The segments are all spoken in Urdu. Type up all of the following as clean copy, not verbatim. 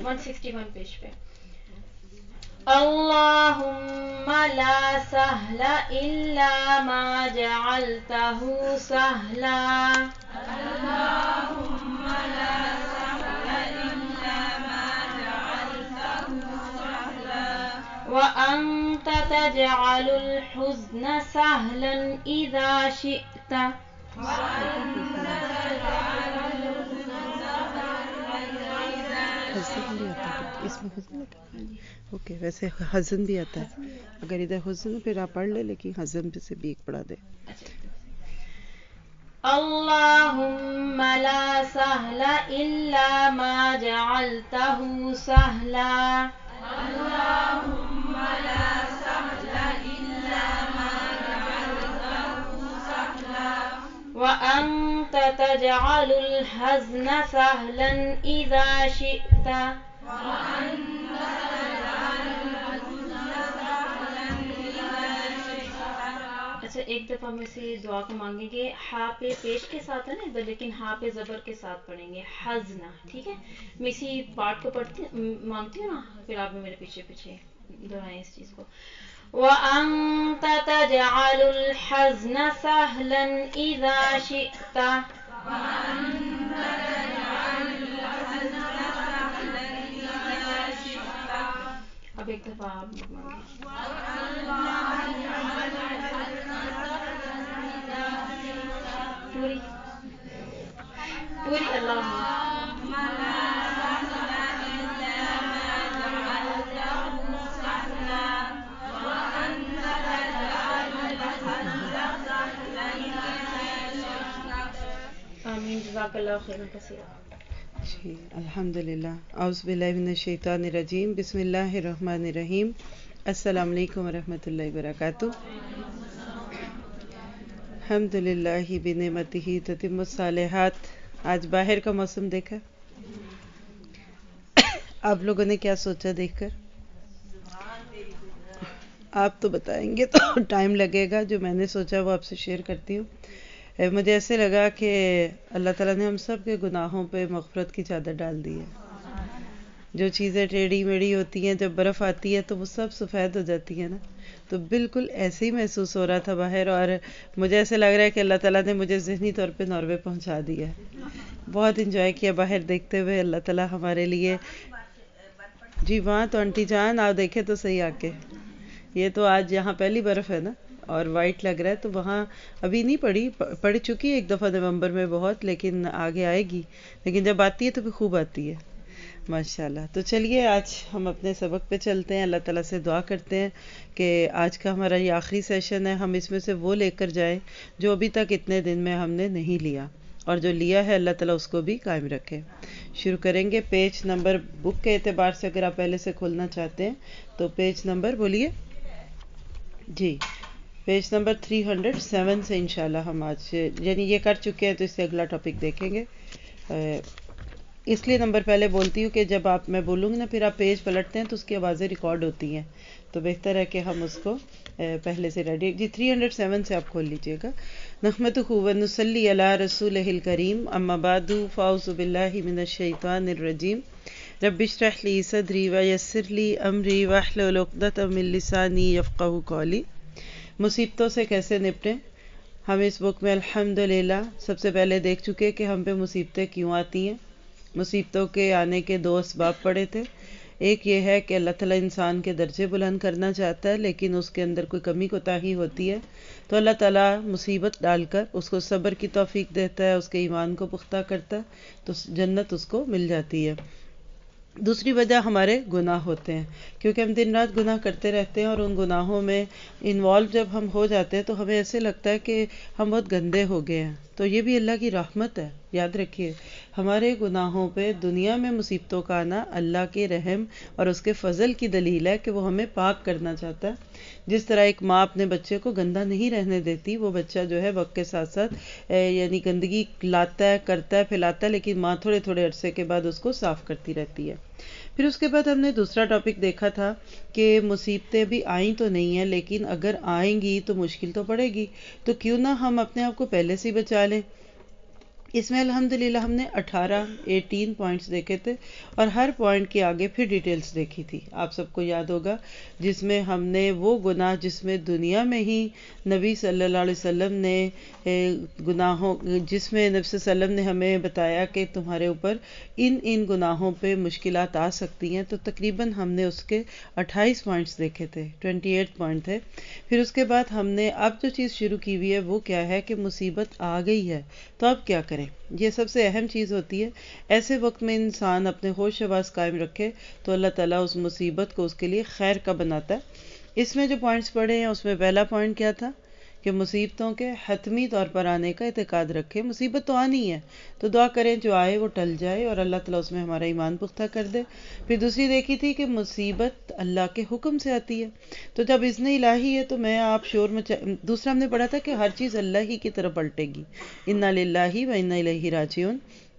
161 پیج پہ. اللہم لا سہل الا ما جعلتہ سہلا وأنت تجعل الحزن سهلا إذا شئت. اس میں حزن اوکے ویسے حزن بھی آتا ہے. اگر ادھر حزن پھر آپ پڑھ لیں لیکن حزن پہ سے بھی ایک پڑھا دیں. اللہم لا سہل الا ما جعلتہ سہلا وأنت تجعل الحزن سهلا إذا شئت. اچھا ایک دفعہ میں سے دعا کو مانگیں گے. ہا پہ پیش کے ساتھ ہے نا ادھر, لیکن ہا پہ زبر کے ساتھ پڑھیں گے حزن. ٹھیک ہے, میں اسی پارٹ کو مانگتی ہوں نا, پھر آپ میرے پیچھے پیچھے دہرائیں اس چیز کو. وَأَنْتَ تَجْعَلُ الْحَزْنَ سَهْلًا إِذَا شِئْتَ. اب ایک دفعہ آپ پوری اللہ آمین. جزاک اللہ خیرا کثیرا. جی الحمدللہ. اعوذ باللہ من الشیطان الرجیم. بسم اللہ الرحمن الرحیم. السلام علیکم ورحمۃ اللہ وبرکاتہ. الحمدللہ بنعمتہ تتم الصالحات. آج باہر کا موسم دیکھا, آپ لوگوں نے کیا سوچا دیکھ کر؟ آپ تو بتائیں گے تو ٹائم لگے گا. جو میں نے سوچا وہ آپ سے شیئر کرتی ہوں. مجھے ایسے لگا کہ اللہ تعالیٰ نے ہم سب کے گناہوں پہ مغفرت کی چادر ڈال دی ہے. جو چیزیں ٹیڑھی میڑھی ہوتی ہیں جب برف آتی ہے تو وہ سب سفید ہو جاتی ہیں نا, تو بالکل ایسے ہی محسوس ہو رہا تھا باہر. اور مجھے ایسے لگ رہا ہے کہ اللہ تعالیٰ نے مجھے ذہنی طور پہ ناروے پہنچا دیا ہے. بہت انجوائے کیا باہر دیکھتے ہوئے. اللہ تعالیٰ ہمارے لیے. جی وہاں تو آنٹی جان آپ دیکھیں تو صحیح آ کے, یہ تو آج یہاں پہلی برف ہے نا اور وائٹ لگ رہا ہے. تو وہاں ابھی نہیں پڑ چکی ہے ایک دفعہ نومبر میں بہت, لیکن آگے آئے گی. لیکن جب آتی ہے تو بھی خوب آتی ہے ماشاءاللہ. تو چلیے آج ہم اپنے سبق پہ چلتے ہیں. اللہ تعالیٰ سے دعا کرتے ہیں کہ آج کا ہمارا یہ آخری سیشن ہے, ہم اس میں سے وہ لے کر جائیں جو ابھی تک اتنے دن میں ہم نے نہیں لیا, اور جو لیا ہے اللہ تعالیٰ اس کو بھی قائم رکھے. شروع کریں گے پیج نمبر بک کے اعتبار سے. اگر آپ پہلے سے کھولنا چاہتے ہیں تو پیج نمبر بولیے جی. پیج نمبر 307 سے انشاءاللہ ہم آج یعنی یہ کر چکے ہیں تو اس سے اگلا ٹاپک دیکھیں گے. اس لیے نمبر پہلے بولتی ہوں کہ جب آپ میں بولوں گی نا پھر آپ پیج پلٹتے ہیں تو اس کی آوازیں ریکارڈ ہوتی ہیں, تو بہتر ہے کہ ہم اس کو پہلے سے ریڈی. جی 307 سے آپ کھول لیجئے گا. نحمدہ ونصلی علی رسولہ الکریم. اما بعد فاعوذ باللہ من الشیطان الرجیم. رب اشرح لی صدری ویسر لی امری واحلل عقدۃ من لسانی یفقہوا قولی. مصیبتوں سے کیسے نپٹیں؟ ہم اس بک میں الحمدللہ سب سے پہلے دیکھ چکے کہ ہم پہ مصیبتیں کیوں آتی ہیں. مصیبتوں کے آنے کے 2 اسباب پڑے تھے. ایک یہ ہے کہ اللہ تعالیٰ انسان کے درجے بلند کرنا چاہتا ہے, لیکن اس کے اندر کوئی کمی کوتاہی ہوتی ہے تو اللہ تعالیٰ مصیبت ڈال کر اس کو صبر کی توفیق دیتا ہے, اس کے ایمان کو پختہ کرتا ہے, تو جنت اس کو مل جاتی ہے. دوسری وجہ ہمارے گناہ ہوتے ہیں, کیونکہ ہم دن رات گناہ کرتے رہتے ہیں, اور ان گناہوں میں انوالو جب ہم ہو جاتے ہیں تو ہمیں ایسے لگتا ہے کہ ہم بہت گندے ہو گئے ہیں. تو یہ بھی اللہ کی رحمت ہے. یاد رکھیے ہمارے گناہوں پہ دنیا میں مصیبتوں کا آنا اللہ کے رحم اور اس کے فضل کی دلیل ہے کہ وہ ہمیں پاک کرنا چاہتا ہے. جس طرح ایک ماں اپنے بچے کو گندا نہیں رہنے دیتی, وہ بچہ جو ہے وقت کے ساتھ ساتھ یعنی گندگی لاتا ہے, کرتا ہے, پھیلاتا ہے, لیکن ماں تھوڑے تھوڑے عرصے کے بعد اس کو صاف کرتی رہتی ہے. پھر اس کے بعد ہم نے دوسرا ٹاپک دیکھا تھا کہ مصیبتیں بھی آئیں تو نہیں ہیں, لیکن اگر آئیں گی تو مشکل تو پڑے گی, تو کیوں نہ ہم اپنے آپ کو پہلے سے ہی بچا لیں. اس میں الحمدللہ ہم نے 18 پوائنٹس دیکھے تھے اور ہر پوائنٹ کے آگے پھر ڈیٹیلز دیکھی تھی. آپ سب کو یاد ہوگا جس میں ہم نے وہ گناہ جس میں دنیا میں ہی نبی صلی اللہ علیہ وسلم نے گناہوں جس میں نبی صلی اللہ علیہ وسلم نے ہمیں بتایا کہ تمہارے اوپر ان گناہوں پہ مشکلات آ سکتی ہیں، تو تقریباً ہم نے اس کے 28 پوائنٹس دیکھے تھے، 28 پوائنٹ تھے. پھر اس کے بعد ہم نے اب جو چیز شروع کی ہوئی ہے وہ کیا ہے کہ مصیبت آ گئی ہے تو اب کیا کریں. یہ سب سے اہم چیز ہوتی ہے. ایسے وقت میں انسان اپنے ہوش حواس قائم رکھے تو اللہ تعالیٰ اس مصیبت کو اس کے لیے خیر کا بناتا ہے. اس میں جو پوائنٹس پڑھے ہیں اس میں پہلا پوائنٹ کیا تھا کہ مصیبتوں کے حتمی طور پر آنے کا اعتقاد رکھے. مصیبت تو آنی ہے تو دعا کریں جو آئے وہ ٹل جائے اور اللہ تعالیٰ اس میں ہمارا ایمان پختہ کر دے. پھر دوسری دیکھی تھی کہ مصیبت اللہ کے حکم سے آتی ہے، تو جب اذن الہی ہے تو میں آپ شور میں دوسرا ہم نے پڑھا تھا کہ ہر چیز اللہ ہی کی طرف پلٹے گی، انا للہ و انا الیہ راجعون.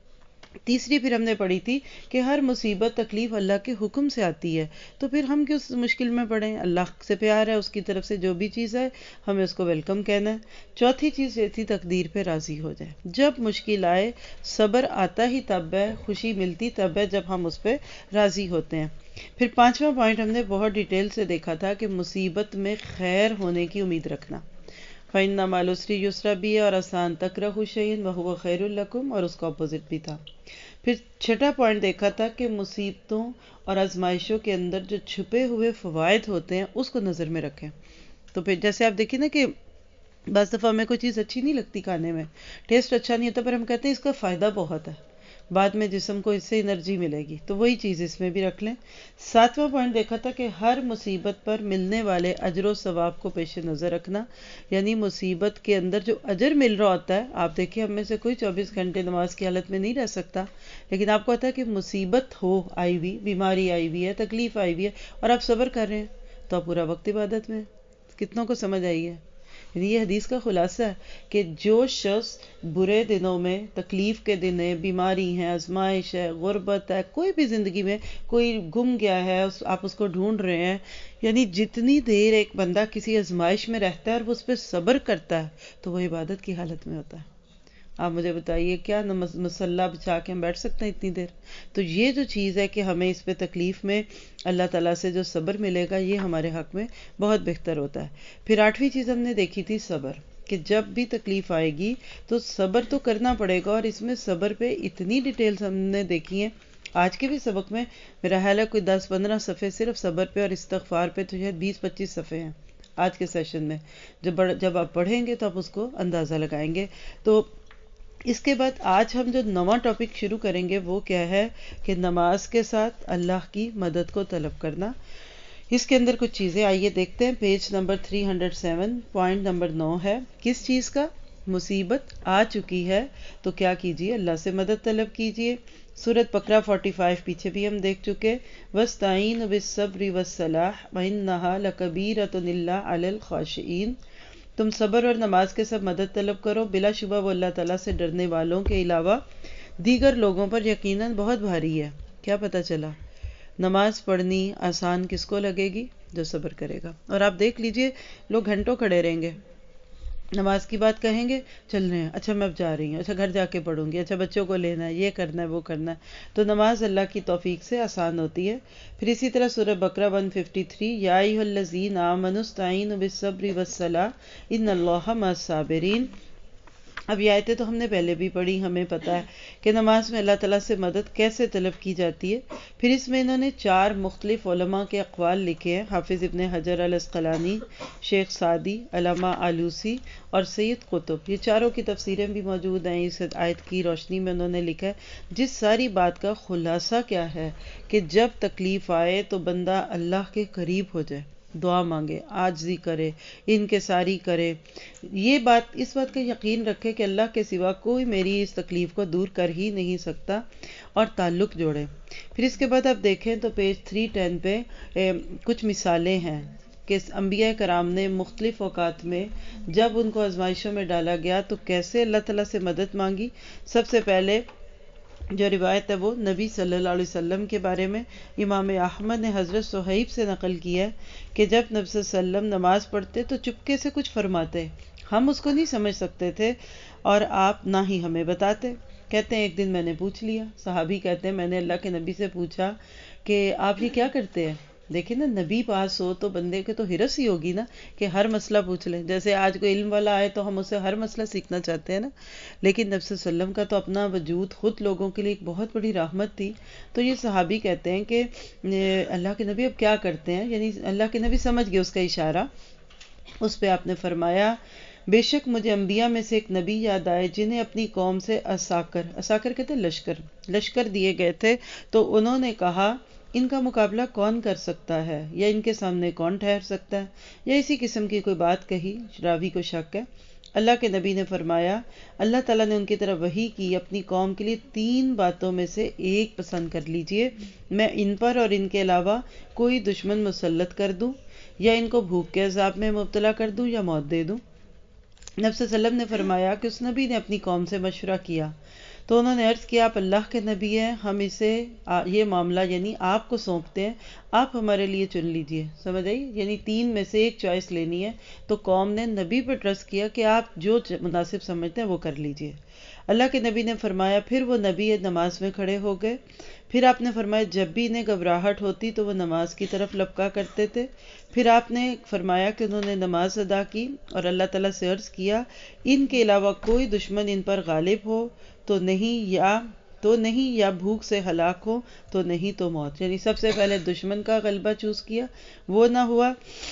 تیسری پھر ہم نے پڑھی تھی کہ ہر مصیبت تکلیف اللہ کے حکم سے آتی ہے، تو پھر ہم کیوں مشکل میں پڑیں. اللہ سے پیار ہے، اس کی طرف سے جو بھی چیز ہے ہمیں اس کو ویلکم کہنا ہے. چوتھی چیز یہ تھی تقدیر پہ راضی ہو جائے. جب مشکل آئے صبر آتا ہی تب ہے، خوشی ملتی تب ہے جب ہم اس پہ راضی ہوتے ہیں. پھر پانچواں پوائنٹ ہم نے بہت ڈیٹیل سے دیکھا تھا کہ مصیبت میں خیر ہونے کی امید رکھنا. فَإِنَّ مَعَ الْعُسْرِ يُسْرًا بھی ہے اور آسان تَكْرَهُ شَيْئًا وَهُوَ خَيْرٌ لَكُمْ اور اس کا اپوزٹ بھی تھا. پھر چھٹا پوائنٹ دیکھا تھا کہ مصیبتوں اور آزمائشوں کے اندر جو چھپے ہوئے فوائد ہوتے ہیں اس کو نظر میں رکھیں. تو پھر جیسے آپ دیکھیں نا کہ بعض دفعہ ہمیں کوئی چیز اچھی نہیں لگتی کھانے میں، ٹیسٹ اچھا نہیں ہوتا، پر ہم کہتے ہیں اس کا فائدہ بہت ہے، بعد میں جسم کو اس سے انرجی ملے گی، تو وہی چیز اس میں بھی رکھ لیں. ساتواں پوائنٹ دیکھا تھا کہ ہر مصیبت پر ملنے والے اجر و ثواب کو پیش نظر رکھنا. یعنی مصیبت کے اندر جو اجر مل رہا ہوتا ہے، آپ دیکھیں ہم میں سے کوئی 24 گھنٹے نماز کی حالت میں نہیں رہ سکتا، لیکن آپ کو پتا ہے کہ مصیبت آئی ہوئی، بیماری آئی ہوئی ہے، تکلیف آئی ہوئی ہے اور آپ صبر کر رہے ہیں تو آپ پورا وقت عبادت میں. کتنوں کو سمجھ آئی ہے؟ یعنی یہ حدیث کا خلاصہ ہے کہ جو شخص برے دنوں میں، تکلیف کے دن ہے، بیماری ہے، آزمائش ہے، غربت ہے، کوئی بھی زندگی میں کوئی گم گیا ہے، آپ اس کو ڈھونڈ رہے ہیں، یعنی جتنی دیر ایک بندہ کسی آزمائش میں رہتا ہے اور وہ اس پہ صبر کرتا ہے تو وہ عبادت کی حالت میں ہوتا ہے. آپ مجھے بتائیے کیا مسلح بچا کے ہم بیٹھ سکتے ہیں اتنی دیر؟ تو یہ جو چیز ہے کہ ہمیں اس پہ تکلیف میں اللہ تعالیٰ سے جو صبر ملے گا یہ ہمارے حق میں بہت بہتر ہوتا ہے. پھر آٹھویں چیز ہم نے دیکھی تھی صبر، کہ جب بھی تکلیف آئے گی تو صبر تو کرنا پڑے گا، اور اس میں صبر پہ اتنی ڈیٹیلز ہم نے دیکھی ہیں. آج کے بھی سبق میں میرا خیال ہے کوئی 10-15 صفحے صرف صبر پہ اور استغفار پہ، تو شاید 20-25 صفحے ہیں آج کے سیشن میں. جب آپ پڑھیں گے تو آپ اس کو اندازہ لگائیں گے. تو اس کے بعد آج ہم جو نواں ٹاپک شروع کریں گے وہ کیا ہے کہ نماز کے ساتھ اللہ کی مدد کو طلب کرنا. اس کے اندر کچھ چیزیں آئیے دیکھتے ہیں. پیج نمبر 307 پوائنٹ نمبر 9 ہے کس چیز کا؟ مصیبت آ چکی ہے تو کیا کیجئے؟ اللہ سے مدد طلب کیجئے. سورۃ بقرہ 45 پیچھے بھی ہم دیکھ چکے. وَاسْتَعِینُوا بِالصَّبْرِ وَالصَّلَاةِ وَإِنَّهَا لَكَبِیرَةٌ إِلَّا عَلَى الْخَاشِعِینَ. تم صبر اور نماز کے ساتھ مدد طلب کرو، بلا شبہ وہ اللہ تعالیٰ سے ڈرنے والوں کے علاوہ دیگر لوگوں پر یقیناً بہت بھاری ہے. کیا پتہ چلا؟ نماز پڑھنی آسان کس کو لگے گی؟ جو صبر کرے گا. اور آپ دیکھ لیجئے لوگ گھنٹوں کھڑے رہیں گے، نماز کی بات کہیں گے چل رہے ہیں، اچھا میں اب جا رہی ہوں، اچھا گھر جا کے پڑھوں گی، اچھا بچوں کو لینا ہے، یہ کرنا ہے، وہ کرنا ہے. تو نماز اللہ کی توفیق سے آسان ہوتی ہے. پھر اسی طرح سورہ بقرہ 153 یا ایھا الذین آمنوا استعینوا بالصبر والصلاۃ ان اللہ مع الصابرین. اب یہ آیتیں تو ہم نے پہلے بھی پڑھی، ہمیں پتہ ہے کہ نماز میں اللہ تعالیٰ سے مدد کیسے طلب کی جاتی ہے. پھر اس میں انہوں نے 4 مختلف علماء کے اقوال لکھے ہیں، حافظ ابن حجر العسقلانی، شیخ سعدی، علامہ آلوسی اور سید قطب. یہ چاروں کی تفسیریں بھی موجود ہیں. اس آیت کی روشنی میں انہوں نے لکھا ہے جس ساری بات کا خلاصہ کیا ہے کہ جب تکلیف آئے تو بندہ اللہ کے قریب ہو جائے، دعا مانگے، عاجزی کرے، انکساری کرے. یہ بات، اس بات کا یقین رکھے کہ اللہ کے سوا کوئی میری اس تکلیف کو دور کر ہی نہیں سکتا، اور تعلق جوڑے. پھر اس کے بعد آپ دیکھیں تو پیج 310 پہ کچھ مثالیں ہیں کہ انبیاء کرام نے مختلف اوقات میں جب ان کو آزمائشوں میں ڈالا گیا تو کیسے اللہ تعالیٰ سے مدد مانگی. سب سے پہلے جو روایت ہے وہ نبی صلی اللہ علیہ وسلم کے بارے میں امام احمد نے حضرت صہیب سے نقل کیا ہے کہ جب نبی صلی اللہ علیہ وسلم نماز پڑھتے تو چپکے سے کچھ فرماتے. ہم اس کو نہیں سمجھ سکتے تھے اور آپ نہ ہی ہمیں بتاتے. کہتے ہیں ایک دن میں نے پوچھ لیا، صحابی کہتے ہیں میں نے اللہ کے نبی سے پوچھا کہ آپ یہ کیا کرتے ہیں. دیکھیں نا، نبی پاس ہو تو بندے کے تو ہرس ہی ہوگی نا کہ ہر مسئلہ پوچھ لیں. جیسے آج کوئی علم والا آئے تو ہم اسے ہر مسئلہ سیکھنا چاہتے ہیں نا، لیکن نبی صلی اللہ علیہ وسلم کا تو اپنا وجود خود لوگوں کے لیے ایک بہت بڑی رحمت تھی. تو یہ صحابی کہتے ہیں کہ اللہ کے نبی اب کیا کرتے ہیں، یعنی اللہ کے نبی سمجھ گئے اس کا اشارہ. اس پہ آپ نے فرمایا بے شک مجھے انبیاء میں سے ایک نبی یاد آئے جنہیں اپنی قوم سے اساکر کہتے ہیں لشکر دیے گئے تھے. تو انہوں نے کہا ان کا مقابلہ کون کر سکتا ہے، یا ان کے سامنے کون ٹھہر سکتا ہے، یا اسی قسم کی کوئی بات کہی. راوی کو شک ہے. اللہ کے نبی نے فرمایا اللہ تعالیٰ نے ان کی طرف وحی کی اپنی قوم کے لیے 3 باتوں میں سے ایک پسند کر لیجئے، میں ان پر اور ان کے علاوہ کوئی دشمن مسلط کر دوں، یا ان کو بھوک کے عذاب میں مبتلا کر دوں، یا موت دے دوں. نبی صلی اللہ علیہ وسلم نے فرمایا کہ اس نبی نے اپنی قوم سے مشورہ کیا تو انہوں نے عرض کیا آپ اللہ کے نبی ہیں، ہم اسے یہ معاملہ یعنی آپ کو سونپتے ہیں، آپ ہمارے لیے چن لیجئے. سمجھ آئی؟ یعنی 3 میں سے ایک چوائس لینی ہے. تو قوم نے نبی پر ٹرسٹ کیا کہ آپ جو مناسب سمجھتے ہیں وہ کر لیجئے. اللہ کے نبی نے فرمایا پھر وہ نبی نماز میں کھڑے ہو گئے. پھر آپ نے فرمایا جب بھی انہیں گھبراہٹ ہوتی تو وہ نماز کی طرف لپکا کرتے تھے. پھر آپ نے فرمایا کہ انہوں نے نماز ادا کی اور اللہ تعالیٰ سے عرض کیا ان کے علاوہ کوئی دشمن ان پر غالب ہو تو نہیں یا بھوک سے ہلاک ہو تو نہیں تو موت. یعنی سب سے پہلے دشمن کا غلبہ چوز کیا، وہ نہ ہوا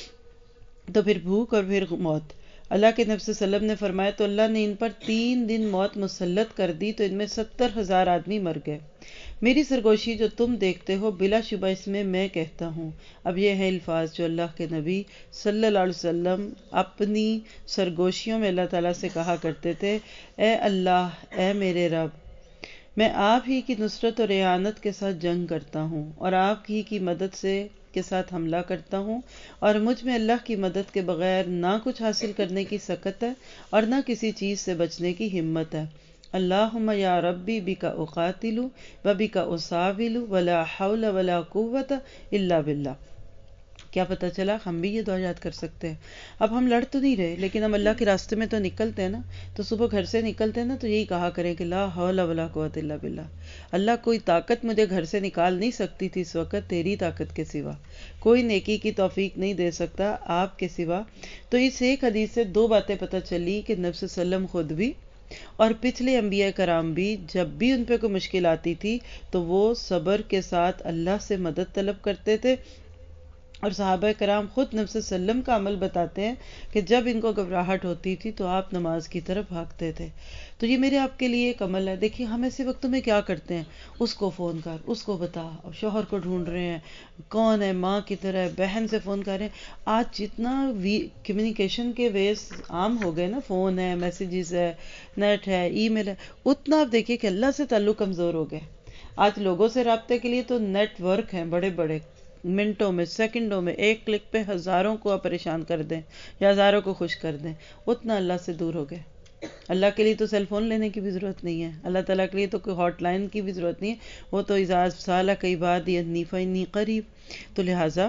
تو پھر بھوک اور پھر موت. اللہ کے نبی صلی اللہ علیہ وسلم نے فرمایا تو اللہ نے ان پر 3 دن موت مسلط کر دی تو ان میں 70,000 آدمی مر گئے. میری سرگوشی جو تم دیکھتے ہو بلا شبہ اس میں کہتا ہوں. اب یہ ہے الفاظ جو اللہ کے نبی صلی اللہ علیہ وسلم اپنی سرگوشیوں میں اللہ تعالیٰ سے کہا کرتے تھے اے اللہ، اے میرے رب، میں آپ ہی کی نصرت اور اعانت کے ساتھ جنگ کرتا ہوں اور آپ ہی کی مدد کے ساتھ حملہ کرتا ہوں، اور مجھ میں اللہ کی مدد کے بغیر نہ کچھ حاصل کرنے کی سکت ہے اور نہ کسی چیز سے بچنے کی ہمت ہے. اللہم یا ربی بک اقاتل و بک اساول ولا حول ولا قوت الا باللہ. کیا پتہ چلا ہم بھی یہ دعا یاد کر سکتے ہیں. اب ہم لڑ تو نہیں رہے لیکن ہم اللہ کے راستے میں تو نکلتے ہیں نا، تو صبح گھر سے نکلتے ہیں نا تو یہی کہا کریں کہ لا حول ولا قوت الا باللہ. اللہ کوئی طاقت مجھے گھر سے نکال نہیں سکتی تھی اس وقت تیری طاقت کے سوا، کوئی نیکی کی توفیق نہیں دے سکتا آپ کے سوا. تو اس ایک حدیث سے 2 باتیں پتہ چلی کہ نبی صلی اللہ علیہ وسلم خود بھی اور پچھلے انبیاء کرام بھی جب بھی ان پہ کوئی مشکل آتی تھی تو وہ صبر کے ساتھ اللہ سے مدد طلب کرتے تھے. اور صحابہ کرام خود نبی صلی اللہ علیہ وسلم کا عمل بتاتے ہیں کہ جب ان کو گھبراہٹ ہوتی تھی تو آپ نماز کی طرف بھاگتے تھے. تو یہ میرے آپ کے لیے ایک عمل ہے. دیکھیے ہم ایسے وقتوں میں کیا کرتے ہیں، اس کو فون کر، اس کو بتا، شوہر کو ڈھونڈ رہے ہیں، کون ہے، ماں کی طرح بہن سے فون کر رہے ہیں. آج جتنا کمیونیکیشن کے ویز عام ہو گئے نا، فون ہے، میسیجز ہے، نیٹ ہے، ای میل ہے، اتنا آپ دیکھیے کہ اللہ سے تعلق کمزور ہو گئے. آج لوگوں سے رابطے کے لیے تو نیٹ ورک ہیں بڑے بڑے، منٹوں میں، سیکنڈوں میں، ایک کلک پہ ہزاروں کو پریشان کر دیں یا ہزاروں کو خوش کر دیں. اتنا اللہ سے دور ہو گئے. اللہ کے لیے تو سیل فون لینے کی بھی ضرورت نہیں ہے، اللہ تعالیٰ کے لیے تو کوئی ہاٹ لائن کی بھی ضرورت نہیں ہے. وہ تو اذا سالک عبادی انی فانی قریب. تو لہٰذا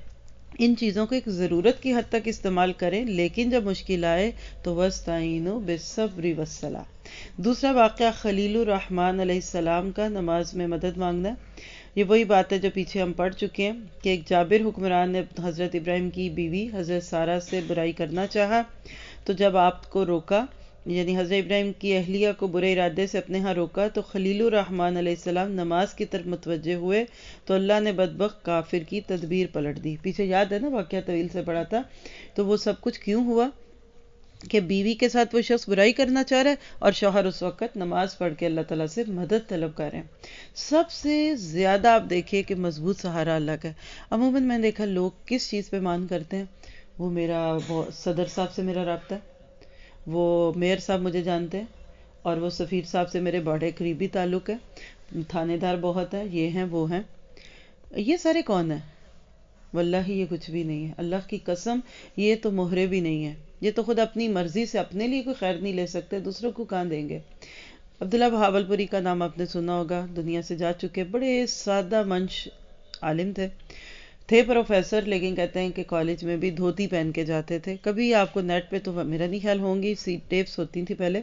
ان چیزوں کو ایک ضرورت کی حد تک استعمال کریں، لیکن جب مشکل آئے تو وَاسْتَعِینُوا بِالصَّبْرِ وَالصَّلَاةِ. دوسرا واقعہ خلیل الرحمن علیہ السلام کا نماز میں مدد مانگنا. یہ وہی بات ہے جو پیچھے ہم پڑھ چکے ہیں کہ ایک جابر حکمران نے حضرت ابراہیم کی بیوی حضرت سارہ سے برائی کرنا چاہا، تو جب آپ کو روکا، یعنی حضرت ابراہیم کی اہلیہ کو برے ارادے سے اپنے ہاں روکا، تو خلیل الرحمن علیہ السلام نماز کی طرف متوجہ ہوئے تو اللہ نے بدبخت کافر کی تدبیر پلٹ دی. پیچھے یاد ہے نا واقعہ طویل سے پڑھا تھا. تو وہ سب کچھ کیوں ہوا کہ بیوی کے ساتھ وہ شخص برائی کرنا چاہ رہا ہے اور شوہر اس وقت نماز پڑھ کے اللہ تعالیٰ سے مدد طلب کر رہے ہیں. سب سے زیادہ آپ دیکھیے کہ مضبوط سہارا اللہ کا ہے. عموماً میں نے دیکھا لوگ کس چیز پہ مان کرتے ہیں، وہ میرا صدر صاحب سے میرا رابطہ ہے، وہ میئر صاحب مجھے جانتے ہیں، اور وہ سفیر صاحب سے میرے بڑے قریبی تعلق ہے، تھانے دار بہت ہے، یہ ہیں وہ ہیں. یہ سارے کون ہیں؟ واللہ یہ کچھ بھی نہیں ہے. اللہ کی قسم یہ تو مہرے بھی نہیں ہے. یہ تو خود اپنی مرضی سے اپنے لیے کوئی خیر نہیں لے سکتے، دوسروں کو کہاں دیں گے. عبداللہ بہاولپوری کا نام آپ نے سنا ہوگا، دنیا سے جا چکے، بڑے سادہ منش عالم تھے. تھے پروفیسر، لیکن کہتے ہیں کہ کالج میں بھی دھوتی پہن کے جاتے تھے. کبھی آپ کو نیٹ پہ تو میرا نہیں خیال ہوں گی سی ٹیپس ہوتی تھی پہلے.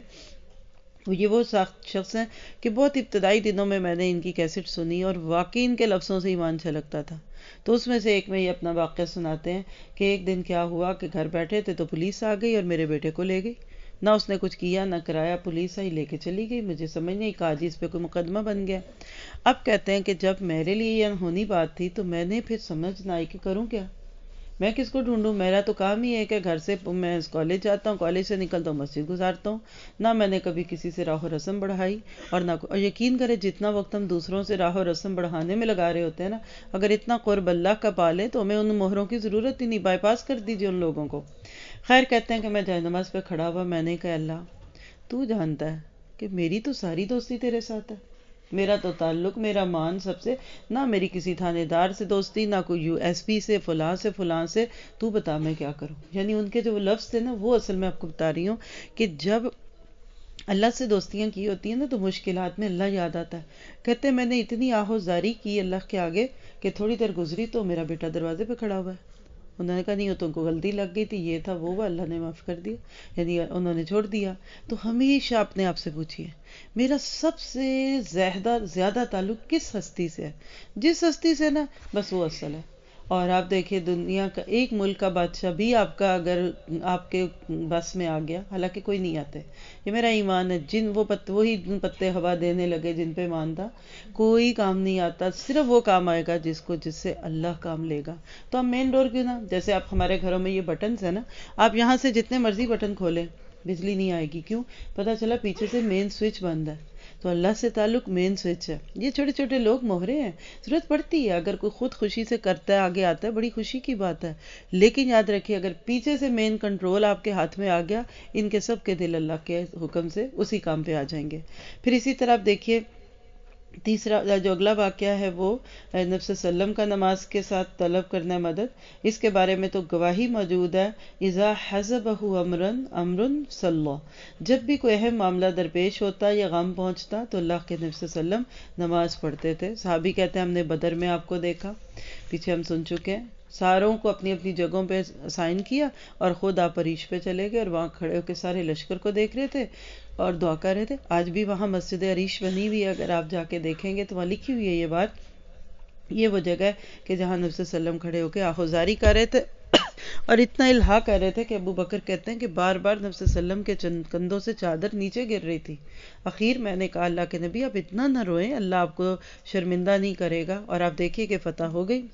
یہ وہ شخص ہیں کہ بہت ابتدائی دنوں میں نے ان کی کیسٹ سنی اور واقعی ان کے لفظوں سے ایمان چھلکتا تھا. تو اس میں سے ایک میں یہ اپنا واقعہ سناتے ہیں کہ ایک دن کیا ہوا کہ گھر بیٹھے تھے تو پولیس آ گئی اور میرے بیٹے کو لے گئی. نہ اس نے کچھ کیا نہ کرایا، پولیس آئی لے کے چلی گئی. مجھے سمجھ نہیں، کہا جی اس پہ کوئی مقدمہ بن گیا. اب کہتے ہیں کہ جب میرے لیے یہ ہونی بات تھی تو میں نے پھر سمجھ نہ آئی کہ کروں کیا، میں کس کو ڈھونڈوں. میرا تو کام ہی ہے کہ گھر سے میں کالج جاتا ہوں، کالج سے نکلتا ہوں مسجد گزارتا ہوں. نہ میں نے کبھی کسی سے راہ و رسم بڑھائی اور نہ اور یقین کرے جتنا وقت ہم دوسروں سے راہ و رسم بڑھانے میں لگا رہے ہوتے ہیں نا، اگر اتنا قرب اللہ کا پالے تو ہمیں ان مہروں کی ضرورت ہی نہیں، بائی پاس کر دیجیے ان لوگوں کو. خیر کہتے ہیں کہ میں جائے نماز پہ کھڑا ہوا، میں نے کہا اللہ تو جانتا ہے کہ میری تو ساری دوستی تیرے ساتھ ہے، میرا تو تعلق، میرا مان سب سے، نہ میری کسی تھانے دار سے دوستی، نہ کوئی یو ایس پی سے، فلاں سے فلاں سے. تو بتا میں کیا کروں. یعنی ان کے جو لفظ تھے نا، وہ اصل میں آپ کو بتا رہی ہوں کہ جب اللہ سے دوستیاں کی ہوتی ہیں نا تو مشکلات میں اللہ یاد آتا ہے. کہتے میں نے اتنی آہوزاری کی اللہ کے آگے کہ تھوڑی دیر گزری تو میرا بیٹا دروازے پہ کھڑا ہوا ہے. انہوں نے کہا نہیں، وہ تم کو غلطی لگ گئی تھی، یہ تھا وہ اللہ نے معاف کر دیا، یعنی انہوں نے چھوڑ دیا. تو ہمیشہ اپنے آپ سے پوچھیے میرا سب سے زیادہ تعلق کس ہستی سے ہے. جس ہستی سے نا، بس وہ اصل ہے. اور آپ دیکھیں دنیا کا ایک ملک کا بادشاہ بھی آپ کا اگر آپ کے بس میں آ گیا، حالانکہ کوئی نہیں آتے، یہ میرا ایمان ہے، وہی پتے ہوا دینے لگے جن پہ ایمان تھا، کوئی کام نہیں آتا. صرف وہ کام آئے گا جس سے اللہ کام لے گا. تو ہم مین ڈور کیوں نہ، جیسے آپ ہمارے گھروں میں یہ بٹنز ہیں نا، آپ یہاں سے جتنے مرضی بٹن کھولیں بجلی نہیں آئے گی. کیوں؟ پتا چلا پیچھے سے مین سوئچ بند ہے. تو اللہ سے تعلق مین سوئچ ہے. یہ چھوٹے چھوٹے لوگ مہرے ہیں، ضرورت پڑتی ہے اگر کوئی خود خوشی سے کرتا ہے آگے آتا ہے، بڑی خوشی کی بات ہے. لیکن یاد رکھیے اگر پیچھے سے مین کنٹرول آپ کے ہاتھ میں آ گیا، ان کے سب کے دل اللہ کے حکم سے اسی کام پہ آ جائیں گے. پھر اسی طرح آپ دیکھیے تیسرا جو اگلا واقعہ ہے وہ نبی صلی اللہ علیہ وسلم کا نماز کے ساتھ طلب کرنا مدد. اس کے بارے میں تو گواہی موجود ہے، اذا حزبہ امر صلی، جب بھی کوئی اہم معاملہ درپیش ہوتا یا غم پہنچتا تو اللہ کے نبی صلی اللہ علیہ وسلم نماز پڑھتے تھے. صحابی کہتے ہیں ہم نے بدر میں آپ کو دیکھا، پیچھے ہم سن چکے ہیں، ساروں کو اپنی اپنی جگہوں پہ اسائن کیا اور خود آپ عریش پہ چلے گئے اور وہاں کھڑے ہو کے سارے لشکر کو دیکھ رہے تھے اور دعا کر رہے تھے. آج بھی وہاں مسجد عریش بنی ہوئی ہے، اگر آپ جا کے دیکھیں گے تو وہاں لکھی ہوئی ہے یہ بات. یہ وہ جگہ ہے کہ جہاں نبی صلی اللہ علیہ وسلم کھڑے ہو کے آہوزاری کر رہے تھے اور اتنا الہا کر رہے تھے کہ ابو بکر کہتے ہیں کہ بار بار نبی صلی اللہ علیہ وسلم کے کندھوں سے چادر نیچے گر رہی تھی. اخیر میں نے کہا اللہ کے نبی آپ اتنا نہ روئیں، اللہ آپ کو شرمندہ نہیں کرے گا. اور آپ دیکھیے کہ فتح ہو گئی.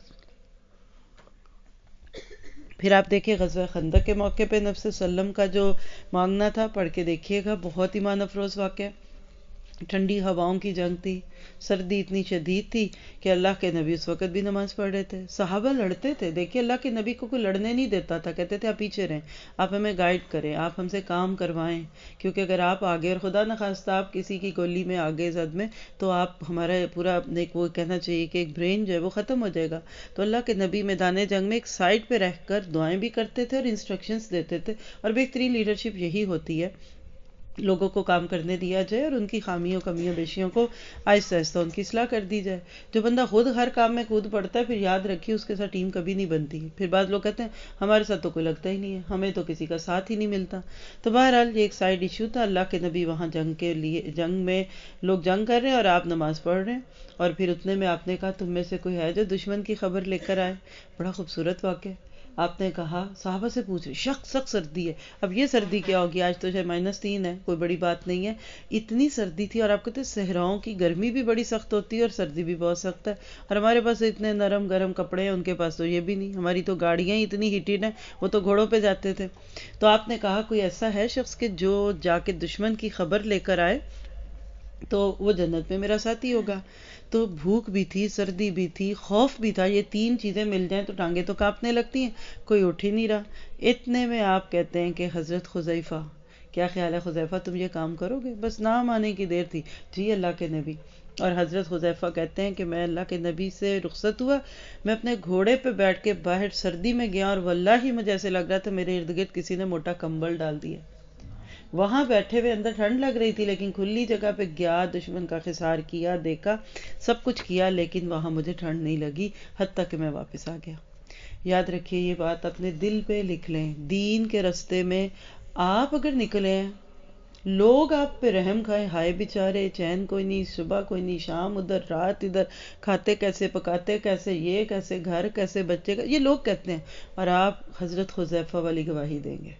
پھر آپ دیکھیے غزوہ خندق کے موقع پہ نبی صلی اللہ علیہ وسلم کا جو مانگنا تھا، پڑھ کے دیکھیے گا، بہت ایمان افروز واقعہ. ٹھنڈی ہواؤں کی جنگ تھی، سردی اتنی شدید تھی کہ اللہ کے نبی اس وقت بھی نماز پڑھ رہے تھے. صحابہ لڑتے تھے، دیکھیے اللہ کے نبی کو کوئی لڑنے نہیں دیتا تھا، کہتے تھے آپ پیچھے رہیں، آپ ہمیں گائیڈ کریں، آپ ہم سے کام کروائیں، کیونکہ اگر آپ آگے اور خدا نخواستہ آپ کسی کی گولی میں آگے زد میں تو آپ ہمارا پورا وہ کہنا چاہیے کہ ایک برین جو ہے وہ ختم ہو جائے گا. تو اللہ کے نبی میدان جنگ میں ایک سائڈ پہ رہ کر دعائیں بھی کرتے تھے اور انسٹرکشنز دیتے تھے. اور بہترین لیڈرشپ یہی ہوتی ہے، لوگوں کو کام کرنے دیا جائے اور ان کی خامیوں کمیوں بیشیوں کو آہستہ آہستہ ان کی اصلاح کر دی جائے. جو بندہ خود ہر کام میں کود پڑتا ہے، پھر یاد رکھیے اس کے ساتھ ٹیم کبھی نہیں بنتی. پھر بعض لوگ کہتے ہیں ہمارے ساتھ تو کوئی لگتا ہی نہیں ہے، ہمیں تو کسی کا ساتھ ہی نہیں ملتا. تو بہرحال یہ ایک سائیڈ ایشو تھا. اللہ کے نبی وہاں جنگ میں لوگ جنگ کر رہے ہیں اور آپ نماز پڑھ رہے ہیں. اور پھر اتنے میں آپ نے کہا تم میں سے کوئی ہے جو دشمن کی خبر لے کر آئے. بڑا خوبصورت واقعہ. آپ نے کہا صحابہ سے پوچھ رہے، سخت سردی ہے. اب یہ سردی کیا ہوگی، آج تو شاید -3 ہے، کوئی بڑی بات نہیں ہے. اتنی سردی تھی. اور آپ کہتے ہیں صحراؤں کی گرمی بھی بڑی سخت ہوتی ہے اور سردی بھی بہت سخت ہے. اور ہمارے پاس اتنے نرم گرم کپڑے ہیں، ان کے پاس تو یہ بھی نہیں. ہماری تو گاڑیاں ہی اتنی ہیٹڈ ہیں، وہ تو گھوڑوں پہ جاتے تھے. تو آپ نے کہا کوئی ایسا ہے شخص کہ جو جا کے دشمن کی خبر لے کر آئے تو وہ جنت میں میرا ساتھی ہوگا. تو بھوک بھی تھی، سردی بھی تھی، خوف بھی تھا. یہ 3 چیزیں مل جائیں تو ٹانگیں تو کانپنے لگتی ہیں. کوئی اٹھ ہی نہیں رہا. اتنے میں آپ کہتے ہیں کہ حضرت حذیفہ، کیا خیال ہے حذیفہ تم یہ کام کرو گے؟ بس نام آنے کی دیر تھی. جی اللہ کے نبی. اور حضرت حذیفہ کہتے ہیں کہ میں اللہ کے نبی سے رخصت ہوا، میں اپنے گھوڑے پہ بیٹھ کے باہر سردی میں گیا اور واللہ مجھے ایسے لگ رہا تھا میرے ارد گرد کسی نے موٹا کمبل ڈال دیا. وہاں بیٹھے ہوئے اندر ٹھنڈ لگ رہی تھی لیکن کھلی جگہ پہ گیا، دشمن کا خسار کیا، دیکھا، سب کچھ کیا، لیکن وہاں مجھے ٹھنڈ نہیں لگی حتیٰ کہ میں واپس آ گیا۔ یاد رکھیے یہ بات، اپنے دل پہ لکھ لیں، دین کے رستے میں آپ اگر نکلے ہیں، لوگ آپ پہ رحم کھائے، ہائے بیچارے، چین کوئی نہیں، صبح کوئی نہیں، شام ادھر، رات ادھر، کھاتے کیسے، پکاتے کیسے، یہ کیسے، گھر کیسے، بچے کا، یہ لوگ کہتے ہیں، اور آپ حضرت حذیفہ والی گواہی دیں گے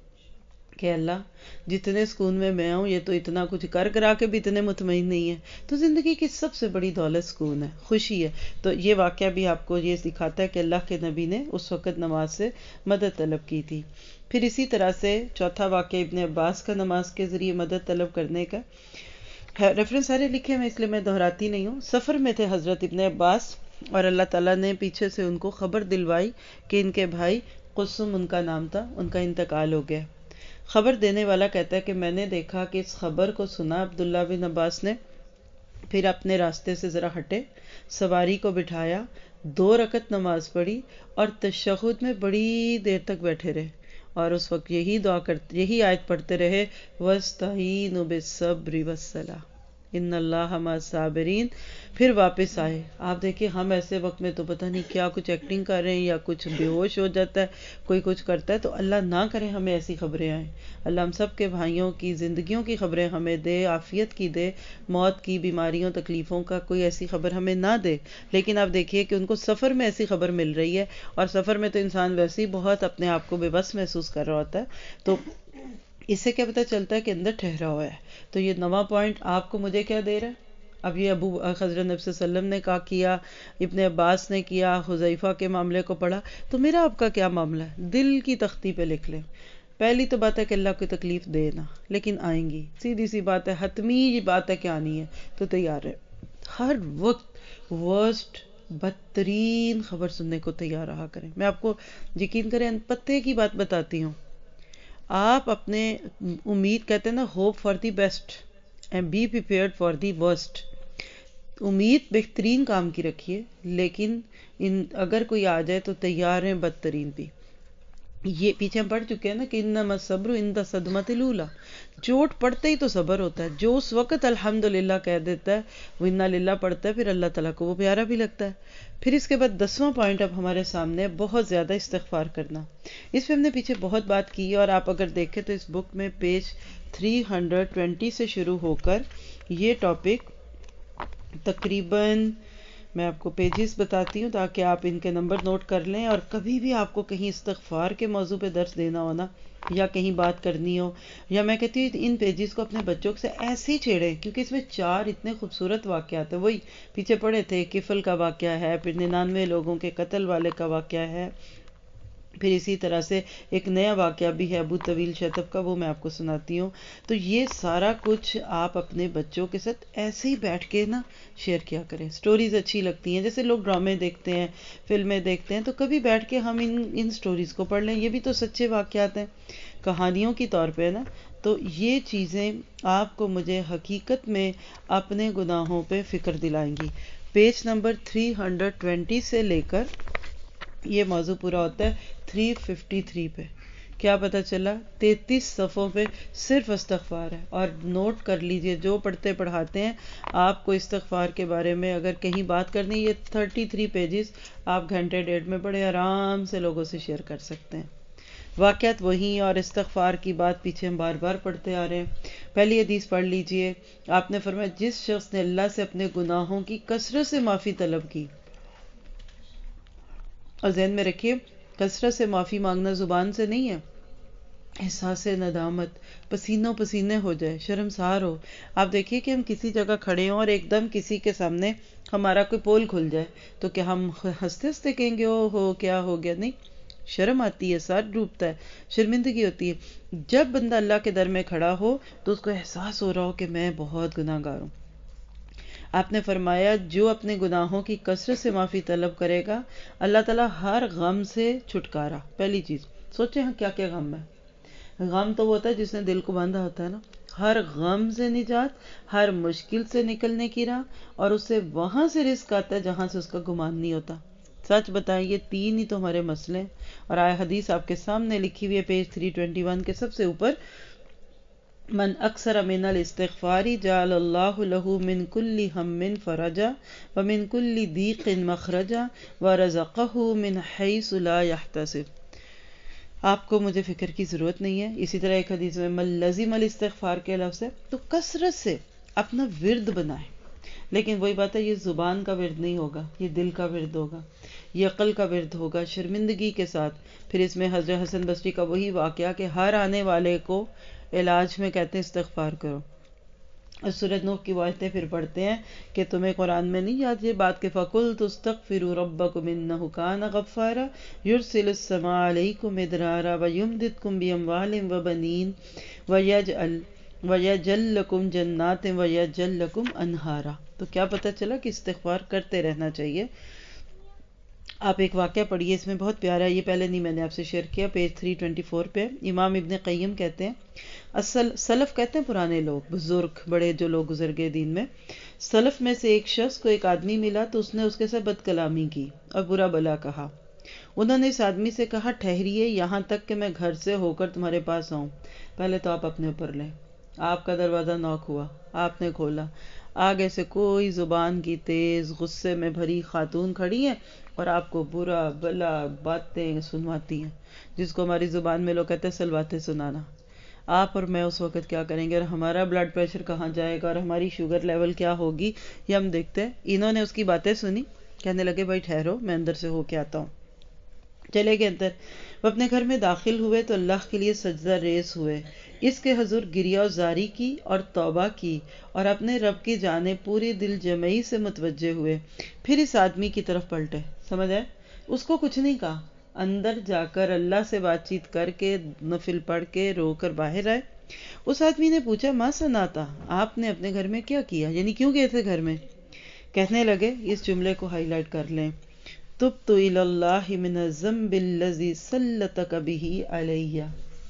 کہ اللہ جتنے سکون میں ہوں، یہ تو اتنا کچھ کر کرا کے بھی اتنے مطمئن نہیں ہے۔ تو زندگی کی سب سے بڑی دولت سکون ہے، خوشی ہے۔ تو یہ واقعہ بھی آپ کو یہ دکھاتا ہے کہ اللہ کے نبی نے اس وقت نماز سے مدد طلب کی تھی۔ پھر اسی طرح سے چوتھا واقعہ ابن عباس کا نماز کے ذریعے مدد طلب کرنے کا، ریفرنس سارے لکھے ہیں اس لیے میں دہراتی نہیں ہوں۔ سفر میں تھے حضرت ابن عباس اور اللہ تعالیٰ نے پیچھے سے ان کو خبر دلوائی کہ ان کے بھائی قسم ان کا نام تھا، ان کا انتقال ہو گیا۔ خبر دینے والا کہتا ہے کہ میں نے دیکھا کہ اس خبر کو سنا عبداللہ بن عباس نے، پھر اپنے راستے سے ذرا ہٹے، سواری کو بٹھایا، 2 رکعت نماز پڑھی اور تشہد میں بڑی دیر تک بیٹھے رہے، اور اس وقت یہی آیت پڑھتے رہے، وَاسْتَعِینُوا بِالصَّبْرِ وَالصَّلَاةِ ان اللہ مع الصابرین۔ پھر واپس آئے۔ آپ دیکھیں ہم ایسے وقت میں تو پتہ نہیں کیا کچھ ایکٹنگ کر رہے ہیں، یا کچھ بے ہوش ہو جاتا ہے، کوئی کچھ کرتا ہے، تو اللہ نہ کرے ہمیں ایسی خبریں آئیں۔ اللہ ہم سب کے بھائیوں کی زندگیوں کی خبریں ہمیں دے، عافیت کی دے، موت کی، بیماریوں، تکلیفوں کا کوئی ایسی خبر ہمیں نہ دے۔ لیکن آپ دیکھیے کہ ان کو سفر میں ایسی خبر مل رہی ہے، اور سفر میں تو انسان ویسے ہی بہت اپنے آپ کو بے بس محسوس کر رہا ہوتا ہے، تو اس سے کیا پتہ چلتا ہے کہ اندر ٹھہرا ہوا ہے۔ تو یہ نواں پوائنٹ آپ کو مجھے کیا دے رہا ہے؟ اب یہ حضرت نبی صلی اللہ علیہ وسلم نے کیا، ابن عباس نے کیا، حذیفہ کے معاملے کو پڑھا، تو میرا آپ کا کیا معاملہ ہے؟ دل کی تختی پہ لکھ لیں۔ پہلی تو بات ہے کہ اللہ کو تکلیف دینا، لیکن آئیں گی، سیدھی سی بات ہے، حتمی یہ بات ہے کہ آنی ہے، تو تیار ہے۔ ہر وقت ورسٹ، بدترین خبر سننے کو تیار رہا کریں۔ میں آپ کو یقین کریں پتے کی بات بتاتی ہوں، آپ اپنے امید، کہتے ہیں نا hope for the best and be prepared for the worst, امید بہترین کام کی رکھیے، لیکن اگر کوئی آ جائے تو تیار ہیں بدترین بھی۔ یہ پیچھے ہم پڑھ چکے ہیں نا کہ انما الصبر عند الصدمۃ الاولی، چوٹ پڑتے ہی تو صبر ہوتا ہے۔ جو اس وقت الحمدللہ کہہ دیتا ہے، وہ انا للہ پڑھتا ہے، پھر اللہ تعالیٰ کو وہ پیارا بھی لگتا ہے۔ پھر اس کے بعد 10واں پوائنٹ اب ہمارے سامنے ہے، بہت زیادہ استغفار کرنا۔ اس پہ ہم نے پیچھے بہت بات کی ہے، اور آپ اگر دیکھیں تو اس بک میں پیج 320 سے شروع ہو کر یہ ٹاپک تقریباً، میں آپ کو پیجز بتاتی ہوں تاکہ آپ ان کے نمبر نوٹ کر لیں، اور کبھی بھی آپ کو کہیں استغفار کے موضوع پہ درس دینا ہونا، یا کہیں بات کرنی ہو، یا میں کہتی ہوں ان پیجز کو اپنے بچوں سے ایسے ہی چھیڑیں، کیونکہ اس میں 4 اتنے خوبصورت واقعات ہیں۔ وہی پیچھے پڑے تھے، کفل کا واقعہ ہے، پھر 99 لوگوں کے قتل والے کا واقعہ ہے، پھر اسی طرح سے ایک نیا واقعہ بھی ہے ابو طویل شطب کا، وہ میں آپ کو سناتی ہوں۔ تو یہ سارا کچھ آپ اپنے بچوں کے ساتھ ایسے ہی بیٹھ کے نا شیئر کیا کریں۔ سٹوریز اچھی لگتی ہیں، جیسے لوگ ڈرامے دیکھتے ہیں، فلمیں دیکھتے ہیں، تو کبھی بیٹھ کے ہم ان سٹوریز کو پڑھ لیں، یہ بھی تو سچے واقعات ہیں، کہانیوں کی طور پہ نا۔ تو یہ چیزیں آپ کو مجھے حقیقت میں اپنے گناہوں پہ فکر دلائیں گی۔ پیج نمبر 320 سے لے کر یہ موضوع پورا ہوتا ہے 353 پہ۔ کیا پتا چلا؟ 33 صفحوں پہ صرف استغفار ہے، اور نوٹ کر لیجئے جو پڑھتے پڑھاتے ہیں، آپ کو استغفار کے بارے میں اگر کہیں بات کرنی، یہ 33 پیجز آپ گھنٹے ڈیڑھ میں بڑے آرام سے لوگوں سے شیئر کر سکتے ہیں۔ واقعات وہی، اور استغفار کی بات پیچھے ہم بار بار پڑھتے آ رہے ہیں۔ پہلی حدیث پڑھ لیجئے، آپ نے فرمایا جس شخص نے اللہ سے اپنے گناہوں کی کثرت سے معافی طلب کی، اور ذہن میں رکھیے کثرت سے معافی مانگنا زبان سے نہیں ہے، احساس ندامت، پسینوں پسینے ہو جائے، شرمسار ہو۔ آپ دیکھیے کہ ہم کسی جگہ کھڑے ہوں اور ایک دم کسی کے سامنے ہمارا کوئی پول کھل جائے، تو کیا ہم ہنستے ہنستے کہیں گے او ہو کیا ہو گیا؟ نہیں، شرم آتی ہے، سر ڈوبتا ہے، شرمندگی ہوتی ہے۔ جب بندہ اللہ کے در میں کھڑا ہو تو اس کو احساس ہو رہا ہو کہ میں بہت گناہ گار ہوں۔ آپ نے فرمایا جو اپنے گناہوں کی کثرت سے معافی طلب کرے گا، اللہ تعالیٰ ہر غم سے چھٹکارا۔ پہلی چیز سوچیں ہاں کیا کیا غم ہے۔ غم تو وہ ہوتا ہے جس نے دل کو باندھا ہوتا ہے نا، ہر غم سے نجات، ہر مشکل سے نکلنے کی راہ، اور اس سے وہاں سے رزق آتا ہے جہاں سے اس کا گمان نہیں ہوتا۔ سچ بتائیں یہ 3 ہی تو ہمارے مسئلے ہیں، اور آئے حدیث آپ کے سامنے لکھی ہوئی ہے پیج 321 کے سب سے اوپر، من اکثر من الاستغفار جعل اللہ لہ من کل ہم فرجا ومن کل ضیق مخرجا ورزقہ من حیث لا یحتسب. آپ کو مجھے فکر کی ضرورت نہیں ہے. اسی طرح ایک حدیث میں من لزم الاستغفار کے لفظ ہے. تو کثرت سے اپنا ورد بنائیں. لیکن وہی بات ہے، یہ زبان کا ورد نہیں ہوگا، یہ دل کا ورد ہوگا، یہ عقل کا ورد ہوگا، شرمندگی کے ساتھ. پھر اس میں حضرت حسن بصری کا وہی واقعہ کہ ہر آنے والے کو علاج میں کہتے ہیں استغفار کرو. اور سورۃ نوح کی آیتیں پھر پڑھتے ہیں کہ تمہیں قرآن میں نہیں یاد یہ بات کہ فَقُلْتُ اسْتَغْفِرُوا رَبَّكُمْ إِنَّهُ كَانَ غَفَّارًا يُرْسِلُ السَّمَاءَ عَلَيْكُمْ مِدْرَارًا وَيُمْدِدْكُمْ بِأَمْوَالٍ وَبَنِينَ وَيَجْعَلْ لَكُمْ جَنَّاتٍ وَيَجْعَلْ لَكُمْ أَنْهَارًا. تو کیا پتہ چلا کہ استغفار کرتے رہنا چاہیے. آپ ایک واقعہ پڑھیے، اس میں بہت پیارا ہے، یہ پہلے نہیں میں نے آپ سے شیئر کیا، پیج 324 پہ امام ابن قیم کہتے ہیں، اصل سلف کہتے ہیں پرانے لوگ، بزرگ بڑے جو لوگ گزر گئے دین میں، سلف میں سے ایک شخص کو ایک آدمی ملا تو اس نے اس کے ساتھ بد کلامی کی اور برا بلا کہا. انہوں نے اس آدمی سے کہا ٹھہریے یہاں تک کہ میں گھر سے ہو کر تمہارے پاس آؤں، پہلے تو آپ اپنے اوپر لیں. آپ کا دروازہ نوک ہوا، آپ نے کھولا، آگے سے کوئی زبان کی تیز غصے میں بھری خاتون کھڑی ہے اور آپ کو برا بلا باتیں سنواتی ہیں، جس کو ہماری زبان میں لوگ کہتے ہیں سلواتیں سنانا. آپ اور میں اس وقت کیا کریں گے، اور ہمارا بلڈ پریشر کہاں جائے گا اور ہماری شوگر لیول کیا ہوگی، یہ ہم دیکھتے ہیں. انہوں نے اس کی باتیں سنی، کہنے لگے بھائی ٹھہرو میں اندر سے ہو کے آتا ہوں. چلے گئے اندر. وہ اپنے گھر میں داخل ہوئے تو اللہ کے لیے سجدہ ریز ہوئے، اس کے حضور گریہ و زاری کی اور توبہ کی اور اپنے رب کی جانب پوری دل جمعی سے متوجہ ہوئے. پھر اس آدمی کی طرف پلٹے، سمجھ آئے، اس کو کچھ نہیں کہا، اندر جا کر اللہ سے بات چیت کر کے نفل پڑھ کے رو کر باہر آئے. اس آدمی نے پوچھا ما سناتا، آپ نے اپنے گھر میں کیا کیا، یعنی کیوں گئے تھے گھر میں. کہنے لگے، اس جملے کو ہائی لائٹ کر لیں، تبت الی اللہ من الذنب الذی سلطک بہ علیہ.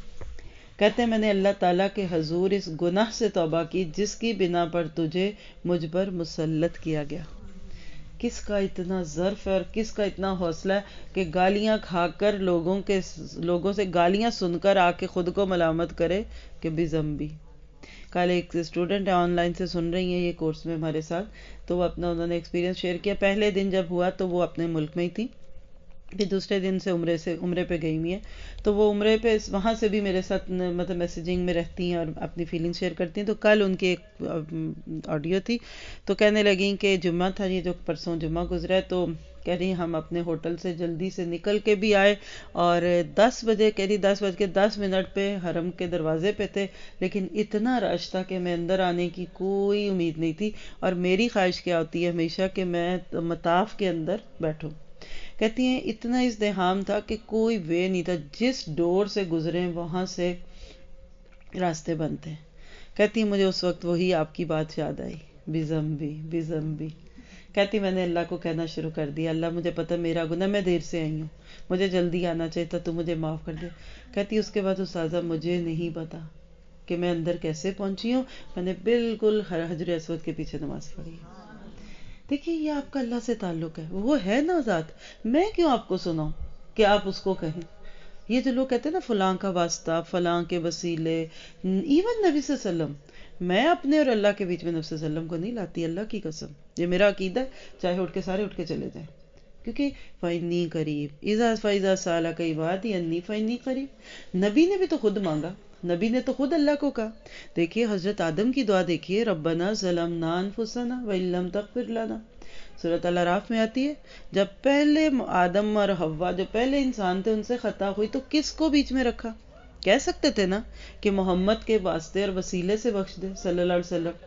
کہتے ہیں میں نے اللہ تعالیٰ کے حضور اس گناہ سے توبہ کی جس کی بنا پر تجھے مجھ پر مسلط کیا گیا. کس کا اتنا ظرف ہے اور کس کا اتنا حوصلہ ہے کہ گالیاں کھا کر لوگوں سے گالیاں سن کر آ کے خود کو ملامت کرے کہ بذنبی. کل ایک اسٹوڈنٹ ہے آن لائن سے سن رہی ہیں یہ کورس میں ہمارے ساتھ، تو وہ اپنا انہوں نے ایکسپیرینس شیئر کیا. پہلے دن جب ہوا تو وہ اپنے ملک میں ہی تھی، پھر دوسرے دن سے عمرے پہ گئی ہوئی ہیں. تو وہ عمرے پہ وہاں سے بھی میرے ساتھ مطلب میسیجنگ میں رہتی ہیں اور اپنی فیلنگ شیئر کرتی ہیں. تو کل ان کی ایک آڈیو تھی، تو کہنے لگیں کہ جمعہ تھا، یہ جو پرسوں جمعہ گزرا ہے، تو کہہ رہی ہم اپنے ہوٹل سے جلدی سے نکل کے بھی آئے اور 10 بجے کہہ رہی 10:10 پہ حرم کے دروازے پہ تھے، لیکن اتنا رش تھا کہ میں اندر آنے کی کوئی امید نہیں تھی. اور میری خواہش کیا ہوتی ہے ہمیشہ کہ میں مطاف کے اندر بیٹھوں. کہتی ہیں اتنا ازدحام تھا کہ کوئی وے نہیں تھا، جس ڈور سے گزرے وہاں سے راستے بند تھے. کہتی ہیں مجھے اس وقت وہی آپ کی بات یاد آئی، بذنبی بذنبی. کہتی میں نے اللہ کو کہنا شروع کر دیا، اللہ مجھے پتہ میرا گناہ، میں دیر سے آئی ہوں، مجھے جلدی آنا چاہیے تھا، تو مجھے معاف کر دے. کہتی اس کے بعد استاذہ مجھے نہیں پتا کہ میں اندر کیسے پہنچی ہوں، میں نے بالکل حجر اسود کے پیچھے نماز پڑھی. دیکھیے یہ آپ کا اللہ سے تعلق ہے، وہ ہے نا ذات، میں کیوں آپ کو سناؤں کہ آپ اس کو کہیں. یہ جو لوگ کہتے ہیں نا فلاں کا واسطہ، فلاں کے وسیلے، ایون نبی صلی اللہ علیہ وسلم، میں اپنے اور اللہ کے بیچ میں نبی صلی اللہ علیہ وسلم کو نہیں لاتی، اللہ کی قسم. یہ میرا عقیدہ ہے، چاہے اٹھ کے سارے اٹھ کے چلے جائیں، کیونکہ فَإِنِّي قَرِيب فَإِذَا سَأَلَكَ عِبَادِي أَنِّي فَإِنِّي قَرِيب. نبی نے بھی تو خود مانگا، نبی نے تو خود اللہ کو کہا. دیکھیے حضرت آدم کی دعا دیکھیے، ربنا ظلمنا انفسنا وَإِن لَّمْ تَغْفِرْ لَنَا. سورۃ الاعراف میں آتی ہے، جب پہلے آدم اور حوا جو پہلے انسان تھے ان سے خطا ہوئی تو کس کو بیچ میں رکھا. کہہ سکتے تھے نا کہ محمد کے واسطے اور وسیلے سے بخش دے صلی اللہ علیہ وسلم.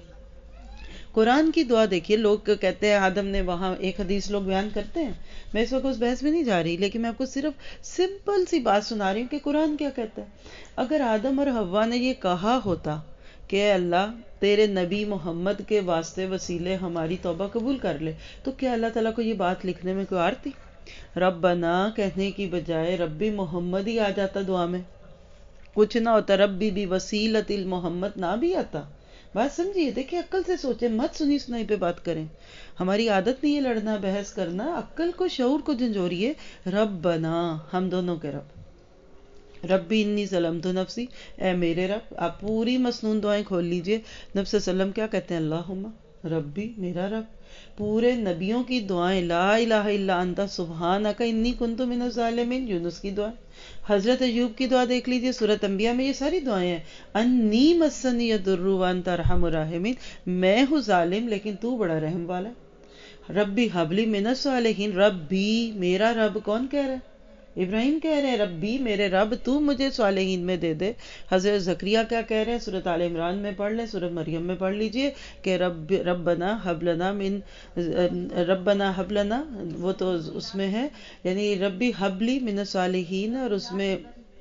قرآن کی دعا دیکھیے، لوگ کہتے ہیں آدم نے، وہاں ایک حدیث لوگ بیان کرتے ہیں، میں اس وقت اس بحث میں نہیں جا رہی، لیکن میں آپ کو صرف سمپل سی بات سنا رہی ہوں کہ قرآن کیا کہتا ہے. اگر آدم اور حوا نے یہ کہا ہوتا کہ اے اللہ تیرے نبی محمد کے واسطے وسیلے ہماری توبہ قبول کر لے، تو کیا اللہ تعالیٰ کو یہ بات لکھنے میں کوئی عار تھی؟ ربنا کہنے کی بجائے ربی محمد ہی آ جاتا دعا میں، کچھ نہ ہوتا، ربی بھی وسیلت المحمد نہ بھی آتا. بات سمجھیے، دیکھیں عقل سے سوچیں، مت سنی سنائی پہ بات کریں. ہماری عادت نہیں ہے لڑنا بحث کرنا، عقل کو شعور کو جھنجھوڑیے. ربنا، ہم دونوں کے رب، ربی انی ظلمت نفسی، اے میرے رب. آپ پوری مسنون دعائیں کھول لیجئے. نبی صلی اللہ علیہ وسلم کیا کہتے ہیں؟ اللہم ربی، میرا رب. پورے نبیوں کی دعائیں، لا الہ الا انت سبحانک انی کنت من الظالمین، یونس کی دعا، حضرت ایوب کی دعا دیکھ لیجئے، سورۃ انبیاء میں یہ ساری دعائیں ہیں. انی مسنی الضر وانت ارحم الراحمین، میں ہوں ظالم لیکن تو بڑا رحم والا. ربی حبلی من الصالحین، ربی میرا رب کون کہہ رہا ہے؟ ابراہیم کہہ رہے ہیں ربی میرے رب تو مجھے صالحین میں دے دے. حضرت زکریہ کیا کہہ رہے ہیں؟ سورۃ آل عمران میں پڑھ لیں، سورۃ مریم میں پڑھ لیجئے کہ ربنا حب لنا من، ربنا حب لنا، وہ تو اس میں ہے، یعنی ربی حبلی من الصالحین، اور اس میں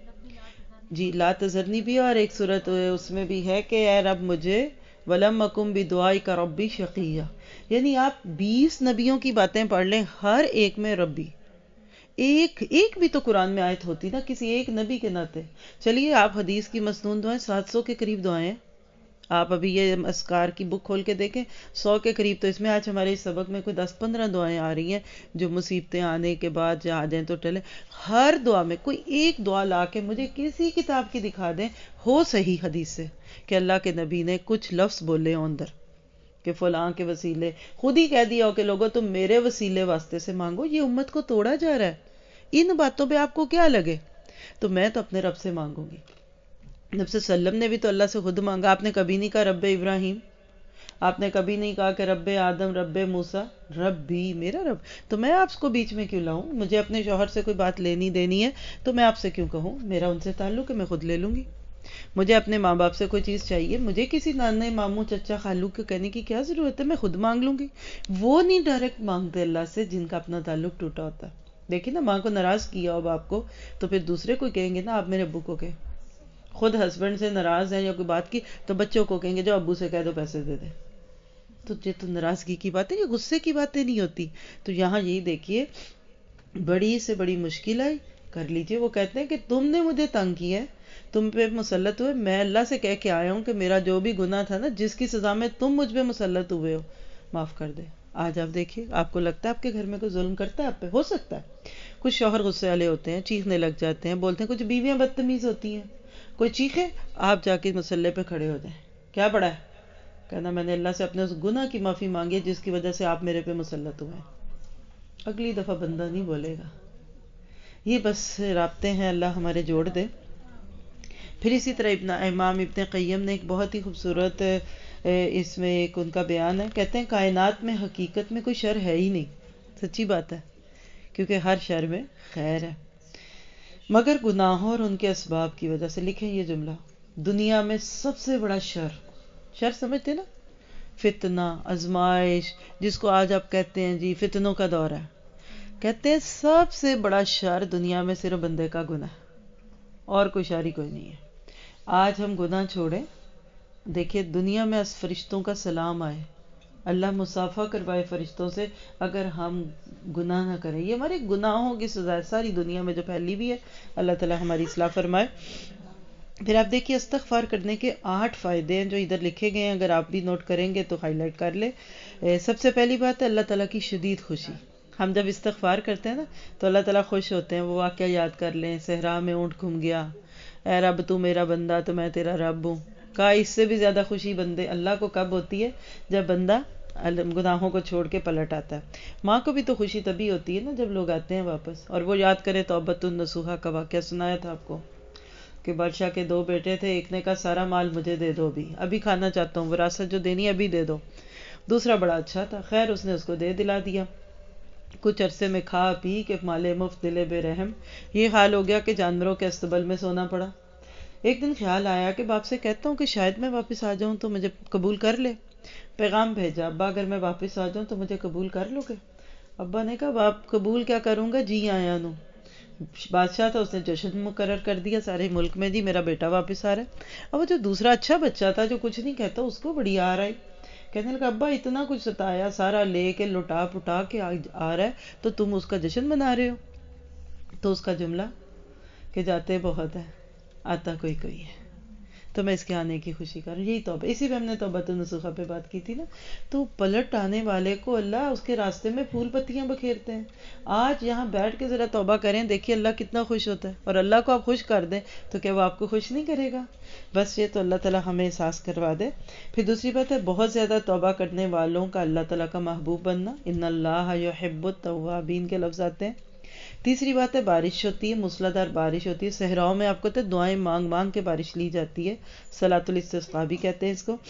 جی لا تذرنی بھی، اور ایک سورت اس میں بھی ہے کہ اے رب مجھے ولم اکم بدعائک ربی شقیہ. یعنی آپ 20 نبیوں کی باتیں پڑھ لیں، ہر ایک میں ربی. ایک بھی تو قرآن میں آیت ہوتی نا کسی ایک نبی کے ناطے. چلیے آپ حدیث کی مسنون دعائیں 700 کے قریب دعائیں ہیں. آپ ابھی یہ اذکار کی بک کھول کے دیکھیں، 100 کے قریب. تو اس میں آج ہمارے اس سبق میں کوئی 10-15 دعائیں آ رہی ہیں جو مصیبتیں آنے کے بعد جہاں آ جائیں تو ٹلے. ہر دعا میں کوئی ایک دعا لا کے مجھے کسی کتاب کی دکھا دیں ہو صحیح حدیث سے کہ اللہ کے نبی نے کچھ لفظ بولے ہوں اندر کہ فلاں کے وسیلے، خود ہی کہہ دیا ہو کہ لوگوں تم میرے وسیلے واسطے سے مانگو. یہ امت کو توڑا جا رہا ہے. ان باتوں پہ آپ کو کیا لگے؟ تو میں تو اپنے رب سے مانگوں گی. نبی صلی اللہ علیہ وسلم نے بھی تو اللہ سے خود مانگا. آپ نے کبھی نہیں کہا رب ابراہیم، آپ نے کبھی نہیں کہا کہ رب آدم، رب موسیٰ، ربی میرا رب. تو میں آپ کو بیچ میں کیوں لاؤں؟ مجھے اپنے شوہر سے کوئی بات لینی دینی ہے تو میں آپ سے کیوں کہوں؟ میرا ان سے تعلق ہے، میں خود لے لوں گی. مجھے اپنے ماں باپ سے کوئی چیز چاہیے، مجھے کسی نانے ماموں چچا خالو کے کہنے کی کیا ضرورت ہے؟ میں خود مانگ لوں گی. وہ نہیں ڈائریکٹ مانگتے اللہ سے جن کا اپنا تعلق ٹوٹا ہوتا ہے. دیکھیں نا، ماں کو ناراض کیا ہو باپ کو تو پھر دوسرے کو کہیں گے نا آپ میرے ابو کو کہیں. خود ہسبینڈ سے ناراض ہیں یا کوئی بات کی تو بچوں کو کہیں گے جو ابو سے کہہ دو پیسے دے دے. تو یہ تو ناراضگی کی باتیں، یہ غصے کی باتیں نہیں ہوتی. تو یہاں یہی دیکھیے، بڑی سے بڑی مشکل آئی کر لیجئے. وہ کہتے ہیں کہ تم نے مجھے تنگ کیا ہے، تم پہ مسلط ہوئے، میں اللہ سے کہہ کے آیا ہوں کہ میرا جو بھی گناہ تھا نا، جس کی سزا میں تم مجھ پہ مسلط ہوئے ہو، معاف کر دے. آج آپ دیکھیے، آپ کو لگتا ہے آپ کے گھر میں کوئی ظلم کرتا ہے آپ پہ؟ ہو سکتا ہے کچھ شوہر غصے والے ہوتے ہیں، چیخنے لگ جاتے ہیں، بولتے ہیں. کچھ بیویاں بدتمیز ہوتی ہیں، کوئی چیخے آپ جا کے مسلے پہ کھڑے ہو جائیں. کیا پڑا ہے؟ کہنا میں نے اللہ سے اپنے اس گناہ کی معافی مانگی ہے جس کی وجہ سے آپ میرے پہ مسلط ہوئے ہیں. اگلی دفعہ بندہ نہیں بولے گا. یہ بس رابطے ہیں، اللہ ہمارے جوڑ دے. پھر اسی طرح امام ابن قیم نے ایک بہت ہی خوبصورت اس میں ایک ان کا بیان ہے. کہتے ہیں کائنات میں حقیقت میں کوئی شر ہے ہی نہیں. سچی بات ہے، کیونکہ ہر شر میں خیر ہے، مگر گناہوں اور ان کے اسباب کی وجہ سے. لکھیں یہ جملہ، دنیا میں سب سے بڑا شر سمجھتے نا، فتنہ، آزمائش، جس کو آج آپ کہتے ہیں جی فتنوں کا دور ہے. کہتے ہیں سب سے بڑا شر دنیا میں صرف بندے کا گناہ، اور کوئی شر ہی کوئی نہیں ہے. آج ہم گناہ چھوڑیں. دیکھیں دنیا میں فرشتوں کا سلام آئے، اللہ مصافحہ کروائے فرشتوں سے اگر ہم گناہ نہ کریں. یہ ہمارے گناہوں کی سزا ہے ساری دنیا میں جو پھیلی بھی ہے. اللہ تعالی ہماری اصلاح فرمائے. پھر آپ دیکھیے استغفار کرنے کے 8 فائدے ہیں جو ادھر لکھے گئے ہیں. اگر آپ بھی نوٹ کریں گے تو ہائی لائٹ کر لیں. سب سے پہلی بات ہے اللہ تعالیٰ کی شدید خوشی. ہم جب استغفار کرتے ہیں نا تو اللہ تعالیٰ خوش ہوتے ہیں. وہ واقعہ یاد کر لیں، صحرا میں اونٹ گھم گیا، اے رب تو میرا بندہ تو میں تیرا رب ہوں. کہا اس سے بھی زیادہ خوشی بندے اللہ کو کب ہوتی ہے؟ جب بندہ گناہوں کو چھوڑ کے پلٹ آتا ہے. ماں کو بھی تو خوشی تبھی ہوتی ہے نا جب لوگ آتے ہیں واپس اور وہ یاد کرے توبۃ النصوحہ کا واقعہ سنایا تھا آپ کو کہ بادشاہ کے 2 بیٹے تھے. ایک نے کہا سارا مال مجھے دے دو، ابھی کھانا چاہتا ہوں، وراثت جو دینی ابھی دے دو. دوسرا بڑا اچھا تھا، خیر اس نے اس کو دے دلا دیا. کچھ عرصے میں کھا پی کے مال مفت دل بے رحم، یہ حال ہو گیا کہ جانوروں کے استبل میں سونا پڑا. ایک دن خیال آیا کہ باپ سے کہتا ہوں کہ شاید میں واپس آ جاؤں تو مجھے قبول کر لے. پیغام بھیجا، ابا اگر میں واپس آ جاؤں تو مجھے قبول کر لو گے؟ ابا نے کہا باپ قبول کیا کروں گا، جی آیا نوں. بادشاہ تھا، اس نے جشن مقرر کر دیا سارے ملک میں، جی میرا بیٹا واپس آ رہا ہے. اب وہ جو دوسرا اچھا بچہ تھا جو کچھ نہیں کہتا، اس کو بڑی آ رہا ہے. کہنے لگا ابا اتنا کچھ ستایا، سارا لے کے لٹا پٹا کے آ رہا ہے تو تم اس کا جشن منا رہے ہو. تو اس کا جملہ کہ جاتے بہت ہے آتا کوئی کوئی ہے. تو میں اس کے آنے کی خوشی کر رہا ہوں. یہی توبہ. اسی پہ ہم نے توبۃ النصوح پہ بات کی تھی نا. تو پلٹ آنے والے کو اللہ اس کے راستے میں پھول پتیاں بکھیرتے ہیں. آج یہاں بیٹھ کے ذرا توبہ کریں, دیکھیے اللہ کتنا خوش ہوتا ہے. اور اللہ کو آپ خوش کر دیں تو کیا وہ آپ کو خوش نہیں کرے گا؟ بس یہ تو اللہ تعالیٰ ہمیں احساس کروا دے. پھر دوسری بات ہے بہت زیادہ توبہ کرنے والوں کا اللہ تعالیٰ کا محبوب بننا. ان اللہ یحب التوابین کے لفظ آتے ہیں. تیسری بات ہے بارش ہوتی ہے, موسلادھار بارش ہوتی ہے. صحراؤں میں آپ کو تو دعائیں مانگ مانگ کے بارش لی جاتی ہے, صلاۃ الاستسقاء بھی کہتے ہیں اس کو.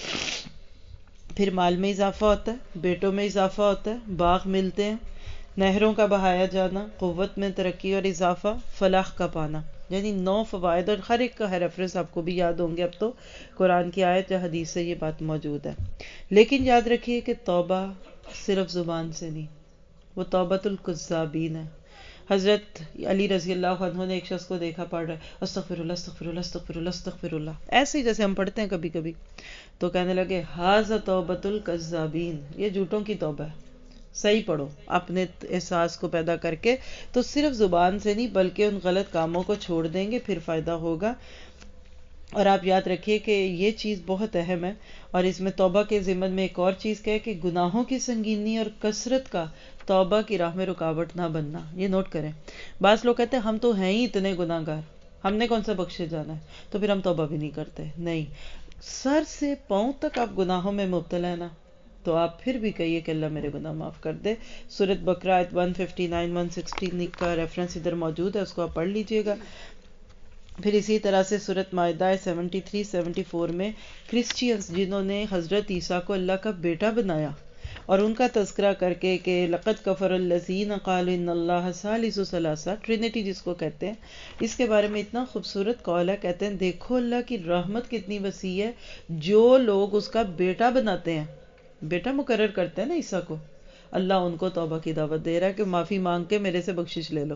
پھر مال میں اضافہ ہوتا ہے, بیٹوں میں اضافہ ہوتا ہے, باغ ملتے ہیں, نہروں کا بہایا جانا, قوت میں ترقی اور اضافہ, فلاح کا پانا. یعنی 9 فوائد, اور ہر ایک کا ریفرنس آپ کو بھی یاد ہوں گے اب تو, قرآن کی آیت یا حدیث سے یہ بات موجود ہے. لیکن یاد رکھیے کہ توبہ صرف زبان سے نہیں, وہ توبۃ الکذابین ہے. حضرت علی رضی اللہ عنہ نے ایک شخص کو دیکھا پڑھ رہا ہے استغفر اللہ استغفر اللہ استغفر اللہ استغفر اللہ, ایسے ہی جیسے ہم پڑھتے ہیں کبھی کبھی. تو کہنے لگے ھذا توبۃ الکذابین, یہ جھوٹوں کی توبہ ہے. صحیح پڑھو اپنے احساس کو پیدا کر کے. تو صرف زبان سے نہیں بلکہ ان غلط کاموں کو چھوڑ دیں گے پھر فائدہ ہوگا. اور آپ یاد رکھیے کہ یہ چیز بہت اہم ہے. اور اس میں توبہ کے ضمن میں ایک اور چیز کہے کہ گناہوں کی سنگینی اور کثرت کا توبہ کی راہ میں رکاوٹ نہ بننا. یہ نوٹ کریں. بعض لوگ کہتے ہیں ہم تو ہیں ہی اتنے گناہ گار, ہم نے کون سا بخشے جانا ہے, تو پھر ہم توبہ بھی نہیں کرتے. نہیں, سر سے پاؤں تک آپ گناہوں میں مبتلا ہے نا, تو آپ پھر بھی کہیے کہ اللہ میرے گناہ معاف کر دے. سورۃ بقرہ آیت 159 116 کا ریفرنس ادھر موجود ہے, اس کو آپ پڑھ لیجئے گا. پھر اسی طرح سے سورۃ مائدہ 73 74 میں کرسچینز جنہوں نے حضرت عیسیٰ کو اللہ کا بیٹا بنایا اور ان کا تذکرہ کر کے کہ لقد کفر الذین قالوا ان اللہ ثالث ثلاثہ, ٹرینٹی جس کو کہتے ہیں, اس کے بارے میں اتنا خوبصورت قول ہے. کہتے ہیں دیکھو اللہ کی رحمت کتنی وسیع ہے, جو لوگ اس کا بیٹا بناتے ہیں, بیٹا مقرر کرتے ہیں نا عیسیٰ کو, اللہ ان کو توبہ کی دعوت دے رہا ہے کہ معافی مانگ کے میرے سے بخشش لے لو.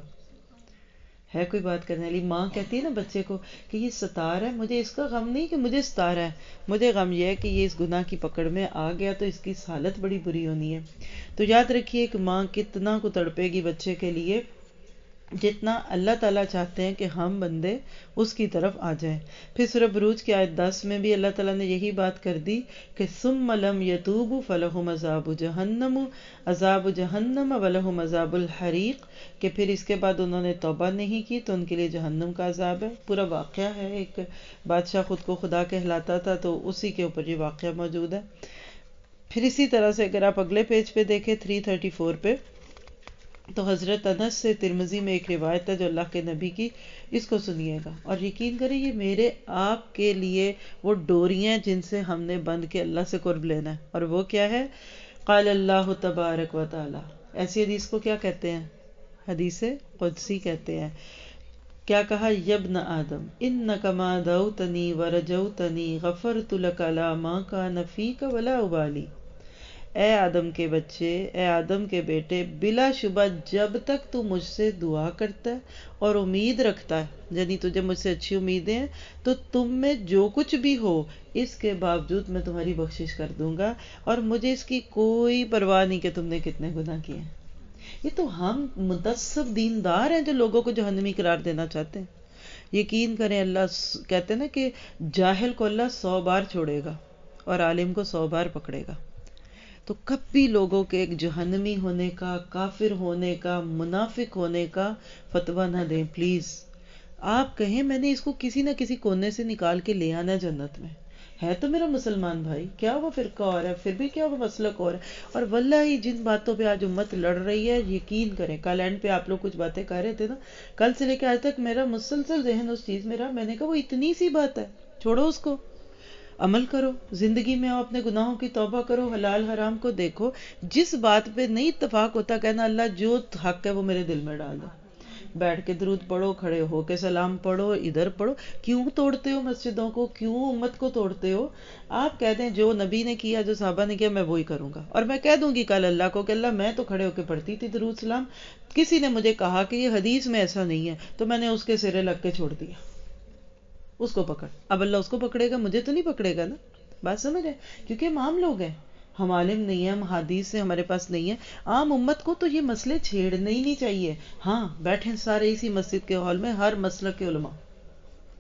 ہے کوئی بات کرنے والی ماں کہتی ہے نا بچے کو کہ یہ ستا رہا ہے, مجھے اس کا غم نہیں کہ مجھے ستا رہا ہے, مجھے غم یہ ہے کہ یہ اس گناہ کی پکڑ میں آ گیا تو اس کی حالت بڑی بری ہونی ہے. تو یاد رکھیے کہ ماں کتنا کو تڑپے گی بچے کے لیے, جتنا اللہ تعالیٰ چاہتے ہیں کہ ہم بندے اس کی طرف آ جائیں. پھر سورہ بروج کی آیت 10 میں بھی اللہ تعالیٰ نے یہی بات کر دی کہ ثم لم یتوبوا فلہم عذاب جہنم ولہم عذاب الحریق, کہ پھر اس کے بعد انہوں نے توبہ نہیں کی تو ان کے لیے جہنم کا عذاب ہے. پورا واقعہ ہے, ایک بادشاہ خود کو خدا کہلاتا تھا تو اسی کے اوپر یہ واقعہ موجود ہے. پھر اسی طرح سے اگر آپ اگلے پیج پہ دیکھیں 334 پہ, تو حضرت انس سے ترمذی میں ایک روایت ہے جو اللہ کے نبی کی, اس کو سنیے گا اور یقین کریں یہ میرے آپ کے لیے وہ ڈوریاں جن سے ہم نے بند کے اللہ سے قرب لینا ہے. اور وہ کیا ہے؟ قال اللہ تبارک و تعالی. ایسی حدیث کو کیا کہتے ہیں؟ حدیث قدسی کہتے ہیں. کیا کہا؟ یبن آدم انک ما دعوتنی ورجوتنی غفرت لک لا ما کان فیک ولا ابالی. اے آدم کے بچے, اے آدم کے بیٹے, بلا شبہ جب تک تو مجھ سے دعا کرتا ہے اور امید رکھتا ہے, یعنی تجھے مجھ سے اچھی امیدیں ہیں, تو تم میں جو کچھ بھی ہو اس کے باوجود میں تمہاری بخشش کر دوں گا, اور مجھے اس کی کوئی پرواہ نہیں کہ تم نے کتنے گناہ کیے ہیں. یہ تو ہم متعصب دیندار ہیں جو لوگوں کو جہنمی قرار دینا چاہتے ہیں. یقین کریں اللہ کہتے ہیں نا کہ جاہل کو اللہ 100 بار چھوڑے گا اور عالم کو 100 بار پکڑے گا. تو کبھی لوگوں کے ایک جہنمی ہونے کا, کافر ہونے کا, منافق ہونے کا فتویٰ نہ دیں پلیز. آپ کہیں میں نے اس کو کسی نہ کسی کونے سے نکال کے لے آنا جنت میں, ہے تو میرا مسلمان بھائی, کیا وہ فرقہ اور ہے, پھر بھی کیا وہ مسلک اور ہے. اور واللہ جن باتوں پہ آج امت لڑ رہی ہے, یقین کریں کل اینڈ پہ آپ لوگ کچھ باتیں کر رہے تھے نا, کل سے لے کے آج تک میرا مسلسل ذہن اس چیز میں رہا, میں نے کہا وہ اتنی سی بات ہے, چھوڑو اس کو, عمل کرو, زندگی میں آؤ, اپنے گناہوں کی توبہ کرو, حلال حرام کو دیکھو. جس بات پہ نہیں اتفاق ہوتا کہنا اللہ جو حق ہے وہ میرے دل میں ڈال دو. بیٹھ کے درود پڑھو, کھڑے ہو کے سلام پڑھو, ادھر پڑھو. کیوں توڑتے ہو مسجدوں کو, کیوں امت کو توڑتے ہو؟ آپ کہہ دیں جو نبی نے کیا, جو صحابہ نے کیا, میں وہی کروں گا. اور میں کہہ دوں گی کل اللہ کو کہ اللہ میں تو کھڑے ہو کے پڑھتی تھی درود سلام, کسی نے مجھے کہا کہ یہ حدیث میں ایسا نہیں ہے تو میں نے اس کے سرے لگ کے چھوڑ دیا, اس کو پکڑ. اب اللہ اس کو پکڑے گا, مجھے تو نہیں پکڑے گا نا. بات سمجھ رہے, کیونکہ ہم عام لوگ ہیں, ہم عالم نہیں ہیں, ہم حدیث سے ہمارے پاس نہیں ہے. عام امت کو تو یہ مسئلے چھیڑنے ہی نہیں چاہیے. ہاں بیٹھیں سارے اسی مسجد کے ہال میں, ہر مسلک کے علماء,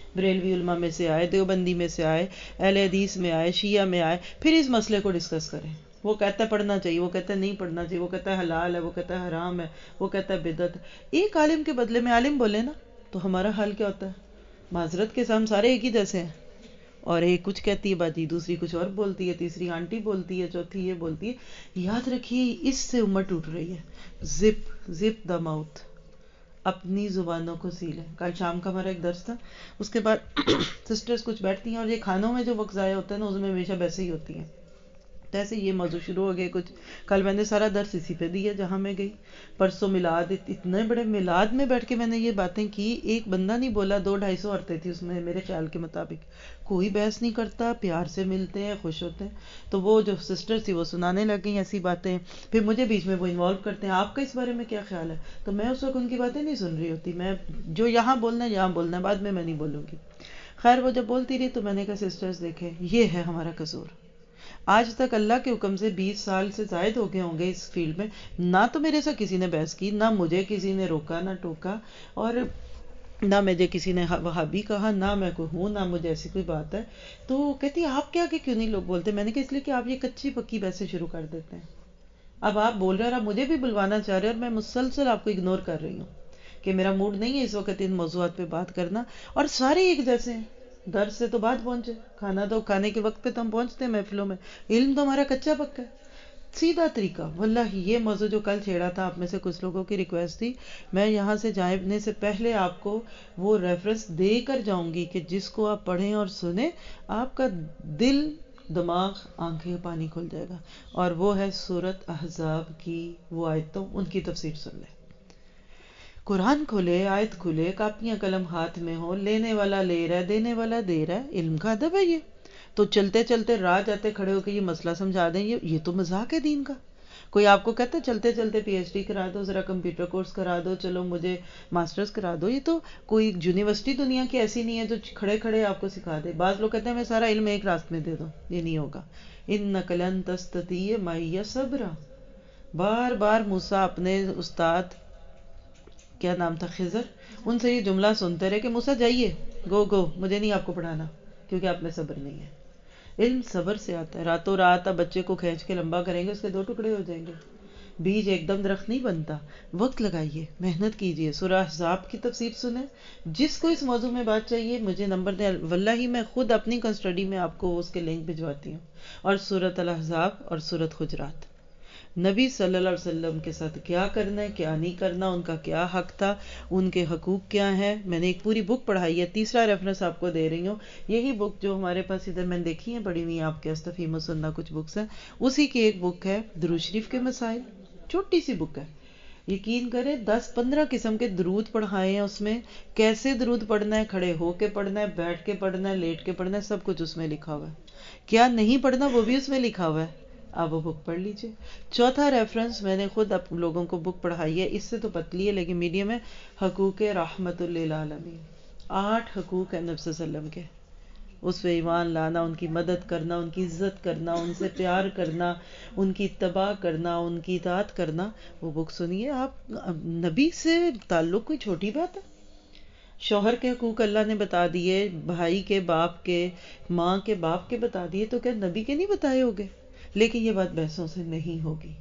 بریلوی علماء میں سے آئے، دیوبندی میں سے آئے، اہل حدیث میں آئے، شیعہ میں آئے، پھر اس مسئلے کو ڈسکس کریں. وہ کہتا ہے پڑھنا چاہیے، وہ کہتا ہے نہیں پڑھنا چاہیے، وہ کہتا ہے حلال ہے، وہ کہتا ہے حرام ہے، وہ کہتا ہے بدعت ہے. ایک عالم کے بدلے میں عالم بولے نا، تو ہمارا حال کیا ہوتا ہے؟ معذرت کے ساتھ ہم سارے ایک ہی جیسے ہیں، اور ایک کچھ کہتی ہے باجی، دوسری کچھ اور بولتی ہے، تیسری آنٹی بولتی ہے، چوتھی یہ بولتی ہے. یاد رکھیے اس سے امت ٹوٹ رہی ہے. زپ دا ماؤتھ، اپنی زبانوں کو سیلیں. کل شام کا ہمارا ایک درس تھا، اس کے بعد سسٹرز کچھ بیٹھتی ہیں، اور یہ کھانوں میں جو وقت ضائع ہوتا ہے نا، اس میں ہمیشہ ویسے ہی ہوتی ہیں. ایسے یہ موضوع شروع ہو گئے کچھ. کل میں نے سارا درس اسی پہ دیا جہاں میں گئی. پرسوں میلاد، اتنے بڑے میلاد میں بیٹھ کے میں نے یہ باتیں کی. ایک بندہ نہیں بولا، 200-250 عورتیں تھی اس میں میرے خیال کے مطابق. کوئی بحث نہیں کرتا، پیار سے ملتے ہیں، خوش ہوتے ہیں. تو وہ جو سسٹر تھی وہ سنانے لگ گئی ایسی باتیں، پھر مجھے بیچ میں وہ انوالو کرتے ہیں، آپ کا اس بارے میں کیا خیال ہے؟ تو میں اس وقت ان کی باتیں نہیں سن رہی ہوتی، میں جو یہاں بولنا ہے یہاں بولنا ہے، بعد میں نہیں بولوں گی. خیر وہ جب بولتی رہی تو میں نے کہا سسٹرز دیکھیں، یہ ہے ہمارا قصور. آج تک اللہ کے حکم سے 20 سال سے زائد ہو گئے ہوں گے اس فیلڈ میں، نہ تو میرے سے کسی نے بحث کی، نہ مجھے کسی نے روکا نہ ٹوکا، اور نہ مجھے کسی نے وہابی کہا، نہ میں کوئی ہوں، نہ مجھے ایسی کوئی بات ہے. تو کہتی آپ کیا کہ کیوں نہیں لوگ بولتے؟ میں نے کہا اس لیے کہ آپ یہ کچی پکی بحثیں شروع کر دیتے ہیں. اب آپ بول رہے ہیں اور آپ مجھے بھی بلوانا چاہ رہے ہیں، اور میں مسلسل آپ کو اگنور کر رہی ہوں کہ میرا موڈ نہیں ہے اس وقت ان موضوعات پہ بات کرنا. اور سارے ایک جیسے ہیں. درس سے تو بعد پہنچے، کھانا تو کھانے کے وقت پہ تو ہم پہنچتے ہیں محفلوں میں. علم تو ہمارا کچا پکا ہے. سیدھا طریقہ. واللہ یہ موضوع جو کل چھیڑا تھا، آپ میں سے کچھ لوگوں کی ریکویسٹ تھی، میں یہاں سے جانے سے پہلے آپ کو وہ ریفرنس دے کر جاؤں گی کہ جس کو آپ پڑھیں اور سنیں، آپ کا دل، دماغ، آنکھیں پانی کھل جائے گا. اور وہ ہے سورۃ احزاب کی وہ آیتوں، ان کی تفسیر سن لیں. قرآن کھولے، آیت کھولے، کاپیاں قلم ہاتھ میں ہو، لینے والا لے رہا ہے، دینے والا دے رہا ہے. علم کا ادب ہے یہ. تو چلتے چلتے راہ جاتے کھڑے ہو کے یہ مسئلہ سمجھا دیں، یہ تو مذاق ہے دین کا. کوئی آپ کو کہتا ہے چلتے چلتے پی ایچ ڈی کرا دو، ذرا کمپیوٹر کورس کرا دو، چلو مجھے ماسٹرز کرا دو. یہ تو کوئی یونیورسٹی دنیا کی ایسی نہیں ہے جو کھڑے کھڑے آپ کو سکھا دے. بعض لوگ کہتے ہیں میں سارا علم ایک راست میں دے دوں، یہ نہیں ہوگا. انک لن تستطیع معی صبرا. بار بار موسیٰ اپنے استاد، کیا نام تھا، خضر، ان سے یہ جملہ سنتے رہے کہ موسیٰ جائیے، گو مجھے نہیں آپ کو پڑھانا، کیونکہ آپ میں صبر نہیں ہے. علم صبر سے آتا ہے. راتوں رات آپ بچے کو کھینچ کے لمبا کریں گے، اس کے 2 ٹکڑے ہو جائیں گے. بیج ایک دم درخت نہیں بنتا. وقت لگائیے، محنت کیجیے. سورہ احزاب کی تفسیر سنیں. جس کو اس موضوع میں بات چاہیے مجھے نمبر دیں، واللہ میں خود اپنی اسٹڈی میں آپ کو اس کے لنک بھجواتی ہوں. اور سورۃ الاحزاب اور سورۃ حجرات. نبی صلی اللہ علیہ وسلم کے ساتھ کیا کرنا ہے، کیا نہیں کرنا، ان کا کیا حق تھا، ان کے حقوق کیا ہیں. میں نے ایک پوری بک پڑھائی ہے. تیسرا ریفرنس آپ کو دے رہی ہوں. یہی بک جو ہمارے پاس ادھر میں نے دیکھی ہیں پڑھی ہوئی ہیں آپ کے استفہیم السنہ کچھ بکس ہیں، اسی کی ایک بک ہے درود شریف کے مسائل. چھوٹی سی بک ہے. یقین کریں 10-15 قسم کے درود پڑھائے ہیں اس میں. کیسے درود پڑھنا ہے، کھڑے ہو کے پڑھنا ہے، بیٹھ کے پڑھنا ہے، لیٹ کے پڑھنا ہے، سب کچھ اس میں لکھا ہوا ہے. کیا نہیں پڑھنا وہ بھی اس میں لکھا ہوا ہے. آپ وہ بک پڑھ لیجئے. چوتھا ریفرنس میں نے خود لوگوں کو بک پڑھائی ہے، اس سے تو پتلی ہے لیکن میڈیم ہے، حقوق رحمت للعالمین. 8 حقوق ہیں نبی صلی اللہ علیہ وسلم کے. اس پہ ایمان لانا، ان کی مدد کرنا، ان کی عزت کرنا، ان سے پیار کرنا، ان کی اتباع کرنا، ان کی اطاعت کرنا. وہ بک سنیے. آپ نبی سے تعلق کوئی چھوٹی بات ہے؟ شوہر کے حقوق اللہ نے بتا دیے، بھائی کے باپ کے، ماں کے باپ کے بتا دیے، تو کیا نبی کے نہیں بتائے ہوگے؟ لیکن یہ بات بحثوں سے نہیں ہوگی.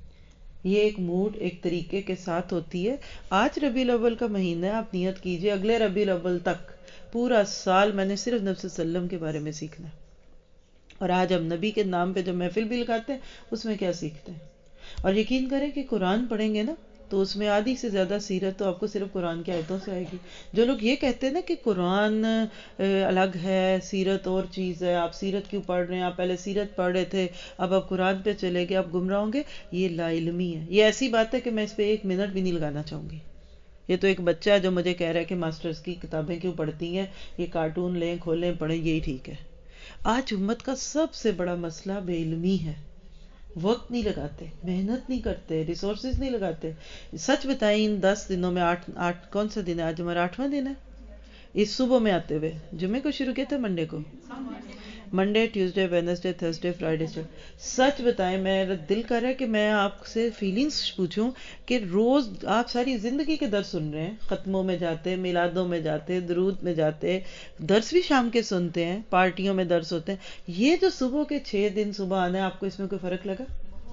یہ ایک موڈ، ایک طریقے کے ساتھ ہوتی ہے. آج ربیع الاول کا مہینہ ہے، آپ نیت کیجئے اگلے ربیع الاول تک پورا سال میں نے صرف نبی صلی اللہ علیہ وسلم کے بارے میں سیکھنا ہے. اور آج ہم نبی کے نام پہ جو محفل بھی لگاتے ہیں اس میں کیا سیکھتے ہیں. اور یقین کریں کہ قرآن پڑھیں گے نا تو اس میں آدھی سے زیادہ سیرت تو آپ کو صرف قرآن کی آیتوں سے آئے گی. جو لوگ یہ کہتے ہیں نا کہ قرآن الگ ہے، سیرت اور چیز ہے، آپ سیرت کیوں پڑھ رہے ہیں، آپ پہلے سیرت پڑھ رہے تھے اب آپ قرآن پہ چلے گئے، آپ گمراہ ہوں گے، یہ لا علمی ہے. یہ ایسی بات ہے کہ میں اس پہ 1 منٹ بھی نہیں لگانا چاہوں گی. یہ تو ایک بچہ ہے جو مجھے کہہ رہا ہے کہ ماسٹرز کی کتابیں کیوں پڑھتی ہیں، یہ کارٹون لیں، کھولیں، پڑھیں، یہی ٹھیک ہے. آج امت کا سب سے بڑا مسئلہ بے علمی ہے. وقت نہیں لگاتے، محنت نہیں کرتے، ریسورسز نہیں لگاتے. سچ بتائیں ان 10 دنوں میں 8 کون سا دن ہے آج؟ ہمارا 8واں دن ہے اس صبح میں آتے ہوئے. جمعے کو شروع کیا تھا، منڈے کو. Monday Tuesday Wednesday Thursday Friday سے. سچ بتائیں میرا دل کر رہا ہے کہ میں آپ سے فیلنگس پوچھوں کہ روز آپ ساری زندگی کے درس سن رہے ہیں, ختموں میں جاتے, میلادوں میں جاتے, درود میں جاتے, درس بھی شام کے سنتے ہیں, پارٹیوں میں درس ہوتے ہیں, یہ جو صبح کے 6 دن صبح آنا ہے, آپ کو اس میں کوئی فرق لگا؟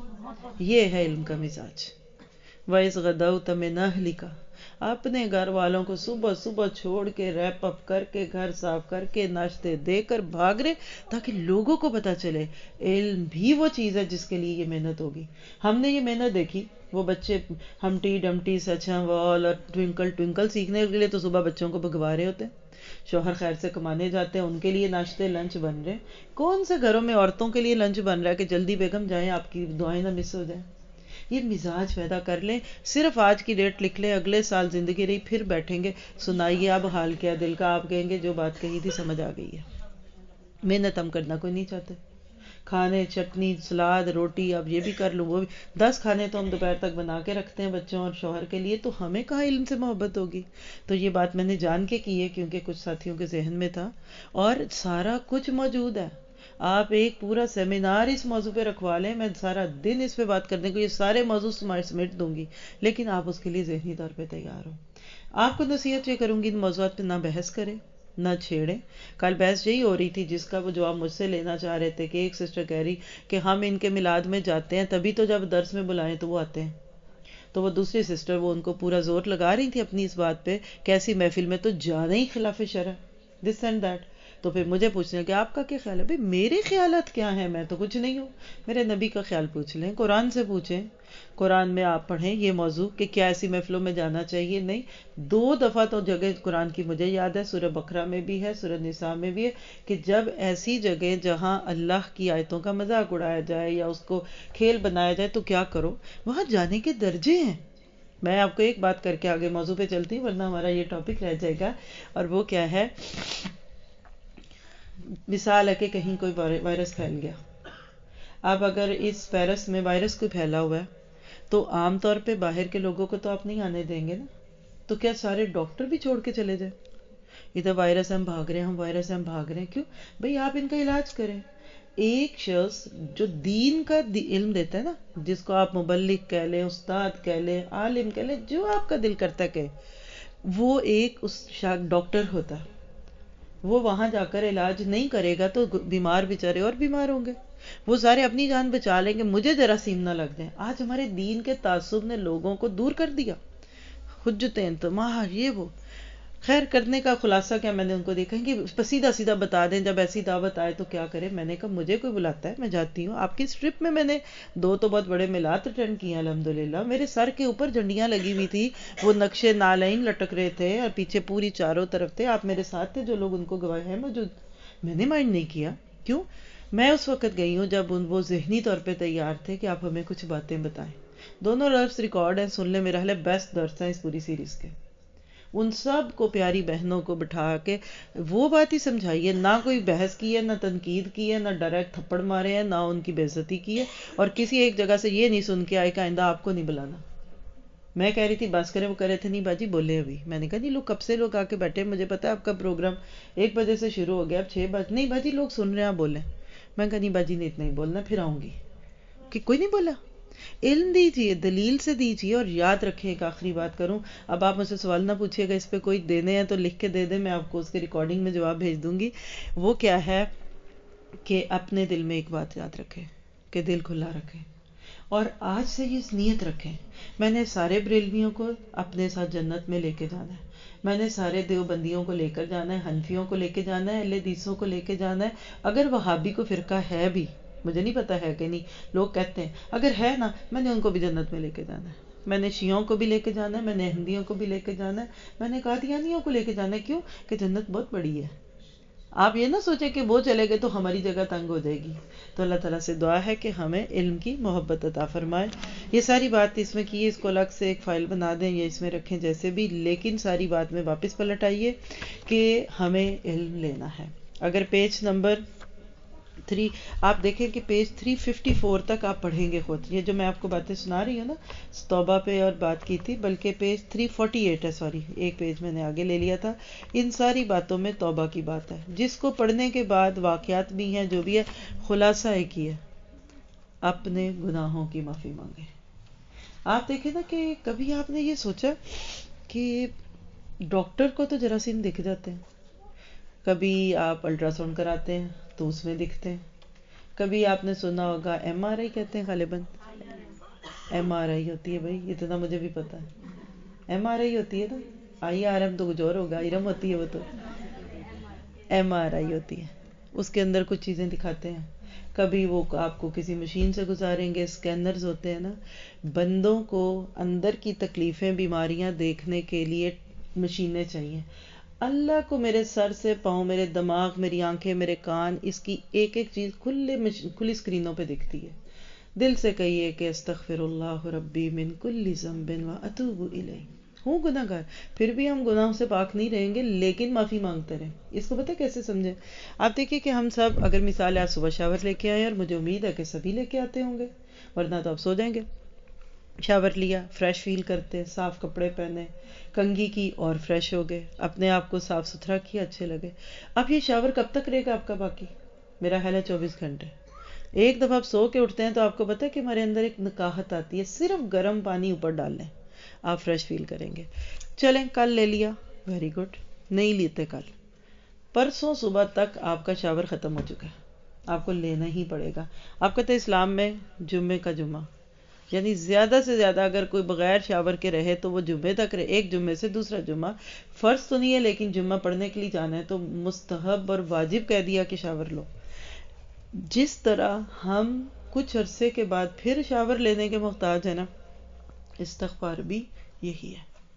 یہ ہے علم کا مزاج. وَإِذْ غَدَوْتَ مِنْ أَهْلِكَ, اپنے گھر والوں کو صبح صبح چھوڑ کے ریپ اپ کر کے گھر صاف کر کے ناشتے دے کر بھاگ رہے تاکہ لوگوں کو پتا چلے علم بھی وہ چیز ہے جس کے لیے یہ محنت ہوگی. ہم نے یہ محنت دیکھی, وہ بچے ہمٹی ڈمٹی سچا وال اور ٹوئنکل ٹوئنکل سیکھنے کے لیے تو صبح بچوں کو بھگوا رہے ہوتے ہیں, شوہر خیر سے کمانے جاتے ہیں, ان کے لیے ناشتے لنچ بن رہے. کون سے گھروں میں عورتوں کے لیے لنچ بن رہا ہے کہ جلدی بیگم جائیں آپ کی دعائیں نہ مس ہو جائیں. یہ مزاج پیدا کر لیں, صرف آج کی ڈیٹ لکھ لیں, اگلے سال زندگی رہی پھر بیٹھیں گے سنائیے اب حال کیا دل کا, آپ کہیں گے جو بات کہی تھی سمجھ آ گئی ہے. محنت ہم کرنا کوئی نہیں چاہتے, کھانے چٹنی سلاد روٹی اب یہ بھی کر لوں وہ بھی, 10 کھانے تو ہم دوپہر تک بنا کے رکھتے ہیں بچوں اور شوہر کے لیے, تو ہمیں کہاں علم سے محبت ہوگی. تو یہ بات میں نے جان کے کی ہے کیونکہ کچھ ساتھیوں کے ذہن میں تھا, اور سارا کچھ موجود ہے. آپ ایک پورا سیمینار اس موضوع پہ رکھوا لیں, میں سارا دن اس پہ بات کرنے کو یہ سارے موضوع سمیٹ دوں گی, لیکن آپ اس کے لیے ذہنی طور پہ تیار ہو. آپ کو نصیحت یہ کروں گی ان موضوعات پہ نہ بحث کریں نہ چھیڑیں. کل بحث یہی ہو رہی تھی جس کا وہ جواب مجھ سے لینا چاہ رہے تھے کہ ایک سسٹر کہہ رہی کہ ہم ان کے میلاد میں جاتے ہیں تبھی تو جب درس میں بلائیں تو وہ آتے ہیں. تو وہ دوسری سسٹر وہ ان کو پورا زور لگا رہی تھی اپنی اس بات پہ کہ ایسی محفل میں تو جانا ہی خلاف شرع, دس اینڈ دیٹ. تو پھر مجھے پوچھنے کہ آپ کا کیا خیال ہے؟ بھائی میرے خیالات کیا ہیں, میں تو کچھ نہیں ہوں. میرے نبی کا خیال پوچھ لیں, قرآن سے پوچھیں, قرآن میں آپ پڑھیں یہ موضوع کہ کیا ایسی محفلوں میں جانا چاہیے. نہیں, 2 دفعہ تو جگہ قرآن کی مجھے یاد ہے, سورہ بقرہ میں بھی ہے, سورہ نساء میں بھی ہے, کہ جب ایسی جگہ جہاں اللہ کی آیتوں کا مذاق اڑایا جائے یا اس کو کھیل بنایا جائے تو کیا کرو, وہاں جانے کے درجے ہیں. میں آپ کو ایک بات کر کے آگے موضوع پہ چلتی ہوں ورنہ ہمارا یہ ٹاپک رہ جائے گا, اور وہ کیا ہے, مثال ہے کہ کہیں کوئی وائرس پھیل گیا. اب اگر اس وائرس میں وائرس کوئی پھیلا ہوا ہے تو عام طور پہ باہر کے لوگوں کو تو آپ نہیں آنے دیں گے نا, تو کیا سارے ڈاکٹر بھی چھوڑ کے چلے جائیں؟ ادھر وائرس ہم بھاگ رہے ہیں, ہم وائرس ہم بھاگ رہے ہیں, کیوں بھئی آپ ان کا علاج کریں. ایک شخص جو دین کا علم دیتا ہے نا, جس کو آپ مبلغ کہہ لیں, استاد کہہ لیں, عالم کہہ لیں, جو آپ کا دل کرتا کہ وہ ایک اس ڈاکٹر ہوتا. وہ وہاں جا کر علاج نہیں کرے گا تو بیمار بیچارے اور بیمار ہوں گے. وہ سارے اپنی جان بچا لیں گے, مجھے جراثیم نہ لگ جائیں. آج ہمارے دین کے تعصب نے لوگوں کو دور کر دیا, حجتیں تمہار یہ وہ. خیر کرنے کا خلاصہ کیا, میں نے ان کو دیکھا کہ سیدھا سیدھا بتا دیں, جب ایسی دعوت آئے تو کیا کرے. میں نے کہا مجھے کوئی بلاتا ہے میں جاتی ہوں. آپ کی اسٹرپ میں نے 2 تو بہت بڑے میلاد اٹینڈ کیے الحمدللہ. میرے سر کے اوپر جھنڈیاں لگی ہوئی تھی, وہ نقشے نالین لٹک رہے تھے اور پیچھے پوری چاروں طرف تھے. آپ میرے ساتھ تھے, جو لوگ ان کو گواہ ہیں موجود. میں نے مائنڈ نہیں کیا. کیوں؟ میں اس وقت گئی ہوں جب وہ ذہنی طور پہ تیار تھے کہ آپ ہمیں کچھ باتیں بتائیں. دونوں درس ریکارڈ ہیں, سن لیں, میرا حال ہے بیسٹ درس ہیں اس پوری سیریز کے. ان سب کو پیاری بہنوں کو بٹھا کے وہ بات ہی سمجھائیے, نہ کوئی بحث کی ہے, نہ تنقید کی ہے, نہ ڈائریکٹ تھپڑ مارے ہیں, نہ ان کی بےعزتی کی ہے, اور کسی ایک جگہ سے یہ نہیں سن کے آئے کہ آئندہ آپ کو نہیں بلانا. میں کہہ رہی تھی بس کریں, وہ کہہ رہے تھے نہیں باجی بولے ابھی. میں نے کہا نہیں, لوگ کب سے لوگ آ کے بیٹھے, مجھے پتا ہے آپ کا پروگرام 1 بجے سے شروع ہو گیا, اب 6 بجے. نہیں باجی لوگ سن رہے ہیں, آپ بولیں. میں کہا نہیں باجی نے اتنا ہی بولنا, پھر آؤں گی. کہ کوئی نہیں بولا. علم دیجیے, دلیل سے دیجیے. اور یاد رکھیں, ایک آخری بات کروں, اب آپ مجھ سے سوال نہ پوچھیے گا, اس پہ کوئی دینے ہیں تو لکھ کے دے دیں, میں آپ کو اس کے ریکارڈنگ میں جواب بھیج دوں گی. وہ کیا ہے کہ اپنے دل میں ایک بات یاد رکھیں کہ دل کھلا رکھیں, اور آج سے یہ نیت رکھیں, میں نے سارے بریلویوں کو اپنے ساتھ جنت میں لے کے جانا ہے. میں نے سارے دیوبندیوں کو لے کر جانا ہے, حنفیوں کو لے کے جانا ہے, اہل حدیثوں کو لے کے جانا ہے. اگر وہابی کو فرقہ ہے بھی, مجھے نہیں پتا ہے کہ نہیں, لوگ کہتے ہیں اگر ہے نا, میں نے ان کو بھی جنت میں لے کے جانا ہے. میں نے شیعوں کو بھی لے کے جانا ہے, میں نے احمدیوں کو بھی لے کے جانا ہے, میں نے قادیانیوں کو لے کے جانا ہے. کیوں کہ جنت بہت بڑی ہے. آپ یہ نہ سوچیں کہ وہ چلے گئے تو ہماری جگہ تنگ ہو جائے گی. تو اللہ تعالیٰ سے دعا ہے کہ ہمیں علم کی محبت عطا فرمائے. یہ ساری بات اس میں کی ہے, اس کو الگ سے ایک فائل بنا دیں یا اس میں رکھیں جیسے بھی, لیکن ساری بات میں واپس پلٹ آئیے کہ ہمیں علم لینا ہے. اگر پیج نمبر آپ دیکھیں کہ پیج 354 تک آپ پڑھیں گے خود. یہ جو میں آپ کو باتیں سنا رہی ہوں نا توبہ پہ اور بات کی تھی، بلکہ پیج 348 ہے، سوری ایک پیج میں نے آگے لے لیا تھا. ان ساری باتوں میں توبہ کی بات ہے، جس کو پڑھنے کے بعد واقعات بھی ہیں جو بھی ہے، خلاصہ ایک ہی ہے، اپنے گناہوں کی معافی مانگے. آپ دیکھیں نا کہ کبھی آپ نے یہ سوچا کہ ڈاکٹر کو تو جراثیم دکھ جاتے ہیں، کبھی آپ الٹرا ساؤنڈ کراتے ہیں تو اس میں دکھتے ہیں، کبھی آپ نے سنا ہوگا ایم آر آئی کہتے ہیں، غالباً ایم آر آئی ہوتی ہے، بھائی اتنا مجھے بھی پتا ہے، ایم آر آئی ہوتی ہے نا، آئی آر ایم تو کچھ اور ہوگا، آئرم ہوتی ہے وہ تو، ایم آر آئی ہوتی ہے، اس کے اندر کچھ چیزیں دکھاتے ہیں. کبھی وہ آپ کو کسی مشین سے گزاریں گے، اسکینرز ہوتے ہیں نا. بندوں کو اندر کی تکلیفیں بیماریاں دیکھنے کے لیے مشینیں چاہیے. اللہ کو میرے سر سے پاؤں، میرے دماغ، میری آنکھیں، میرے کان، اس کی ایک ایک چیز کھلی اسکرینوں پہ دکھتی ہے. دل سے کہیے کہ استغفر اللہ ربی من کل ذنب واتوب الیہ. ہوں گناہ گار، پھر بھی ہم گناہوں سے پاک نہیں رہیں گے، لیکن معافی مانگتے رہیں. اس کو پتہ کیسے سمجھیں؟ آپ دیکھیے کہ ہم سب اگر مثال آج صبح شاور لے کے آئے، اور مجھے امید ہے کہ سبھی لے کے آتے ہوں گے، ورنہ تو آپ سو جائیں گے. شاور لیا، فریش فیل کرتے، صاف کپڑے پہنے، کنگھی کی اور فریش ہو گئے، اپنے آپ کو صاف ستھرا کیا، اچھے لگے. اب یہ شاور کب تک رہے گا آپ کا باقی؟ میرا خیال ہے 24 گھنٹے. ایک دفعہ آپ سو کے اٹھتے ہیں تو آپ کو پتہ ہے کہ ہمارے اندر ایک نکاہت آتی ہے، صرف گرم پانی اوپر ڈال لیں، آپ فریش فیل کریں گے. چلیں کل لے لیا، ویری گڈ. نہیں لیتے کل، پرسوں صبح تک آپ کا شاور ختم ہو چکا ہے، آپ کو لینا ہی پڑے گا. آپ کہتے ہیں اسلام میں جمعے کا جمعہ، یعنی زیادہ سے زیادہ اگر کوئی بغیر شاور کے رہے تو وہ جمعے تک رہے، ایک جمعے سے دوسرا جمعہ. فرض تو نہیں ہے، لیکن جمعہ پڑھنے کے لیے جانا ہے تو مستحب اور واجب کہہ دیا کہ شاور لو. جس طرح ہم کچھ عرصے کے بعد پھر شاور لینے کے محتاج ہیں نا، استغفار بھی یہی ہے.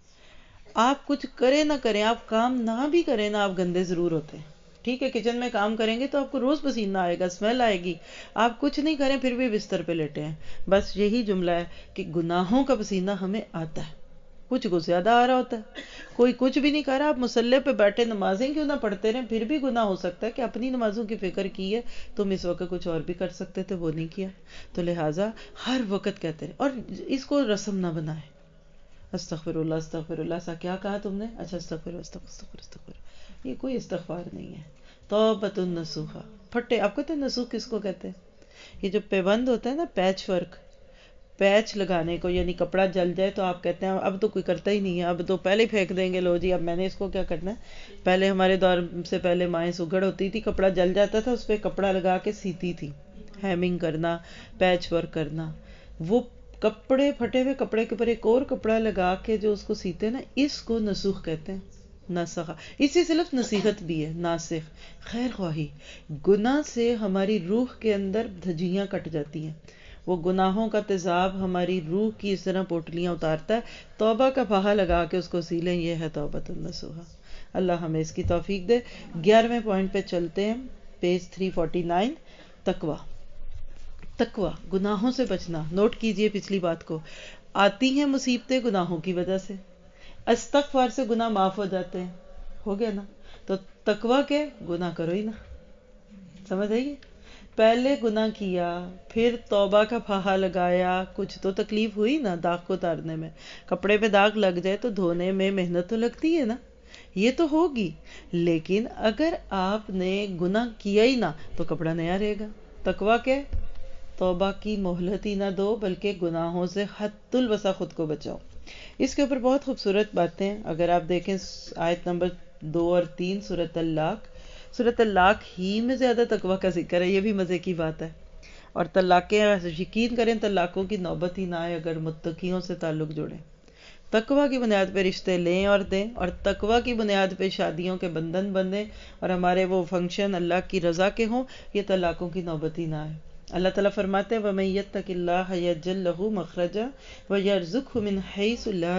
آپ کچھ کریں نہ کریں، آپ کام نہ بھی کریں نا، آپ گندے ضرور ہوتے ہیں. ٹھیک ہے، کچن میں کام کریں گے تو آپ کو روز پسینہ آئے گا، اسمیل آئے گی. آپ کچھ نہیں کریں پھر بھی بستر پہ لیٹے ہیں. بس یہی جملہ ہے کہ گناہوں کا پسینہ ہمیں آتا ہے، کچھ کو زیادہ آ رہا ہوتا ہے. کوئی کچھ بھی نہیں کر رہا، آپ مصلی پہ بیٹھے نمازیں کیوں نہ پڑھتے رہیں، پھر بھی گناہ ہو سکتا ہے کہ اپنی نمازوں کی فکر کی ہے، تم اس وقت کچھ اور بھی کر سکتے تھے، وہ نہیں کیا. تو لہٰذا ہر وقت کہتے رہیں، اور اس کو رسم نہ بنائیں. استغفر اللہ استغفر اللہ، سا کیا کہا تم نے؟ اچھا استغفر استغفر استغفر. یہ کوئی استغفار نہیں ہے. توبۃ النصوح، پھٹے. آپ کہتے ہیں نسوخ کس کو کہتے ہیں؟ یہ جو پیبند ہوتا ہے نا، پیچ ورک، پیچ لگانے کو، یعنی کپڑا جل جائے تو آپ کہتے ہیں اب تو کوئی کرتا ہی نہیں ہے، اب تو پہلے پھینک دیں گے، لو جی اب میں نے اس کو کیا کرنا ہے. پہلے ہمارے دور سے پہلے مائیں سگڑ ہوتی تھی، کپڑا جل جاتا تھا، اس پہ کپڑا لگا کے سیتی تھی، ہیمنگ کرنا، پیچ ورک کرنا. وہ کپڑے، پھٹے ہوئے کپڑے کے اوپر ایک اور کپڑا لگا کے جو اس کو سیتے نا، اس کو نسوخ کہتے ہیں. نسخہ، اسی سے لفظ نصیحت بھی ہے، ناسخ، خیر خواہی. گناہ سے ہماری روح کے اندر دھجیاں کٹ جاتی ہیں. وہ گناہوں کا تیزاب ہماری روح کی اس طرح پوٹلیاں اتارتا ہے. توبہ کا پہا لگا کے اس کو سی لیں، یہ ہے توبۃ النصوح. اللہ ہمیں اس کی توفیق دے. 11ویں پوائنٹ پہ چلتے ہیں، پیج 349. تقوی. تقوی، گناہوں سے بچنا. نوٹ کیجئے پچھلی بات کو. آتی ہیں مصیبتیں گناہوں کی وجہ سے، استغفار سے گناہ معاف ہو جاتے ہیں. ہو گیا نا؟ تو تقوی کے گناہ کرو ہی نا. سمجھ آئیے؟ پہلے گناہ کیا، پھر توبہ کا پھاہا لگایا، کچھ تو تکلیف ہوئی نا داغ کو اتارنے میں. کپڑے پہ داغ لگ جائے تو دھونے میں محنت تو لگتی ہے نا، یہ تو ہوگی. لیکن اگر آپ نے گناہ کیا ہی نہ تو کپڑا نیا رہے گا. تقوی کے توبہ کی مہلت ہی نہ دو، بلکہ گناہوں سے حد الوسع خود کو بچاؤ. اس کے اوپر بہت خوبصورت باتیں، اگر آپ دیکھیں آیت نمبر 2 اور 3 سورۃ طلاق. سورۃ طلاق ہی میں زیادہ تقوی کا ذکر ہے، یہ بھی مزے کی بات ہے. اور طلاقیں، یقین کریں طلاقوں کی نوبت ہی نہ آئے اگر متقیوں سے تعلق جوڑیں. تقوی کی بنیاد پہ رشتے لیں اور دیں، اور تقوی کی بنیاد پہ شادیوں کے بندھن بندیں، اور ہمارے وہ فنکشن اللہ کی رضا کے ہوں، یہ طلاقوں کی نوبت ہی نہ آئے. اللہ تعالیٰ فرماتے ہیں وَمَن يَتَّقِ اللَّهَ يَجْعَل لَّهُ مَخْرَجًا وَيَرْزُقْهُ مِنْ حَيْثُ لَا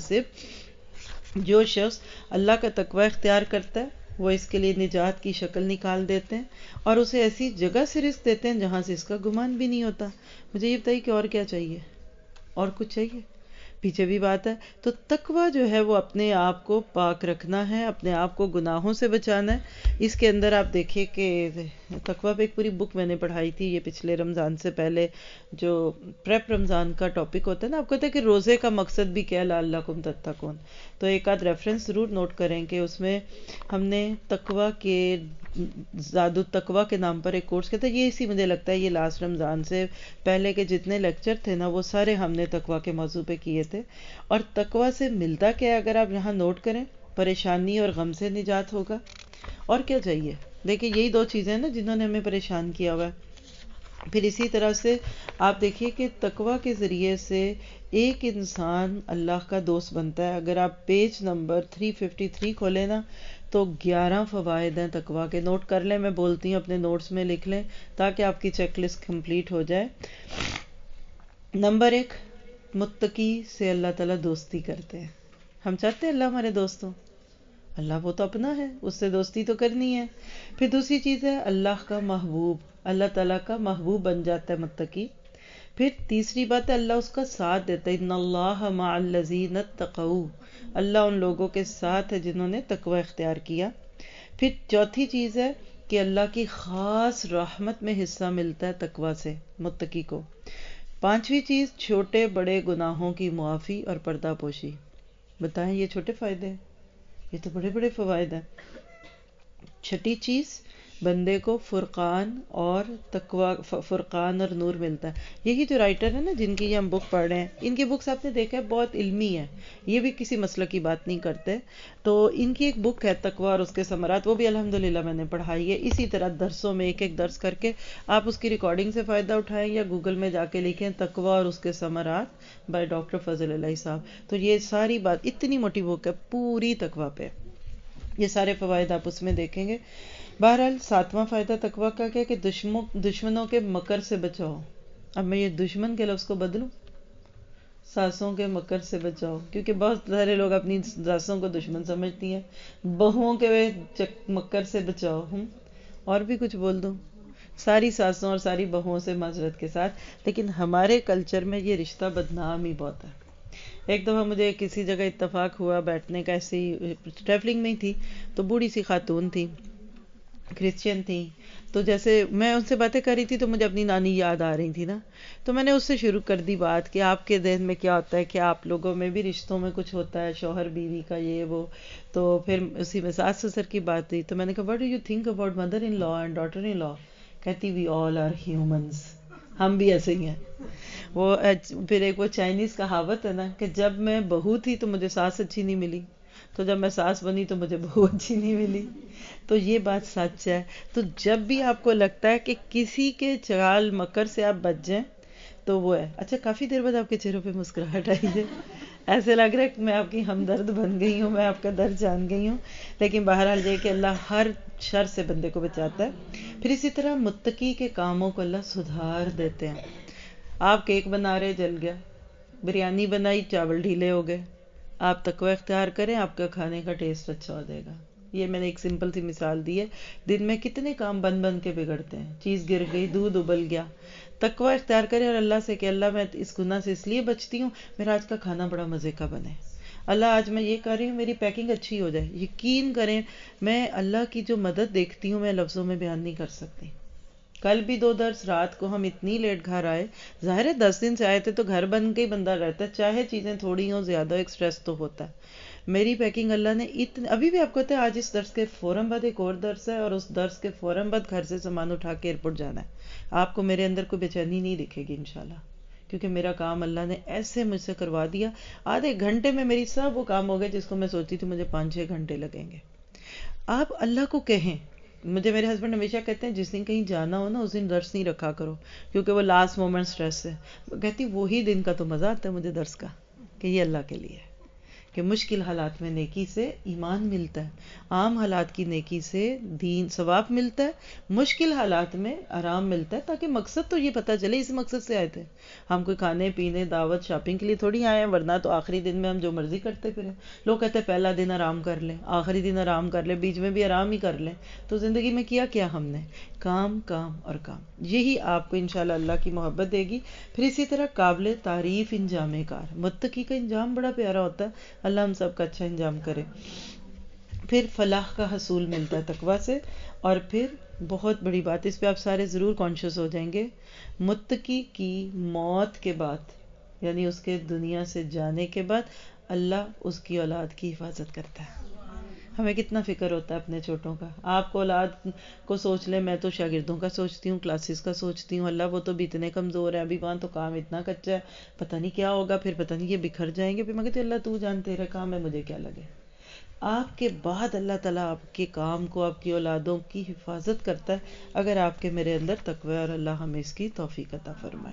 يَحْتَسِبُ. جو شخص اللہ کا تقوی اختیار کرتا ہے وہ اس کے لیے نجات کی شکل نکال دیتے ہیں، اور اسے ایسی جگہ سے رزق دیتے ہیں جہاں سے اس کا گمان بھی نہیں ہوتا. مجھے یہ بتائیے کہ اور کیا چاہیے؟ اور کچھ چاہیے؟ پیچھے بھی بات ہے. تو تقوی جو ہے وہ اپنے آپ کو پاک رکھنا ہے، اپنے آپ کو گناہوں سے بچانا ہے. اس کے اندر آپ دیکھیے کہ تقوی پہ ایک پوری بک میں نے پڑھائی تھی یہ پچھلے رمضان سے پہلے، جو پریپ رمضان کا ٹاپک ہوتا ہے نا. آپ کو پتہ ہے کہ روزے کا مقصد بھی کیا، لعلکم تتقون. تو ایک آدھ ریفرنس ضرور نوٹ کریں کہ اس میں ہم نے تقوی کے زاد التقوی کے نام پر ایک کورس کیا تھا. یہ اسی مجھے لگتا ہے یہ لاسٹ رمضان سے پہلے کے جتنے لیکچر تھے نا وہ سارے ہم نے تقوی کے موضوع پہ کیے تھے. اور تقوی سے ملتا کیا ہے اگر آپ یہاں نوٹ کریں، پریشانی اور غم سے نجات ہوگا. اور کیا چاہیے؟ دیکھیں یہی دو چیزیں ہیں نا جنہوں نے ہمیں پریشان کیا ہوا ہے. پھر اسی طرح سے آپ دیکھیے کہ تقوی کے ذریعے سے ایک انسان اللہ کا دوست بنتا ہے. اگر آپ پیج نمبر 353 کھولیں نا تو 11 فوائد ہیں تقوی کے. نوٹ کر لیں، میں بولتی ہوں اپنے نوٹس میں لکھ لیں تاکہ آپ کی چیک لسٹ کمپلیٹ ہو جائے. نمبر 1، متقی سے اللہ تعالیٰ دوستی کرتے ہیں. ہم چاہتے ہیں اللہ ہمارے دوست ہوں. اللہ وہ تو اپنا ہے، اس سے دوستی تو کرنی ہے. پھر دوسری چیز ہے اللہ کا محبوب، اللہ تعالیٰ کا محبوب بن جاتا ہے متقی. پھر تیسری بات ہے اللہ اس کا ساتھ دیتا ہے، ان اللہ مع الذین اتقوا، اللہ ان لوگوں کے ساتھ ہے جنہوں نے تقوی اختیار کیا. پھر چوتھی چیز ہے کہ اللہ کی خاص رحمت میں حصہ ملتا ہے تقوی سے متقی کو. پانچویں چیز چھوٹے بڑے گناہوں کی معافی اور پردہ پوشی. بتائیں یہ چھوٹے فائدے ہیں؟ یہ تو بڑے بڑے فوائد ہیں. چھٹی چیز بندے کو فرقان اور تقوی، فرقان اور نور ملتا ہے. یہی جو رائٹر ہے نا جن کی یہ ہم بک پڑھ رہے ہیں، ان کی بکس آپ نے دیکھا ہے بہت علمی ہے، یہ بھی کسی مسلک کی بات نہیں کرتے. تو ان کی ایک بک ہے تقوی اور اس کے ثمرات، وہ بھی الحمدللہ میں نے پڑھائی ہے. اسی طرح درسوں میں ایک ایک درس کر کے آپ اس کی ریکارڈنگ سے فائدہ اٹھائیں یا گوگل میں جا کے لکھیں تقوی اور اس کے ثمرات بائی ڈاکٹر فضل علیہ صاحب. تو یہ ساری بات اتنی موٹی بک ہے پوری تقوی پہ، یہ سارے فوائد آپ اس میں دیکھیں گے. بہرحال ساتواں فائدہ تقوی کا کیا کہ دشمنوں کے مکر سے بچاؤ. اب میں یہ دشمن کے لفظ کو بدلوں، ساسوں کے مکر سے بچاؤ، کیونکہ بہت سارے لوگ اپنی ساسوں کو دشمن سمجھتی ہیں. بہوؤں کے مکر سے بچاؤ. اور بھی کچھ بول دوں، ساری ساسوں اور ساری بہوؤں سے معذرت کے ساتھ، لیکن ہمارے کلچر میں یہ رشتہ بدنام ہی بہت ہے. ایک دفعہ مجھے کسی جگہ اتفاق ہوا بیٹھنے کا، ایسی ٹریولنگ میں ہی تھی، تو بوڑھی سی خاتون تھی، کرسچین تھی. تو جیسے میں ان سے باتیں کر رہی تھی تو مجھے اپنی نانی یاد آ رہی تھی نا، تو میں نے اس سے شروع کر دی بات کہ آپ کے ذہن میں کیا ہوتا ہے، کہ آپ لوگوں میں بھی رشتوں میں کچھ ہوتا ہے، شوہر بیوی کا یہ وہ. تو پھر اسی میں ساس سسر کی بات ہوئی تو میں نے کہا what do you think about mother in law and daughter in law? کہتی وی آل آر ہیومنس، ہم بھی ایسے ہی ہیں. وہ پھر ایک وہ چائنیز کہاوت ہے نا کہ جب میں بہو تھی تو مجھے ساس اچھی نہیں ملی، تو جب میں ساس بنی تو مجھے بہو اچھی نہیں ملی. تو یہ بات سچ ہے. تو جب بھی آپ کو لگتا ہے کہ کسی کے چال مکر سے آپ بچ جائیں تو وہ ہے. اچھا کافی دیر بعد آپ کے چہروں پہ مسکراہٹ آئی ہے، ایسے لگ رہا ہے کہ میں آپ کی ہمدرد بن گئی ہوں، میں آپ کا درد جان گئی ہوں. لیکن بہرحال یہ کہ اللہ ہر شر سے بندے کو بچاتا ہے. پھر اسی طرح متقی کے کاموں کو اللہ سدھار دیتے ہیں. آپ کیک بنا رہے جل گیا، بریانی بنائی چاول ڈھیلے ہو گئے، آپ تقوی اختیار کریں آپ کا کھانے کا ٹیسٹ اچھا ہو جائے گا. یہ میں نے ایک سمپل سی مثال دی ہے. دن میں کتنے کام بن بن کے بگڑتے ہیں، چیز گر گئی، دودھ ابل گیا. تقوی اختیار کریں اور اللہ سے کہ اللہ میں اس گناہ سے اس لیے بچتی ہوں میرا آج کا کھانا بڑا مزے کا بنے، اللہ آج میں یہ کر رہی ہوں میری پیکنگ اچھی ہو جائے. یقین کریں میں اللہ کی جو مدد دیکھتی ہوں میں لفظوں میں بیان نہیں کر سکتی. کل بھی 2 درس رات کو ہم اتنی لیٹ گھر آئے، ظاہر ہے 10 دن سے آئے تھے تو گھر بن کے ہی بندہ رہتا ہے، چاہے چیزیں تھوڑی ہوں زیادہ ایک سٹریس تو ہوتا ہے. میری پیکنگ اللہ نے ابھی بھی آپ کو پتہ ہے آج اس درس کے فوراً بعد ایک اور درس ہے اور اس درس کے فوراً بعد گھر سے سامان اٹھا کے ایئرپورٹ جانا ہے. آپ کو میرے اندر کوئی بے چینی نہیں دکھے گی انشاءاللہ، کیونکہ میرا کام اللہ نے ایسے مجھ سے کروا دیا. آدھے گھنٹے میں میری سب وہ کام ہو گئے جس کو میں سوچتی تھی مجھے 5-6 گھنٹے لگیں گے. آپ اللہ کو کہیں، مجھے میرے ہسبینڈ ہمیشہ کہتے ہیں جس دن کہیں جانا ہو نا اس دن درس نہیں رکھا کرو کیونکہ وہ لاسٹ مومنٹ سٹریس ہے. کہتی وہی دن کا تو مزہ آتا ہے مجھے درس کا، کہ یہ اللہ کے لیے ہے. کہ مشکل حالات میں نیکی سے ایمان ملتا ہے، عام حالات کی نیکی سے دین ثواب ملتا ہے، مشکل حالات میں آرام ملتا ہے، تاکہ مقصد تو یہ پتہ چلے اس مقصد سے آئے تھے ہم، کوئی کھانے پینے دعوت شاپنگ کے لیے تھوڑی آئے ہیں، ورنہ تو آخری دن میں ہم جو مرضی کرتے پھریں. لوگ کہتے ہیں پہلا دن آرام کر لیں، آخری دن آرام کر لیں، بیچ میں بھی آرام ہی کر لیں. تو زندگی میں کیا کیا ہم نے؟ کام کام اور کام. یہی آپ کو انشاءاللہ اللہ کی محبت دے گی. پھر اسی طرح قابل تعریف انجام کار، متقی کا انجام بڑا پیارا ہوتا ہے، اللہ ہم سب کا اچھا انجام کرے. پھر فلاح کا حصول ملتا ہے تقویٰ سے. اور پھر بہت بڑی بات، اس پہ آپ سارے ضرور کانشیس ہو جائیں گے، متقی کی موت کے بعد، یعنی اس کے دنیا سے جانے کے بعد، اللہ اس کی اولاد کی حفاظت کرتا ہے. ہمیں کتنا فکر ہوتا ہے اپنے چھوٹوں کا. آپ کو اولاد کو سوچ لیں، میں تو شاگردوں کا سوچتی ہوں، کلاسز کا سوچتی ہوں، اللہ وہ تو بھی اتنے کمزور ہیں، ابھی وہاں تو کام اتنا کچا ہے، پتہ نہیں کیا ہوگا، پھر پتہ نہیں یہ بکھر جائیں گے. پھر میں کہتی اللہ تو جان، تیرا کام ہے، مجھے کیا لگے. آپ کے بعد اللہ تعالیٰ آپ کے کام کو، آپ کی اولادوں کی حفاظت کرتا ہے، اگر آپ کے میرے اندر تقوی، اور اللہ ہمیں اس کی توفیق عطا فرمائے.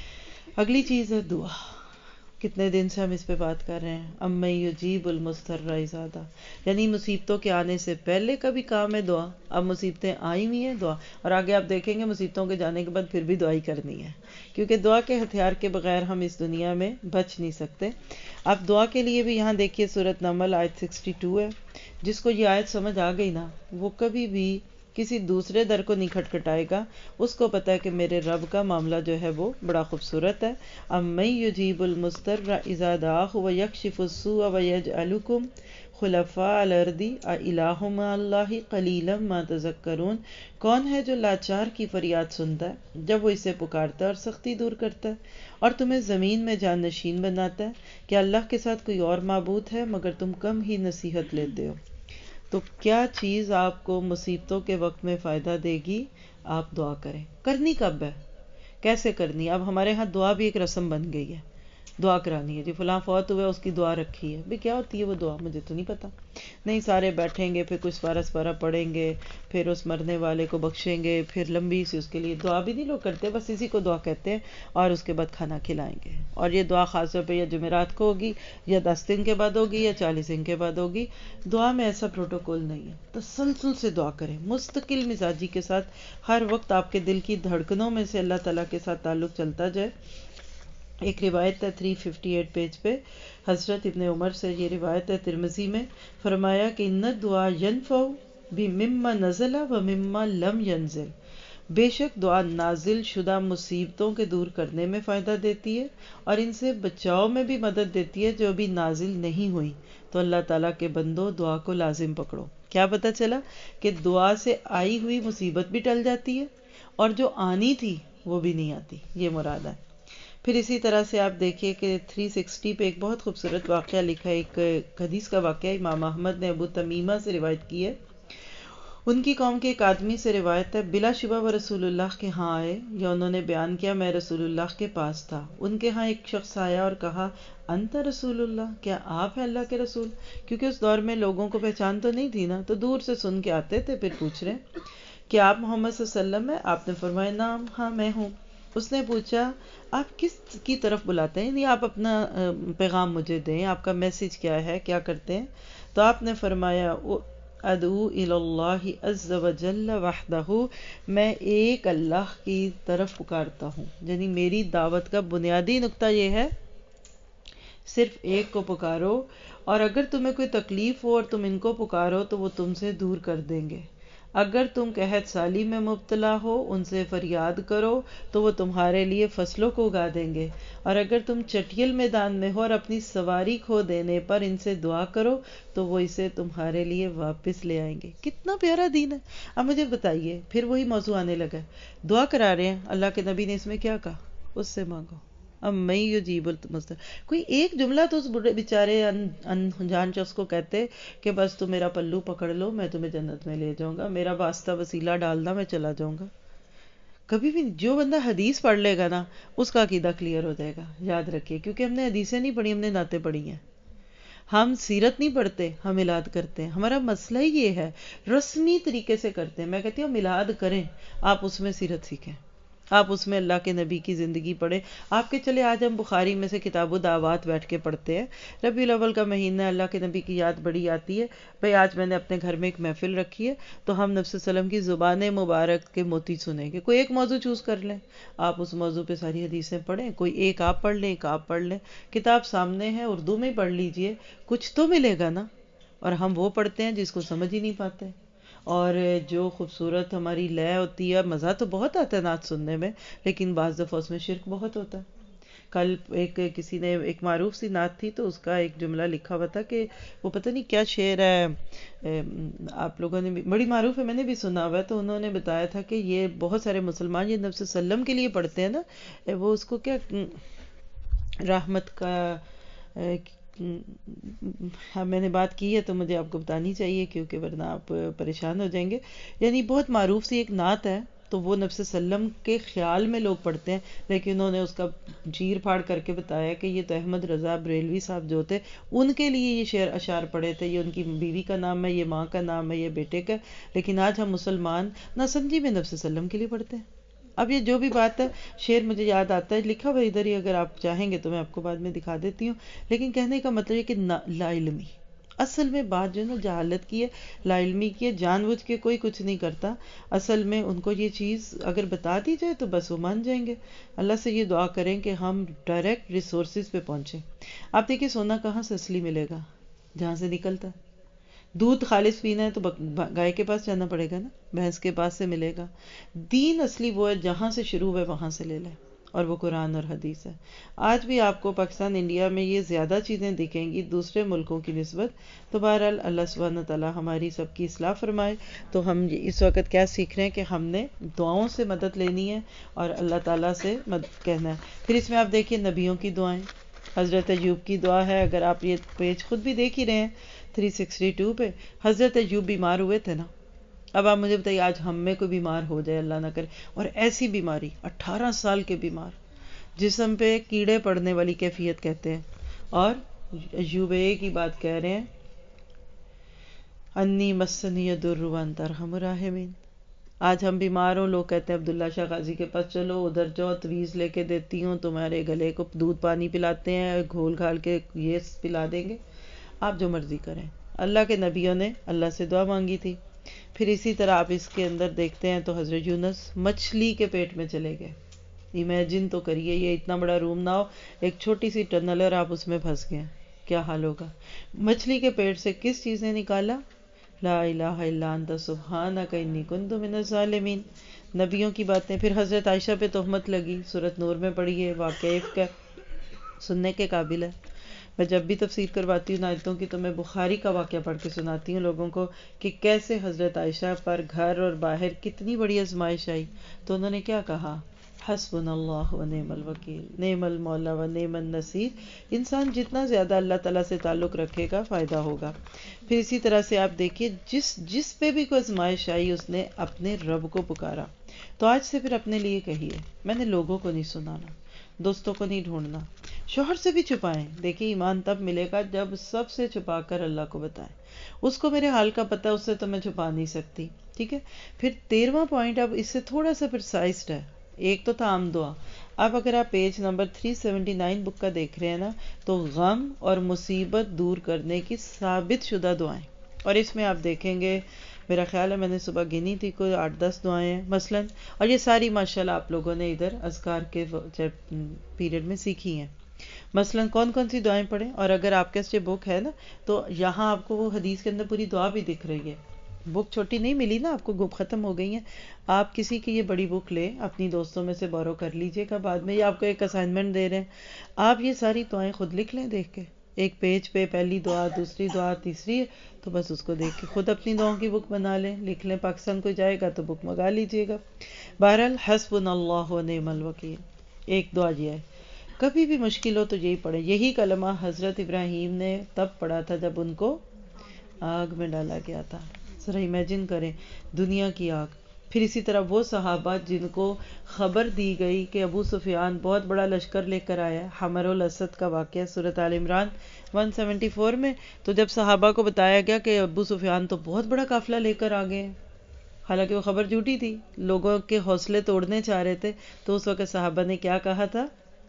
اگلی چیز ہے دعا. کتنے دن سے ہم اس پہ بات کر رہے ہیں، اَمَّن یُجِیبُ الْمُضْطَرَّ اِذَا دَعَاهُ، یعنی مصیبتوں کے آنے سے پہلے کا بھی کام ہے دعا. اب مصیبتیں آئی ہوئی ہیں، دعا. اور آگے آپ دیکھیں گے مصیبتوں کے جانے کے بعد پھر بھی دعا ہی کرنی ہے، کیونکہ دعا کے ہتھیار کے بغیر ہم اس دنیا میں بچ نہیں سکتے. اب دعا کے لیے بھی یہاں دیکھیے سورۃ نمل آیت 62 ہے. جس کو یہ آیت سمجھ آ گئی نا، وہ کبھی بھی کسی دوسرے در کو نہیں کھٹکھٹائے گا. اس کو پتا ہے کہ میرے رب کا معاملہ جو ہے وہ بڑا خوبصورت ہے. اَمَّن یُجِیبُ الْمُضْطَرَّ اِذَا دَعَاهُ وَیَکْشِفُ السُّوءَ وَیَجْعَلُکُم خُلَفَاءَ الْأَرْضِ أَإِلَٰهٌ مَّعَ اللَّهِ قَلِیلًا مَّا تَذَکَّرُونَ. کون ہے جو لاچار کی فریاد سنتا ہے جب وہ اسے پکارتا ہے اور سختی دور کرتا ہے، اور تمہیں زمین میں جان نشین بناتا ہے کہ اللہ کے ساتھ کوئی اور معبود ہے مگر تم کم ہی نصیحت لیتے ہو. تو کیا چیز آپ کو مصیبتوں کے وقت میں فائدہ دے گی؟ آپ دعا کریں. کرنی کب ہے؟ کیسے کرنی ہے؟ اب ہمارے ہاں دعا بھی ایک رسم بن گئی ہے، دعا کرانی ہے. جی فلاں فوت ہوا، اس کی دعا رکھی ہے. بھی کیا ہوتی ہے وہ دعا؟ مجھے تو نہیں پتا. نہیں، سارے بیٹھیں گے، پھر کچھ سپارہ پڑھیں گے، پھر اس مرنے والے کو بخشیں گے، پھر لمبی سی اس کے لیے دعا بھی نہیں لوگ کرتے، بس اسی کو دعا کہتے ہیں، اور اس کے بعد کھانا کھلائیں گے. اور یہ دعا خاص طور پہ یا جمعرات کو ہوگی، یا 10 دن کے بعد ہوگی، یا 40 دن کے بعد ہوگی. دعا میں ایسا پروٹوکول نہیں ہے. تسلسل سے دعا کریں، مستقل مزاجی کے ساتھ، ہر وقت آپ کے دل کی دھڑکنوں میں سے اللہ تعالیٰ کے ساتھ تعلق چلتا جائے. ایک روایت ہے 358 پیج پہ، حضرت ابن عمر سے یہ روایت ہے ترمذی میں، فرمایا کہ ان الدعاء ينفع بمما نزل ومما لم ينزل، بے شک دعا نازل شدہ مصیبتوں کے دور کرنے میں فائدہ دیتی ہے، اور ان سے بچاؤ میں بھی مدد دیتی ہے جو ابھی نازل نہیں ہوئی. تو اللہ تعالیٰ کے بندو دعا کو لازم پکڑو. کیا پتہ چلا کہ دعا سے آئی ہوئی مصیبت بھی ٹل جاتی ہے، اور جو آنی تھی وہ بھی نہیں آتی. یہ مراد ہے. پھر اسی طرح سے آپ دیکھیے کہ 360 پہ ایک بہت خوبصورت واقعہ لکھا ہے، ایک حدیث کا واقعہ امام احمد نے ابو تمیمہ سے روایت کی ہے. ان کی قوم کے ایک آدمی سے روایت ہے، بلا شبہ وہ رسول اللہ کے ہاں آئے، یا انہوں نے بیان کیا میں رسول اللہ کے پاس تھا. ان کے ہاں ایک شخص آیا اور کہا انت رسول اللہ، کیا آپ ہیں اللہ کے رسول؟ کیونکہ اس دور میں لوگوں کو پہچان تو نہیں تھی نا، تو دور سے سن کے آتے تھے، پھر پوچھ رہے کہ آپ محمد صلی اللہ علیہ وسلم ہیں؟ آپ نے فرمایا نام، ہاں میں ہوں. اس نے پوچھا آپ کس کی طرف بلاتے ہیں، یعنی آپ اپنا پیغام مجھے دیں، آپ کا میسج کیا ہے، کیا کرتے ہیں؟ تو آپ نے فرمایا ادعو الی اللہ عز وجل وحدہ، میں ایک اللہ کی طرف پکارتا ہوں. یعنی میری دعوت کا بنیادی نقطہ یہ ہے صرف ایک کو پکارو، اور اگر تمہیں کوئی تکلیف ہو اور تم ان کو پکارو تو وہ تم سے دور کر دیں گے. اگر تم قحط سالی میں مبتلا ہو ان سے فریاد کرو تو وہ تمہارے لیے فصلوں کو اگا دیں گے، اور اگر تم چٹیل میدان میں ہو اور اپنی سواری کھو دینے پر ان سے دعا کرو تو وہ اسے تمہارے لیے واپس لے آئیں گے. کتنا پیارا دین ہے. اب مجھے بتائیے، پھر وہی موضوع آنے لگا ہے، دعا کرا رہے ہیں، اللہ کے نبی نے اس میں کیا کہا؟ اس سے مانگو. اَمَّن یُجِیبُ الْمُضْطَرَّ، کوئی ایک جملہ تو اس بڑے بیچارے انجان شخص کو کہتے کہ بس تم میرا پلو پکڑ لو، میں تمہیں جنت میں لے جاؤں گا، میرا واسطہ وسیلہ ڈالنا، میں چلا جاؤں گا. کبھی بھی جو بندہ حدیث پڑھ لے گا نا اس کا عقیدہ کلیئر ہو جائے گا. یاد رکھیے، کیونکہ ہم نے حدیثیں نہیں پڑھی، ہم نے نعتیں پڑھی ہیں. ہم سیرت نہیں پڑھتے، ہم میلاد کرتے ہیں. ہمارا مسئلہ ہی یہ ہے، رسمی طریقے سے کرتے ہیں. میں کہتی ہوں میلاد کریں، آپ اس میں سیرت سیکھیں. آپ اس میں اللہ کے نبی کی زندگی پڑھیں. آپ کے چلے آج ہم بخاری میں سے کتاب و دعوات بیٹھ کے پڑھتے ہیں, ربیع الاول کا مہینہ, اللہ کے نبی کی یاد بڑی آتی ہے. بھئی آج میں نے اپنے گھر میں ایک محفل رکھی ہے تو ہم نبی صلی اللہ علیہ وسلم کی زبان مبارک کے موتی سنیں گے. کوئی ایک موضوع چوز کر لیں, آپ اس موضوع پہ ساری حدیثیں پڑھیں, کوئی ایک آپ پڑھ لیں, ایک آپ پڑھ لیں, کتاب سامنے ہے اردو میں پڑھ لیجئے, کچھ تو ملے گا نا. اور ہم وہ پڑھتے ہیں جس کو سمجھ ہی نہیں پاتے. اور جو خوبصورت ہماری لے ہوتی ہے, مزہ تو بہت آتا ہے نعت سننے میں, لیکن بعض دفعہ اس میں شرک بہت ہوتا ہے. کل کسی نے ایک معروف سی نعت تھی تو اس کا ایک جملہ لکھا ہوا تھا کہ وہ پتہ نہیں کیا شعر ہے, آپ لوگوں نے بھی, بڑی معروف ہے, میں نے بھی سنا ہوا ہے, تو انہوں نے بتایا تھا کہ یہ بہت سارے مسلمان یہ نبی صلی اللہ علیہ وسلم کے لیے پڑھتے ہیں نا, وہ اس کو کیا رحمت کا, ہاں میں نے بات کی ہے تو مجھے آپ کو بتانی چاہیے کیونکہ ورنہ آپ پریشان ہو جائیں گے. یعنی بہت معروف سی ایک نعت ہے, تو وہ نبی صلی اللہ علیہ وسلم کے خیال میں لوگ پڑھتے ہیں, لیکن انہوں نے اس کا چیر پھاڑ کر کے بتایا کہ یہ تو احمد رضا بریلوی صاحب جو تھے ان کے لیے یہ شعر اشعار پڑھے تھے, یہ ان کی بیوی کا نام ہے, یہ ماں کا نام ہے, یہ بیٹے کا, لیکن آج ہم مسلمان نہ سمجھی میں نبی صلی اللہ علیہ وسلم کے لیے پڑھتے ہیں. اب یہ جو بھی بات ہے, شعر مجھے یاد آتا ہے, لکھا ہوا ادھر ہی, اگر آپ چاہیں گے تو میں آپ کو بعد میں دکھا دیتی ہوں. لیکن کہنے کا مطلب یہ کہ لا علمی, اصل میں بات جو ہے نا جہالت کی ہے, لا علمی کی ہے, جان بوجھ کے کوئی کچھ نہیں کرتا. اصل میں ان کو یہ چیز اگر بتا دی جائے تو بس وہ مان جائیں گے. اللہ سے یہ دعا کریں کہ ہم ڈائریکٹ ریسورسز پہ پہنچیں. آپ دیکھیں سونا کہاں سے اصلی ملے گا, جہاں سے نکلتا ہے. دودھ خالص پینا ہے تو گائے کے پاس جانا پڑے گا نا, بھینس کے پاس سے ملے گا. دین اصلی وہ ہے جہاں سے شروع ہوئے وہاں سے لے لیں, اور وہ قرآن اور حدیث ہے. آج بھی آپ کو پاکستان انڈیا میں یہ زیادہ چیزیں دکھیں گی دوسرے ملکوں کی نسبت. تو بہرحال اللہ سبحانہ تعالیٰ ہماری سب کی اصلاح فرمائے. تو ہم اس وقت کیا سیکھ رہے ہیں کہ ہم نے دعاؤں سے مدد لینی ہے اور اللہ تعالیٰ سے مدد کہنا ہے. پھر اس میں آپ دیکھیے نبیوں کی دعائیں, حضرت ایوب کی دعا ہے, اگر آپ یہ پیج خود بھی دیکھ ہی رہے ہیں 362 پہ, حضرت ایوب بیمار ہوئے تھے نا. اب آپ مجھے بتائیے آج ہم میں کوئی بیمار ہو جائے, اللہ نہ کرے, اور ایسی بیماری 18 سال کے بیمار, جسم پہ کیڑے پڑنے والی کیفیت کہتے ہیں, اور ایوب کی بات کہہ رہے ہیں, انی مسنی الضر وانت ارحم الراحمین. آج ہم بیمار ہوں, لوگ کہتے ہیں عبداللہ شاہ غازی کے پاس چلو, ادھر جاؤ, تویز لے کے دیتی ہوں, تمہارے گلے کو دودھ پانی پلاتے ہیں, گھول گھال کے یہ پلا دیں گے. آپ جو مرضی کریں, اللہ کے نبیوں نے اللہ سے دعا مانگی تھی. پھر اسی طرح آپ اس کے اندر دیکھتے ہیں تو حضرت یونس مچھلی کے پیٹ میں چلے گئے. امیجن تو کریے, یہ اتنا بڑا روم نہ ہو, ایک چھوٹی سی ٹنل ہے اور آپ اس میں پھنس گئے, کیا حال ہوگا. مچھلی کے پیٹ سے کس چیز نے نکالا, لا الہ الا انت سبحانک انی کنت من الظالمین. نبیوں کی باتیں. پھر حضرت عائشہ پہ تہمت لگی, سورۃ نور میں پڑھیے, واقعہ افک ہے, سننے کے قابل ہے. میں جب بھی تفسیر کرواتی ہوں آیتوں کی تو میں بخاری کا واقعہ پڑھ کے سناتی ہوں لوگوں کو کہ کیسے حضرت عائشہ پر گھر اور باہر کتنی بڑی آزمائش آئی. تو انہوں نے کیا کہا, حسبنا اللہ و نعم الوکیل, نعم المولا و نعم النصیر. انسان جتنا زیادہ اللہ تعالیٰ سے تعلق رکھے گا فائدہ ہوگا. پھر اسی طرح سے آپ دیکھیے جس پہ بھی کوئی آزمائش آئی اس نے اپنے رب کو پکارا. تو آج سے پھر اپنے لیے کہیے, میں نے لوگوں کو نہیں سنانا, دوستوں کو نہیں ڈھونڈنا, شوہر سے بھی چھپائیں. دیکھیں ایمان تب ملے گا جب سب سے چھپا کر اللہ کو بتائیں. اس کو میرے حال کا پتہ, اس سے تو میں چھپا نہیں سکتی, ٹھیک ہے. پھر 13واں پوائنٹ اب اس سے تھوڑا سا پرسائزڈ ہے. ایک تو تھا عام دعا. اب اگر آپ پیج نمبر 379 بک کا دیکھ رہے ہیں نا, تو غم اور مصیبت دور کرنے کی ثابت شدہ دعائیں, اور اس میں آپ دیکھیں گے میرا خیال ہے میں نے صبح گنی تھی کوئی 8-10 دعائیں ہیں مثلاً, اور یہ ساری ماشاءاللہ آپ لوگوں نے ادھر اذکار کے پیریڈ میں سیکھی ہیں. مثلاً کون کون سی دعائیں پڑھیں, اور اگر آپ کے پاس یہ بک ہے نا تو یہاں آپ کو وہ حدیث کے اندر پوری دعا بھی دکھ رہی ہے. بک چھوٹی نہیں ملی نا آپ کو, ختم ہو گئی ہیں. آپ کسی کی یہ بڑی بک لیں, اپنی دوستوں میں سے بورو کر لیجئے گا بعد میں, یہ آپ کو ایک اسائنمنٹ دے رہے ہیں. آپ یہ ساری دعائیں خود لکھ لیں دیکھ کے, ایک پیج پہ پہلی دعا, دوسری دعا, تیسری, تو بس اس کو دیکھ کے خود اپنی دعاؤں کی بک بنا لیں, لکھ لیں. پاکستان کو جائے گا تو بک منگا لیجئے گا. بہرحال حسبنا اللہ و نعم الوکیل ایک دعا یہ ہے. کبھی بھی مشکل ہو تو یہی پڑھیں. یہی کلمہ حضرت ابراہیم نے تب پڑھا تھا جب ان کو آگ میں ڈالا گیا تھا. ذرا امیجن کریں, دنیا کی آگ. پھر اسی طرح وہ صحابہ جن کو خبر دی گئی کہ ابو سفیان بہت بڑا لشکر لے کر آیا, حمر الاسد کا واقعہ سورۃ آل عمران 174 میں. تو جب صحابہ کو بتایا گیا کہ ابو سفیان تو بہت بڑا قافلہ لے کر آ گئے, حالانکہ وہ خبر جھوٹی تھی، لوگوں کے حوصلے توڑنے چاہ رہے تھے. تو اس وقت صحابہ نے کیا کہا تھا؟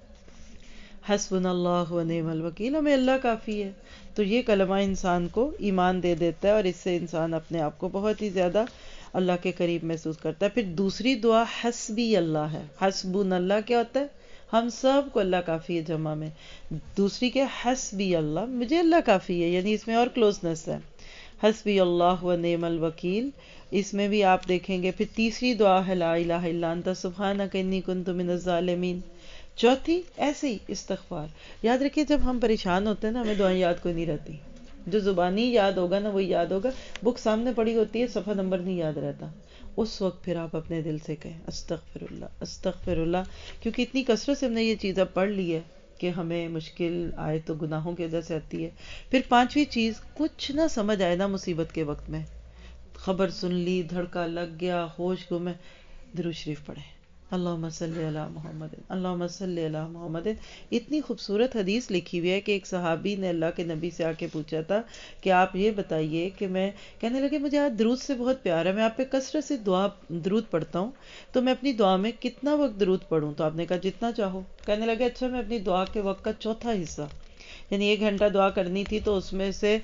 حسبنا اللہ و نعم الوکیل، ہمیں اللہ کافی ہے. تو یہ کلمہ انسان کو ایمان دے دیتا ہے، اور اس سے انسان اپنے آپ کو بہت ہی زیادہ اللہ کے قریب محسوس کرتا ہے. پھر دوسری دعا حسبی اللہ ہے. حسبنا اللہ کیا ہوتا ہے؟ ہم سب کو اللہ کافی ہے جمع میں. دوسری کیا؟ حسبی اللہ، مجھے اللہ کافی ہے، یعنی اس میں اور کلوزنس ہے. حسبی اللہ و نعم الوکیل، اس میں بھی آپ دیکھیں گے. پھر تیسری دعا ہے لا الہ الا انت سبحانک انی کنت من الظالمین. چوتھی ایسے ہی استغفار. یاد رکھیے جب ہم پریشان ہوتے ہیں نا، ہمیں دعائیں یاد کوئی نہیں رہتی. جو زبانی یاد ہوگا نا وہی یاد ہوگا. بک سامنے پڑی ہوتی ہے، صفحہ نمبر نہیں یاد رہتا. اس وقت پھر آپ اپنے دل سے کہیں استغفر اللہ استغفر اللہ، کیونکہ اتنی کثرت سے ہم نے یہ چیز اب پڑھ لی ہے کہ ہمیں مشکل آئے تو گناہوں کی وجہ سے آتی ہے. پھر پانچویں چیز، کچھ نہ سمجھ آئے نا مصیبت کے وقت میں، خبر سن لی، دھڑکا لگ گیا، ہوش گم ہے، درود شریف پڑھیں. اللہم صلی علی محمد، اللہم صلی علی محمد. اتنی خوبصورت حدیث لکھی ہوئی ہے کہ ایک صحابی نے اللہ کے نبی سے آ کے پوچھا تھا کہ آپ یہ بتائیے کہ میں، کہنے لگے مجھے آج درود سے بہت پیار ہے، میں آپ پہ کثرت سے درود پڑھتا ہوں، تو میں اپنی دعا میں کتنا وقت درود پڑھوں؟ تو آپ نے کہا جتنا چاہو. کہنے لگے اچھا میں اپنی دعا کے وقت کا چوتھا حصہ، یعنی 1 گھنٹہ دعا کرنی تھی تو اس میں سے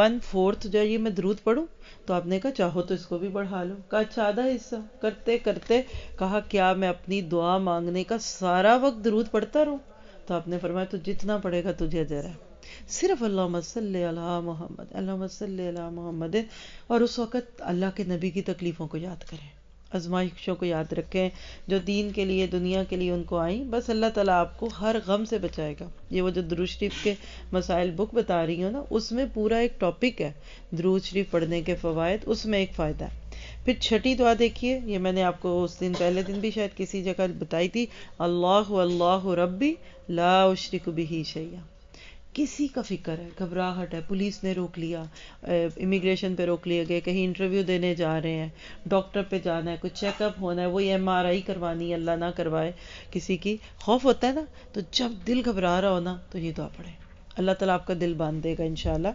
1/4 جو ہے یہ میں درود پڑھوں. تو آپ نے کہا چاہو تو اس کو بھی بڑھا لو. کہا اچھا آدھا حصہ. کرتے کرتے کہا کیا میں اپنی دعا مانگنے کا سارا وقت درود پڑھتا رہوں؟ تو آپ نے فرمایا تو جتنا پڑھے گا تجھے اجر ہے. صرف اللہم صلی علی محمد، اللہم صلی علی محمد. اور اس وقت اللہ کے نبی کی تکلیفوں کو یاد کریں، آزمائشوں کو یاد رکھیں جو دین کے لیے دنیا کے لیے ان کو آئیں. بس اللہ تعالیٰ آپ کو ہر غم سے بچائے گا. یہ وہ جو درود شریف کے مسائل بک بتا رہی ہوں نا، اس میں پورا ایک ٹاپک ہے درود شریف پڑھنے کے فوائد، اس میں ایک فائدہ ہے. پھر چھٹی دعا دیکھیے، یہ میں نے آپ کو اس دن پہلے دن بھی شاید کسی جگہ بتائی تھی. اللہ اللہ ربی لا اشرک بہ شیئا. کسی کا فکر ہے، گھبراہٹ ہے، پولیس نے روک لیا، امیگریشن پہ روک لیے گئے، کہیں انٹرویو دینے جا رہے ہیں، ڈاکٹر پہ جانا ہے، کچھ چیک اپ ہونا ہے، وہی MRI کروانی ہے، اللہ نہ کروائے کسی کی، خوف ہوتا ہے نا. تو جب دل گھبرا رہا ہو نا تو یہ دعا پڑھیں، اللہ تعالیٰ آپ کا دل باندھ دے گا انشاءاللہ.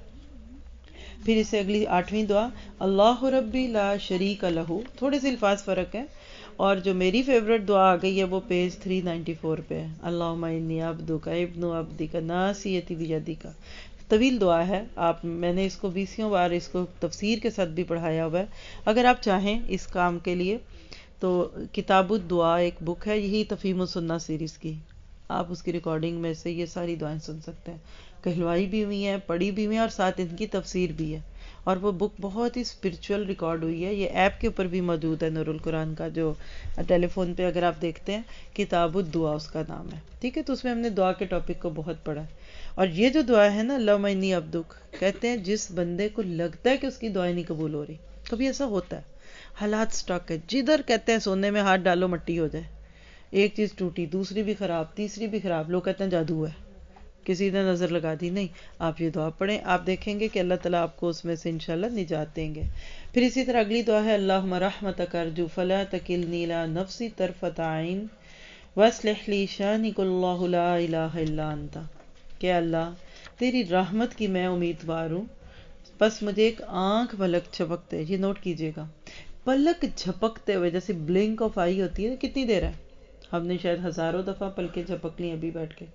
پھر اس سے اگلی 8ویں دعا اللہ ربی لا شریک لہ. تھوڑے سے الفاظ فرق ہیں، اور جو میری فیوریٹ دعا آ گئی ہے وہ پیج 394 پہ ہے. اللہم انی عبدک ابن عبدک ناصیتی بیدک. طویل دعا ہے، میں نے اس کو 20 بار اس کو تفسیر کے ساتھ بھی پڑھایا ہوا ہے. اگر آپ چاہیں اس کام کے لیے تو کتاب الدعا ایک بک ہے، یہی تفہیم السنہ سیریز کی، آپ اس کی ریکارڈنگ میں سے یہ ساری دعائیں سن سکتے ہیں. کہلوائی بھی ہوئی ہیں، پڑھی بھی ہوئی ہیں، اور ساتھ ان کی تفسیر بھی ہے. اور وہ بک بہت ہی اسپرچول ریکارڈ ہوئی ہے. یہ ایپ کے اوپر بھی موجود ہے، نور القرآن کا جو ٹیلی فون پہ اگر آپ دیکھتے ہیں، کتاب الدعا اس کا نام ہے. ٹھیک ہے، تو اس میں ہم نے دعا کے ٹاپک کو بہت پڑھا ہے. اور یہ جو دعا ہے نا اللہم انی عبدک، کہتے ہیں جس بندے کو لگتا ہے کہ اس کی دعائیں نہیں قبول ہو رہی، کبھی ایسا ہوتا ہے، حالات سٹک ہے، جدھر کہتے ہیں سونے میں ہاتھ ڈالو مٹی ہو جائے، ایک چیز ٹوٹی، دوسری بھی خراب، تیسری بھی خراب، لوگ کہتے ہیں جادو ہے، کسی نے نظر لگا دی. نہیں، آپ یہ دعا پڑھیں، آپ دیکھیں گے کہ اللہ تعالیٰ آپ کو اس میں سے انشاءاللہ نجات دیں گے. پھر اسی طرح اگلی دعا ہے اللہم رحمتک ارجو فلا تکلنی الی نفسی طرفۃ عین واصلح لی شانی کلہ لا الہ الا انت. کہ اللہ تیری رحمت کی میں امیدوار ہوں، بس مجھے ایک آنکھ پلک جھپکتے، یہ نوٹ کیجئے گا، پلک جھپکتے ہوئے، جیسے بلنک آف آئی ہوتی ہے، کتنی دیر ہے، ہم نے شاید ہزاروں دفعہ پلکیں جھپک لی ابھی بیٹھ کے.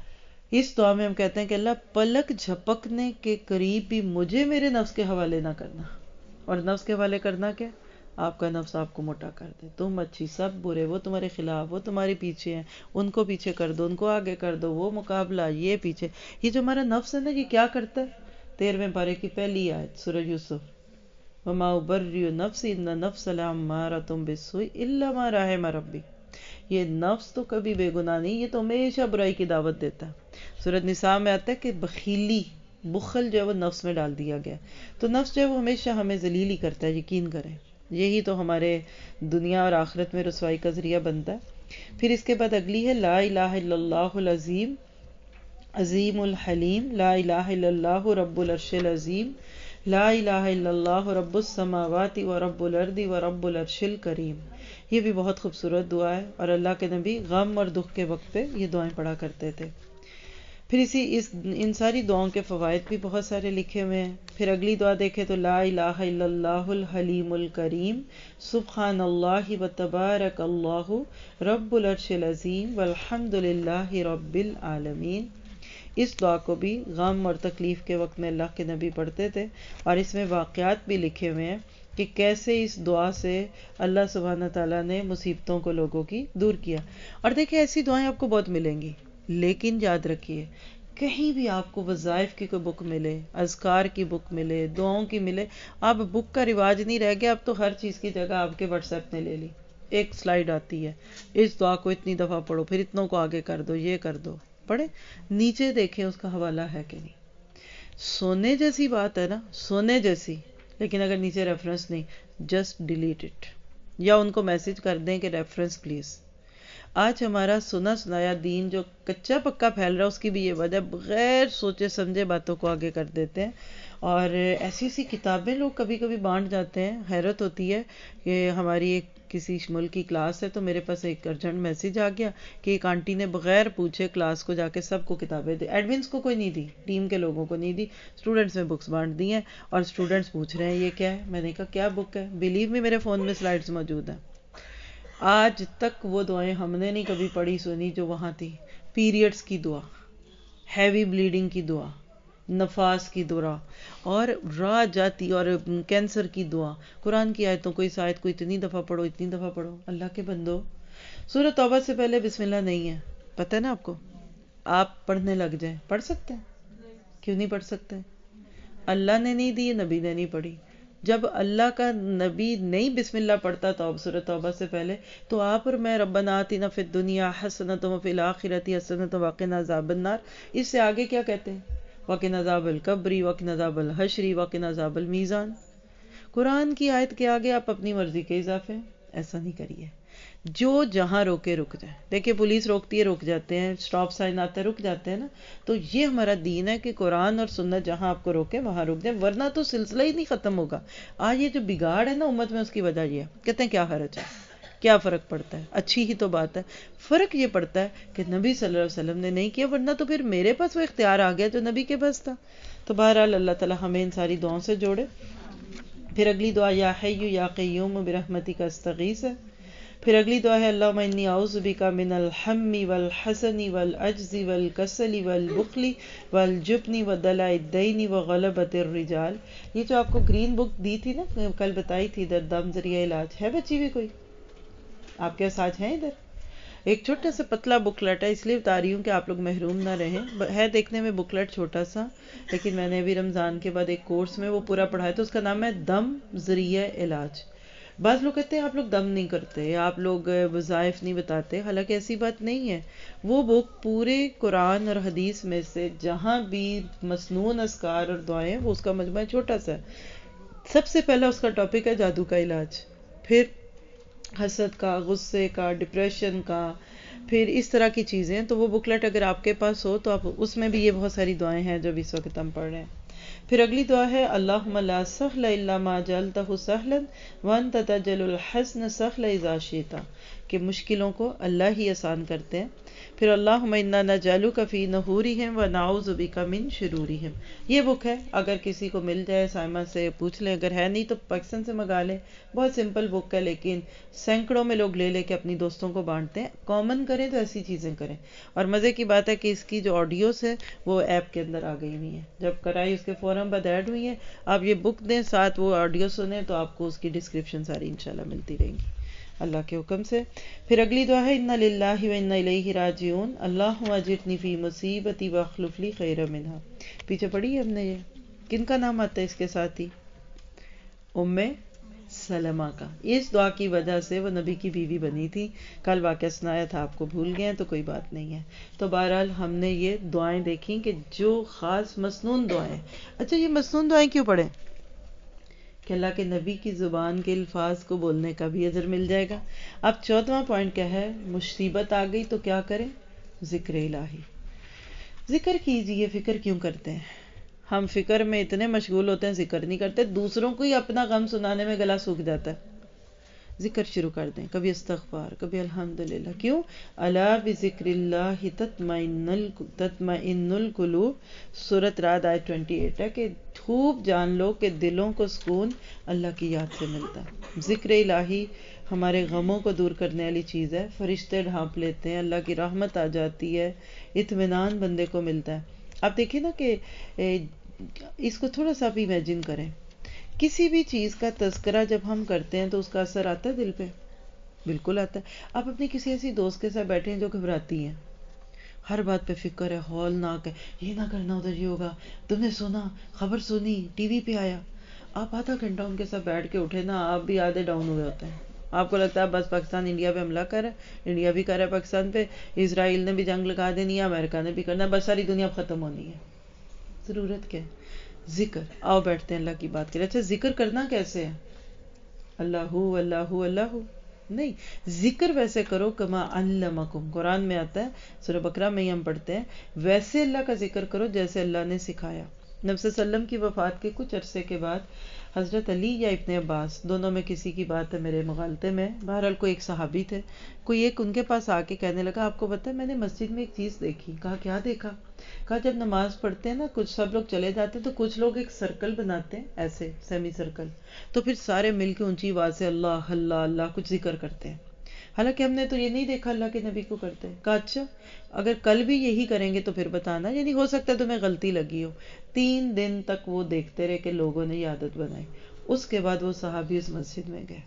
اس دعا میں ہم کہتے ہیں کہ اللہ پلک جھپکنے کے قریب بھی مجھے میرے نفس کے حوالے نہ کرنا. اور نفس کے حوالے کرنا کیا؟ آپ کا نفس آپ کو موٹا کر دے، تم اچھی سب برے، وہ تمہارے خلاف، وہ تمہارے پیچھے ہیں، ان کو پیچھے کر دو، ان کو آگے کر دو، وہ مقابلہ، یہ پیچھے. یہ جو ہمارا نفس ہے نا، یہ کیا کرتا ہے؟ 13ویں پارے کی پہلی آیت سورہ یوسف، وما ابرئ نفسی ان النفس لامارۃ بالسوء الا ما رحم ربی. یہ نفس تو کبھی بے گناہ نہیں، یہ تو ہمیشہ برائی کی دعوت دیتا ہے. سورۃ نساء میں آتا ہے کہ بخیلی، بخل جو ہے وہ نفس میں ڈال دیا گیا. تو نفس جو ہے وہ ہمیشہ ہمیں ذلیل ہی کرتا ہے، یقین کریں. یہی تو ہمارے دنیا اور آخرت میں رسوائی کا ذریعہ بنتا ہے. پھر اس کے بعد اگلی ہے لا الہ الا اللہ العظیم عظیم الحلیم، لا الہ الا اللہ رب العرش العظیم، لا الہ الا اللہ رب السماوات و رب الارض و رب العرش الکریم. یہ بھی بہت خوبصورت دعا ہے، اور اللہ کے نبی غم اور دکھ کے وقت پہ یہ دعائیں پڑھا کرتے تھے. پھر ان ساری دعاؤں کے فوائد بھی بہت سارے لکھے ہوئے ہیں. پھر اگلی دعا دیکھیں تو لا الہ الا اللہ الحلیم الکریم سبحان اللہ و تبارک اللہ رب العرش العظیم والحمد للہ رب العالمین. اس دعا کو بھی غم اور تکلیف کے وقت میں اللہ کے نبی پڑھتے تھے، اور اس میں واقعات بھی لکھے ہوئے ہیں کہ کیسے اس دعا سے اللہ سبحانہ تعالیٰ نے مصیبتوں کو لوگوں کی دور کیا. اور دیکھیں ایسی دعائیں آپ کو بہت ملیں گی، لیکن یاد رکھیے کہیں بھی آپ کو وظائف کی کوئی بک ملے، اذکار کی بک ملے، دعاؤں کی ملے، اب بک کا رواج نہیں رہ گیا، اب تو ہر چیز کی جگہ آپ کے واٹس ایپ نے لے لی. ایک سلائیڈ آتی ہے، اس دعا کو اتنی دفعہ پڑھو، پھر اتنوں کو آگے کر دو، یہ کر دو. پڑھیں، نیچے دیکھیں اس کا حوالہ ہے کہ نہیں. سونے جیسی بات ہے نا، سونے جیسی، لیکن اگر نیچے ریفرنس نہیں، جسٹ ڈیلیٹ اٹ، یا ان کو میسج کر دیں کہ ریفرنس پلیز. آج ہمارا سنا سنایا دین جو کچا پکا پھیل رہا ہے، اس کی بھی یہ وجہ، بغیر سوچے سمجھے باتوں کو آگے کر دیتے ہیں. اور ایسی ایسی کتابیں لوگ کبھی کبھی بانٹ جاتے ہیں. حیرت ہوتی ہے کہ ہماری ایک کسی ملک کی کلاس ہے، تو میرے پاس ایک ارجنٹ میسج آ گیا کہ ایک آنٹی نے بغیر پوچھے کلاس کو جا کے سب کو کتابیں دی. ایڈمنس کو کوئی نہیں دی، ٹیم کے لوگوں کو نہیں دی، اسٹوڈنٹس میں بکس بانٹ دی ہیں. اور اسٹوڈنٹس پوچھ رہے ہیں یہ کیا ہے. میں نے کہا کیا بک ہے؟ بلیو می میرے فون میں سلائڈز موجود ہیں. آج تک وہ دعائیں ہم نے نہیں کبھی پڑھی سنی جو وہاں تھی. پیریڈز کی دعا، ہیوی بلیڈنگ کی دعا، نفاس کی دعا، اور راہ جاتی اور کینسر کی دعا. قرآن کی آیتوں کو، اس آیت کو اتنی دفعہ پڑھو، اتنی دفعہ پڑھو. اللہ کے بندو، سورہ توبہ سے پہلے بسم اللہ نہیں ہے، پتہ ہے نا آپ کو. آپ پڑھنے لگ جائیں، پڑھ سکتے ہیں؟ کیوں نہیں پڑھ سکتے؟ اللہ نے نہیں دی، نبی نے نہیں پڑھی. جب اللہ کا نبی نہیں بسم اللہ پڑھتا سورہ توبہ سے پہلے، تو آپ اور میں ربنا آتنا فی الدنیا حسنۃ وفی الآخرۃ حسنۃ وقنا عذاب النار، اس سے آگے کیا کہتے ہیں؟ وقنا عذاب القبر وقنا عذاب الحشر وقنا عذاب المیزان. قرآن کی آیت کے آگے آپ اپنی مرضی کے اضافے. ایسا نہیں کریے. جو جہاں روکے رک جائے. دیکھیں پولیس روکتی ہے، رک جاتے ہیں، سٹاپ سائن آتا ہے، رک جاتے ہیں نا. تو یہ ہمارا دین ہے کہ قرآن اور سنت جہاں آپ کو روکے وہاں رک جائیں، ورنہ تو سلسلہ ہی نہیں ختم ہوگا. آج یہ جو بگاڑ ہے نا امت میں، اس کی وجہ یہ ہے. کہتے ہیں کیا حرج ہے، کیا فرق پڑتا ہے، اچھی ہی تو بات ہے. فرق یہ پڑتا ہے کہ نبی صلی اللہ علیہ وسلم نے نہیں کیا، ورنہ تو پھر میرے پاس وہ اختیار آ گیا جو نبی کے پاس تھا. تو بہرحال اللہ تعالی ہمیں ان ساری دعاؤں سے جوڑے. پھر اگلی دعا یا حی یا قیوم برحمتک استغیث ہے. پھر اگلی دعا ہے اللہم انی اعوذ بک من الہم والحزن والعجز والکسل والبخل والجبن ودلع الدین وغلبۃ الرجال. یہ جو آپ کو گرین بک دی تھی نا، کل بتائی تھی، دردام ذریعہ علاج، ہے بچی بھی کوئی آپ کے ساتھ ہیں ادھر؟ ایک چھوٹا سا پتلا بکلٹ ہے، اس لیے بتا رہی ہوں کہ آپ لوگ محروم نہ رہیں. ہے دیکھنے میں بکلٹ چھوٹا سا، لیکن میں نے ابھی رمضان کے بعد ایک کورس میں وہ پورا پڑھایا، تو اس کا نام ہے دم ذریعہ علاج. بعض لوگ کہتے ہیں آپ لوگ دم نہیں کرتے، آپ لوگ وظائف نہیں بتاتے، حالانکہ ایسی بات نہیں ہے. وہ بک پورے قرآن اور حدیث میں سے جہاں بھی مسنون اذکار اور دعائیں، وہ اس کا مجموعہ چھوٹا سا ہے. سب سے پہلا اس کا ٹاپک ہے جادو کا علاج، پھر حسد کا، غصے کا، ڈپریشن کا، پھر اس طرح کی چیزیں. تو وہ بکلٹ اگر آپ کے پاس ہو تو آپ اس میں بھی یہ بہت ساری دعائیں ہیں جو بھی اس وقت ہم پڑھ رہے ہیں. پھر اگلی دعا ہے اللہم لا سہل الا ما جعلتہ سہلا وانت تجعل الحزن سہلا اذا شئت، کہ مشکلوں کو اللہ ہی آسان کرتے ہیں. پھر اللہم انا نجعلک فی نحورہم ونعوذ بک من شرورہم. یہ بک ہے، اگر کسی کو مل جائے سائمہ سے پوچھ لیں، اگر ہے نہیں تو پاکستان سے منگا لیں. بہت سمپل بک ہے، لیکن سینکڑوں میں لوگ لے لے کے اپنی دوستوں کو بانٹتے ہیں. کامن کریں تو ایسی چیزیں کریں. اور مزے کی بات ہے کہ اس کی جو آڈیوز ہے وہ ایپ کے اندر آ گئی ہوئی ہیں، جب کرائی اس کے فوراً بعد ایڈ ہوئی ہیں. آپ یہ بک دیں ساتھ وہ آڈیو سنیں تو آپ کو اس کی ڈسکرپشن ساری انشاءاللہ ملتی رہیں گی اللہ کے حکم سے. پھر اگلی دعا ہے انا للہ و انا الیہ راجعون اللہم اجرنی فی مصیبتی واخلف لی خیرا منہا. پیچھے پڑھی ہے ہم نے. یہ کن کا نام آتا ہے اس کے ساتھ ہی؟ ام سلمہ کا. اس دعا کی وجہ سے وہ نبی کی بیوی بنی تھی. کل واقعہ سنایا تھا آپ کو، بھول گئے ہیں تو کوئی بات نہیں ہے. تو بہرحال ہم نے یہ دعائیں دیکھیں کہ جو خاص مسنون دعائیں. اچھا یہ مسنون دعائیں کیوں پڑھیں؟ کہ اللہ کے نبی کی زبان کے الفاظ کو بولنے کا بھی اجر مل جائے گا. اب 14واں پوائنٹ کیا ہے؟ مصیبت آ گئی تو کیا کریں؟ ذکر الہی. ذکر کیجئے. فکر کیوں کرتے ہیں؟ ہم فکر میں اتنے مشغول ہوتے ہیں، ذکر نہیں کرتے. دوسروں کو ہی اپنا غم سنانے میں گلا سوکھ جاتا ہے. ذکر شروع کر دیں، کبھی استغفار، کبھی الحمدللہ. کیوں؟ الا بذکر اللہ تطمئن القلوب، سورۃ رعد آیت 28 ہے کہ خوب جان لو کہ دلوں کو سکون اللہ کی یاد سے ملتا ہے. ذکر الہی ہمارے غموں کو دور کرنے والی چیز ہے. فرشتے ڈھانپ لیتے ہیں، اللہ کی رحمت آ جاتی ہے، اطمینان بندے کو ملتا ہے. آپ دیکھیں نا کہ اس کو تھوڑا سا بھی امیجن کریں، کسی بھی چیز کا تذکرہ جب ہم کرتے ہیں تو اس کا اثر آتا ہے دل پہ، بالکل آتا ہے. آپ اپنی کسی ایسی دوست کے ساتھ بیٹھے ہیں جو گھبراتی ہیں، ہر بات پہ فکر ہے، ہولناک ہے، یہ نہ کرنا ادھر یہ ہوگا، تم نے سنا، خبر سنی، ٹی وی پہ آیا. آپ آدھا گھنٹہ ان کے ساتھ بیٹھ کے اٹھے نا، آپ بھی آدھے ڈاؤن ہوئے ہوتے ہیں. آپ کو لگتا ہے بس پاکستان انڈیا پہ حملہ کر رہا ہے، انڈیا بھی کر رہا ہے پاکستان پہ، اسرائیل نے بھی جنگ لگا دینی ہے، امریکہ نے بھی کرنا ہے، بس ساری دنیا ختم ہونی ہے. ضرورت کیا ہے؟ ذکر. آؤ بیٹھتے ہیں اللہ کی بات کریں. اچھا ذکر کرنا کیسے ہے؟ اللہ اللہ اللہ نہیں، ذکر ویسے کرو کما علمکم، قرآن میں آتا ہے، سورہ بقرہ میں ہی ہم پڑھتے ہیں، ویسے اللہ کا ذکر کرو جیسے اللہ نے سکھایا. نبی صلی اللہ علیہ وسلم کی وفات کے کچھ عرصے کے بعد حضرت علی یا ابن عباس، دونوں میں کسی کی بات ہے میرے مغالطے میں، بہرحال کوئی ایک صحابی تھے، کوئی ایک ان کے پاس آ کے کہنے لگا آپ کو پتہ ہے میں نے مسجد میں ایک چیز دیکھی. کہا کیا دیکھا؟ کہا جب نماز پڑھتے ہیں نا، کچھ سب لوگ چلے جاتے ہیں تو کچھ لوگ ایک سرکل بناتے ہیں، ایسے سیمی سرکل، تو پھر سارے مل کے اونچی آواز سے اللہ اللہ اللہ کچھ ذکر کرتے ہیں. حالانکہ ہم نے تو یہ نہیں دیکھا اللہ کے نبی کو کرتے. کہا اچھا اگر کل بھی یہی کریں گے تو پھر بتانا، یعنی ہو سکتا ہے تمہیں غلطی لگی ہو. 3 دن تک وہ دیکھتے رہے کہ لوگوں نے یہ عادت بنائی. اس کے بعد وہ صحابی اس مسجد میں گئے،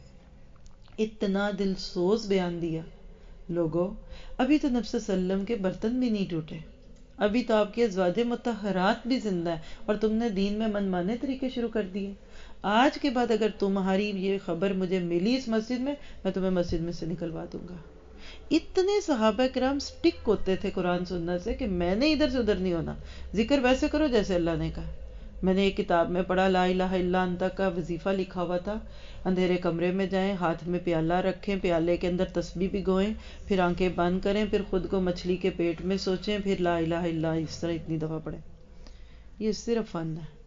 اتنا دل سوز بیان دیا. لوگوں، ابھی تو نبی صلی اللہ علیہ وسلم کے برتن بھی نہیں ٹوٹے، ابھی تو آپ کے ازواج مطہرات بھی زندہ ہیں، اور تم نے دین میں من مانے طریقے شروع کر دیے. آج کے بعد اگر تمہاری یہ خبر مجھے ملی اس مسجد میں تمہیں مسجد میں سے نکلوا دوں گا. اتنے صحابہ کرام سٹک ہوتے تھے قرآن سننے سے کہ میں نے ادھر سے ادھر نہیں ہونا، ذکر ویسے کرو جیسے اللہ نے کہا. میں نے ایک کتاب میں پڑھا، لا الہ الا انت کا وظیفہ لکھا ہوا تھا. اندھیرے کمرے میں جائیں، ہاتھ میں پیالہ رکھیں، پیالے کے اندر تسبیح بھگوئیں، پھر آنکھیں بند کریں، پھر خود کو مچھلی کے پیٹ میں سوچیں، پھر لا الہ الا اس طرح اتنی دفعہ پڑھیں. یہ صرف فن ہے.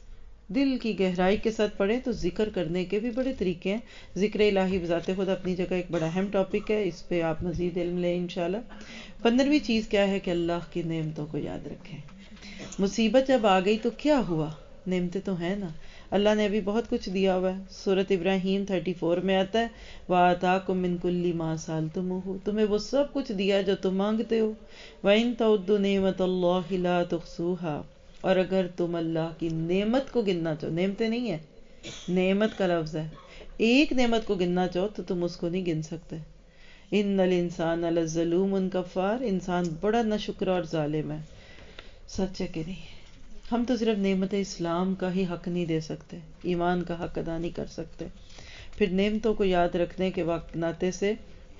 دل کی گہرائی کے ساتھ پڑھیں تو ذکر کرنے کے بھی بڑے طریقے ہیں. ذکر الہی بذات خود اپنی جگہ ایک بڑا اہم ٹاپک ہے، اس پہ آپ مزید علم لیں انشاءاللہ. 15ویں چیز کیا ہے کہ اللہ کی نعمتوں کو یاد رکھیں. مصیبت جب آ گئی تو کیا ہوا؟ نعمتیں تو ہیں نا، اللہ نے ابھی بہت کچھ دیا ہوا ہے. سورۃ ابراہیم 34 میں آتا ہے وَآتَاكُم مِّن كُلِّ مَا سَأَلْتُمُوهُ، تمہیں وہ سب کچھ دیا جو تم مانگتے ہو. وَإِن تَعُدُّوا نِعْمَتَ اللَّهِ لَا تُحْصُوهَا، اور اگر تم اللہ کی نعمت کو گننا چاہو، نعمتیں نہیں ہیں، نعمت کا لفظ ہے، ایک نعمت کو گننا چاہو تو تم اس کو نہیں گن سکتے. ان الانسان لظلوم کفار، انسان بڑا ناشکر اور ظالم ہے. سچ ہے کہ نہیں؟ ہم تو صرف نعمت اسلام کا ہی حق نہیں دے سکتے، ایمان کا حق ادا نہیں کر سکتے. پھر نعمتوں کو یاد رکھنے کے ناطے سے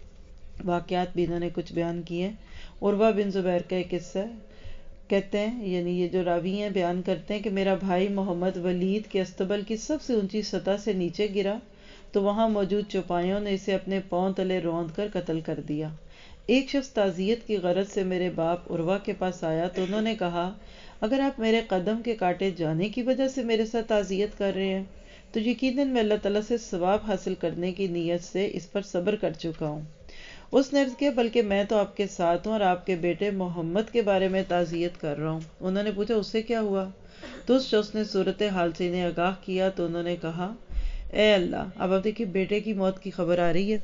واقعات بھی انہوں نے کچھ بیان کیے. عروہ بن زبیر کا ایک قصہ ہے، کہتے ہیں، یعنی یہ جو راوی ہیں بیان کرتے ہیں کہ میرا بھائی محمد ولید کے استبل کی سب سے اونچی سطح سے نیچے گرا تو وہاں موجود چوپایوں نے اسے اپنے پاؤں تلے روند کر قتل کر دیا. ایک شخص تعزیت کی غرض سے میرے باپ عروہ کے پاس آیا تو انہوں نے کہا اگر آپ میرے قدم کے کاٹے جانے کی وجہ سے میرے ساتھ تعزیت کر رہے ہیں تو یقیناً میں اللہ تعالیٰ سے ثواب حاصل کرنے کی نیت سے اس پر صبر کر چکا ہوں. اس نے عرض کیا بلکہ میں تو آپ کے ساتھ ہوں اور آپ کے بیٹے محمد کے بارے میں تعزیت کر رہا ہوں. انہوں نے پوچھا اس سے کیا ہوا؟ تو اس شخص نے صورتحال سے انہیں آگاہ کیا تو انہوں نے کہا اے اللہ، اب آپ دیکھیے بیٹے کی موت کی خبر آ رہی ہے.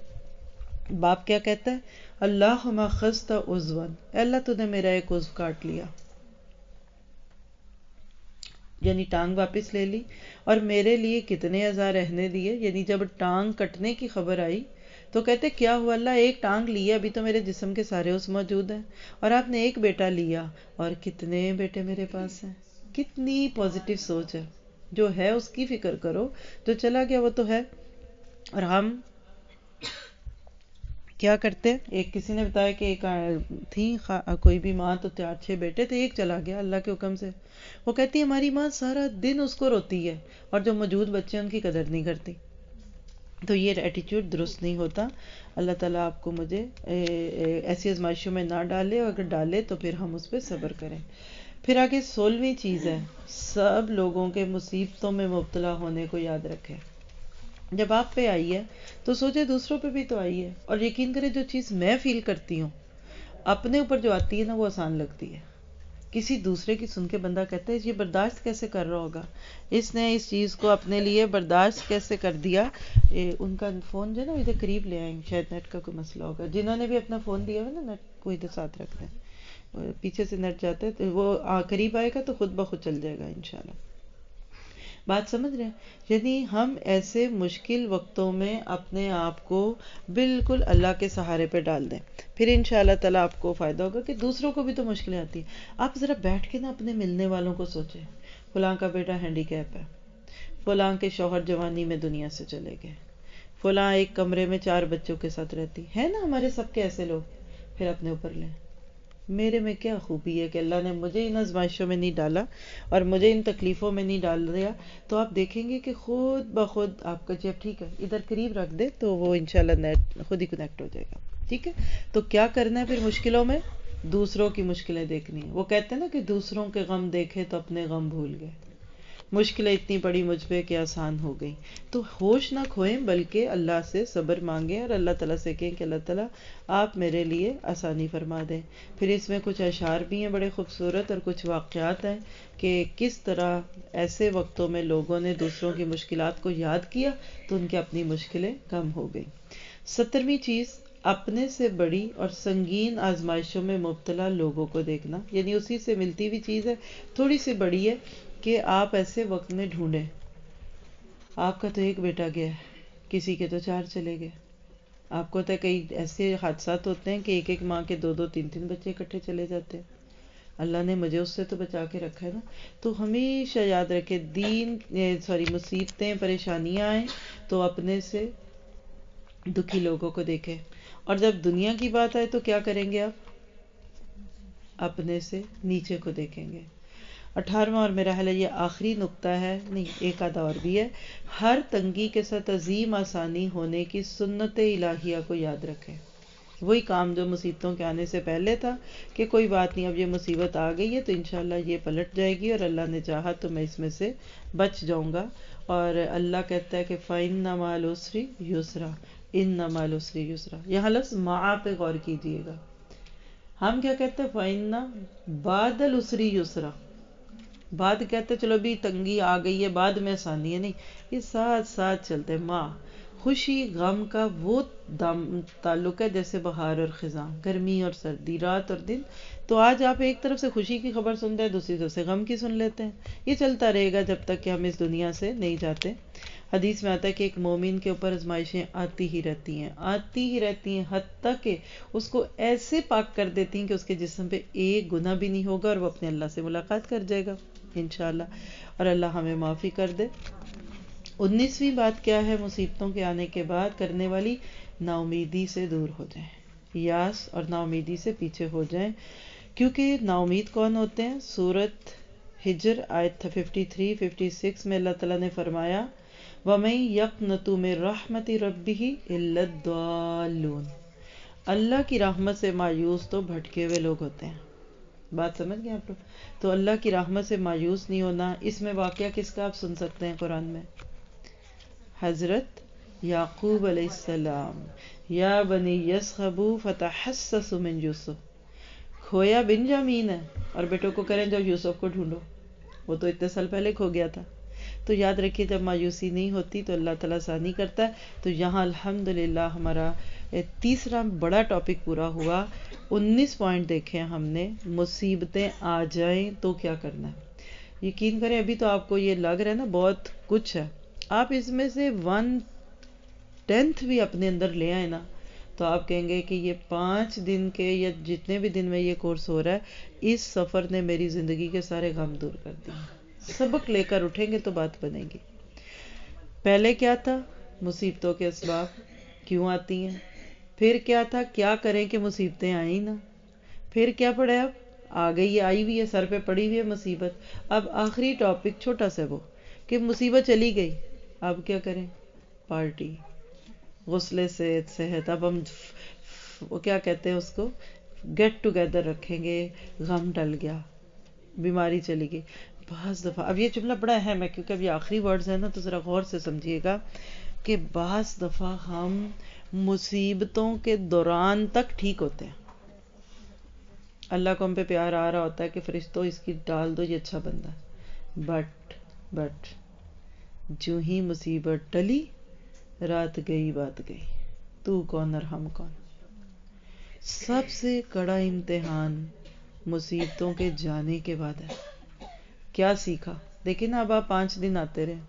باپ کیا کہتا ہے؟ اللہم اخذت عضوا، اے اللہ تو نے میرا ایک عضو کاٹ لیا، یعنی ٹانگ واپس لے لی، اور میرے لیے کتنے عزا رہنے دیے. یعنی جب ٹانگ کٹنے کی خبر آئی تو کہتے کیا ہوا اللہ، ایک ٹانگ لیا، ابھی تو میرے جسم کے سارے عضو موجود ہیں، اور آپ نے ایک بیٹا لیا، اور کتنے بیٹے میرے پاس ہیں. کتنی پازیٹیو سوچ ہے. جو ہے اس کی فکر کرو، جو چلا گیا وہ تو ہے. اور ہم کیا کرتے؟ ایک کسی نے بتایا کہ ایک تھی کوئی بھی ماں تو 4-6 بیٹے تھے، ایک چلا گیا اللہ کے حکم سے. وہ کہتی ہے ہماری ماں سارا دن اس کو روتی ہے اور جو موجود بچے ہیں ان کی قدر نہیں کرتی. تو یہ ایٹیٹیوڈ درست نہیں ہوتا. اللہ تعالیٰ آپ کو مجھے ایسی آزمائشوں میں نہ ڈالے، اور اگر ڈالے تو پھر ہم اس پہ صبر کریں. پھر آگے 16ویں چیز ہے سب لوگوں کے مصیبتوں میں مبتلا ہونے کو یاد رکھیں. جب آپ پہ آئی ہے تو سوچے دوسروں پہ بھی تو آئی ہے. اور یقین کرے جو چیز میں فیل کرتی ہوں اپنے اوپر جو آتی ہے نا وہ آسان لگتی ہے. کسی دوسرے کی سن کے بندہ کہتا ہے یہ برداشت کیسے کر رہا ہوگا, اس نے اس چیز کو اپنے لیے برداشت کیسے کر دیا. ان کا فون جو ہے نا ادھر قریب لے آئیں, شاید نیٹ کا کوئی مسئلہ ہوگا. جنہوں نے بھی اپنا فون دیا ہوا نا نیٹ کو ادھر ساتھ رکھ دیں, پیچھے سے نیٹ جاتا ہے تو وہ قریب آئے گا تو خود بخود چل جائے گا انشاءاللہ. بات سمجھ رہے ہیں؟ یعنی ہم ایسے مشکل وقتوں میں اپنے آپ کو بالکل اللہ کے سہارے پہ ڈال دیں, پھر انشاءاللہ تعالیٰ آپ کو فائدہ ہوگا کہ دوسروں کو بھی تو مشکلیں آتی ہیں. آپ ذرا بیٹھ کے نا اپنے ملنے والوں کو سوچیں, فلاں کا بیٹا ہینڈی کیپ ہے, فلاں کے شوہر جوانی میں دنیا سے چلے گئے, فلاں ایک کمرے میں 4 بچوں کے ساتھ رہتی ہے نا. ہمارے سب کے ایسے لوگ. پھر اپنے اوپر لیں, میرے میں کیا خوبی ہے کہ اللہ نے مجھے ان آزمائشوں میں نہیں ڈالا اور مجھے ان تکلیفوں میں نہیں ڈال دیا. تو آپ دیکھیں گے کہ خود بخود آپ کا جب ٹھیک ہے ادھر قریب رکھ دے تو وہ انشاءاللہ نیٹ خود ہی کنیکٹ ہو جائے گا. ٹھیک ہے, تو کیا کرنا ہے پھر مشکلوں میں؟ دوسروں کی مشکلیں دیکھنی ہے. وہ کہتے ہیں نا کہ دوسروں کے غم دیکھے تو اپنے غم بھول گئے. مشکلیں اتنی پڑی مجھ پہ کہ آسان ہو گئی. تو ہوش نہ کھوئیں بلکہ اللہ سے صبر مانگیں اور اللہ تعالیٰ سے کہیں کہ اللہ تعالیٰ آپ میرے لیے آسانی فرما دیں. پھر اس میں کچھ اشعار بھی ہیں بڑے خوبصورت اور کچھ واقعات ہیں کہ کس طرح ایسے وقتوں میں لوگوں نے دوسروں کی مشکلات کو یاد کیا تو ان کی اپنی مشکلیں کم ہو گئیں. 17ویں چیز, اپنے سے بڑی اور سنگین آزمائشوں میں مبتلا لوگوں کو دیکھنا. یعنی اسی سے ملتی ہوئی چیز ہے, تھوڑی سی بڑی ہے کہ آپ ایسے وقت میں ڈھونڈیں. آپ کا تو ایک بیٹا گیا ہے, کسی کے تو 4 چلے گئے. آپ کو تو کئی ایسے حادثات ہوتے ہیں کہ ایک ایک ماں کے 2 3 بچے اکٹھے چلے جاتے ہیں. اللہ نے مجھے اس سے تو بچا کے رکھا ہے نا. تو ہمیشہ یاد رکھے مصیبتیں پریشانیاں آئیں تو اپنے سے دکھی لوگوں کو دیکھیں, اور جب دنیا کی بات آئے تو کیا کریں گے آپ؟ اپنے سے نیچے کو دیکھیں گے. 18واں اور میرا خیال ہے یہ آخری نقطہ ہے, نہیں ایک آدھا اور بھی ہے, ہر تنگی کے ساتھ عظیم آسانی ہونے کی سنت الہیہ کو یاد رکھیں. وہی کام جو مصیبتوں کے آنے سے پہلے تھا کہ کوئی بات نہیں, اب یہ مصیبت آ گئی ہے تو انشاءاللہ یہ پلٹ جائے گی اور اللہ نے چاہا تو میں اس میں سے بچ جاؤں گا. اور اللہ کہتا ہے کہ فَإِنَّ مَعَ الْعُسْرِ يُسْرًا, إِنَّ مَعَ الْعُسْرِ يُسْرًا. یہاں لفظ مع پہ غور کیجئے گا. ہم کیا کہتے ہیں؟ فَإِنَّ بَعْدَ الْعُسْرِ يُسْرًا. بعد کہتے چلو بھی تنگی آ گئی ہے بعد میں آسانی ہے, نہیں, یہ ساتھ ساتھ چلتے ہیں. ماں خوشی غم کا وہ تعلق ہے جیسے بہار اور خزاں, گرمی اور سردی, رات اور دن. تو آج آپ ایک طرف سے خوشی کی خبر سنتے ہیں, دوسری طرف سے غم کی سن لیتے ہیں. یہ چلتا رہے گا جب تک کہ ہم اس دنیا سے نہیں جاتے. حدیث میں آتا ہے کہ ایک مومن کے اوپر آزمائشیں آتی ہی رہتی ہیں, آتی ہی رہتی ہیں, حتیٰ کہ اس کو ایسے پاک کر دیتی ہیں کہ اس کے جسم پہ ایک گناہ بھی نہیں ہوگا اور وہ اپنے اللہ سے ملاقات کر جائے گا انشاءاللہ, اور اللہ ہمیں معافی کر دے. 19ویں بات کیا ہے مصیبتوں کے آنے کے بعد کرنے والی؟ نا امیدی سے دور ہو جائیں, یاس اور نا امیدی سے پیچھے ہو جائیں. کیونکہ نا امید کون ہوتے ہیں؟ سورۃ ہجر آیت 53 56 میں اللہ تعالیٰ نے فرمایا وَمَن يَقْنَطُ مِن رَحْمَتِ رَبِّهِ إِلَّا الضَّالُّونَ. اللہ کی رحمت سے مایوس تو بھٹکے ہوئے لوگ ہوتے ہیں. بات سمجھ گئے آپ لوگ؟ تو اللہ کی رحمت سے مایوس نہیں ہونا. اس میں واقعہ کس کا آپ سن سکتے ہیں قرآن میں؟ حضرت یعقوب علیہ السلام, یا بنی یذھبوا فتحسسوا من یوسف. کھویا بنجامین ہے اور بیٹوں کو کریں جاؤ یوسف کو ڈھونڈو, وہ تو اتنے سال پہلے کھو گیا تھا. تو یاد رکھیے جب مایوسی نہیں ہوتی تو اللہ تعالیٰ آسانی کرتا ہے. تو یہاں الحمدللہ ہمارا تیسرا بڑا ٹاپک پورا ہوا. 19 پوائنٹ دیکھیں ہم نے, مصیبتیں آ جائیں تو کیا کرنا ہے. یقین کریں ابھی تو آپ کو یہ لگ رہا ہے نا بہت کچھ ہے, آپ اس میں سے 1/10 بھی اپنے اندر لے آئے نا تو آپ کہیں گے کہ یہ 5 دن کے یا جتنے بھی دن میں یہ کورس ہو رہا ہے, اس سفر نے میری زندگی کے سارے غم دور کر دیے. سبق لے کر اٹھیں گے تو بات بنے گی. پہلے کیا تھا؟ مصیبتوں کے اسباب کیوں آتی ہیں. پھر کیا تھا؟ کیا کریں کہ مصیبتیں آئیں نا. پھر کیا پڑھا؟ اب آ گئی, آئی ہوئی ہے, سر پہ پڑی ہوئی ہے مصیبت. اب آخری ٹاپک چھوٹا سا وہ کہ مصیبت چلی گئی, اب کیا کریں؟ پارٹی, غسل صحت. اب ہم وہ کیا کہتے ہیں اس کو, گیٹ ٹوگیدر رکھیں گے. غم ٹل گیا, بیماری چلی گئی. بعض دفعہ اب یہ جملہ بڑا اہم ہے کیونکہ اب یہ آخری ورڈز ہیں نا, تو ذرا غور سے سمجھیے گا. کہ بعض دفعہ ہم مصیبتوں کے دوران تک ٹھیک ہوتے ہیں. اللہ کو ہم پہ پیار آ رہا ہوتا ہے کہ فرشتوں اس کی ڈال دو، یہ اچھا بندہ ہے. بٹ جو ہی مصیبت ٹلی، رات گئی بات گئی، تو کون اور ہم کون. سب سے کڑا امتحان مصیبتوں کے جانے کے بعد ہے. کیا سیکھا؟ دیکھیں نا، اب آپ 5 دن آتے رہے،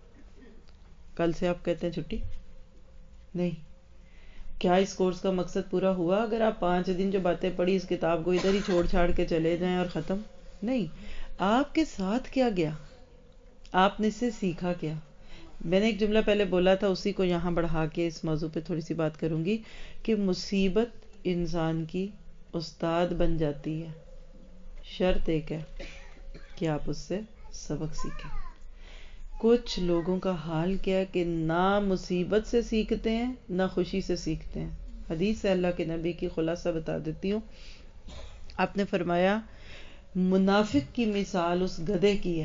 کل سے آپ کہتے ہیں چھٹی نہیں. کیا اس کورس کا مقصد پورا ہوا اگر آپ 5 دن جو باتیں پڑھی اس کتاب کو ادھر ہی چھوڑ چھاڑ کے چلے جائیں اور ختم؟ نہیں. آپ کے ساتھ کیا گیا؟ آپ نے اس سے سیکھا کیا؟ میں نے ایک جملہ پہلے بولا تھا، اسی کو یہاں بڑھا کے اس موضوع پہ تھوڑی سی بات کروں گی کہ مصیبت انسان کی استاد بن جاتی ہے. شرط ایک ہے کہ آپ اس سے سبق سیکھیں. کچھ لوگوں کا حال کیا کہ نہ مصیبت سے سیکھتے ہیں نہ خوشی سے سیکھتے ہیں. حدیث سے اللہ کے نبی کی خلاصہ بتا دیتی ہوں. آپ نے فرمایا منافق کی مثال اس گدھے کی ہے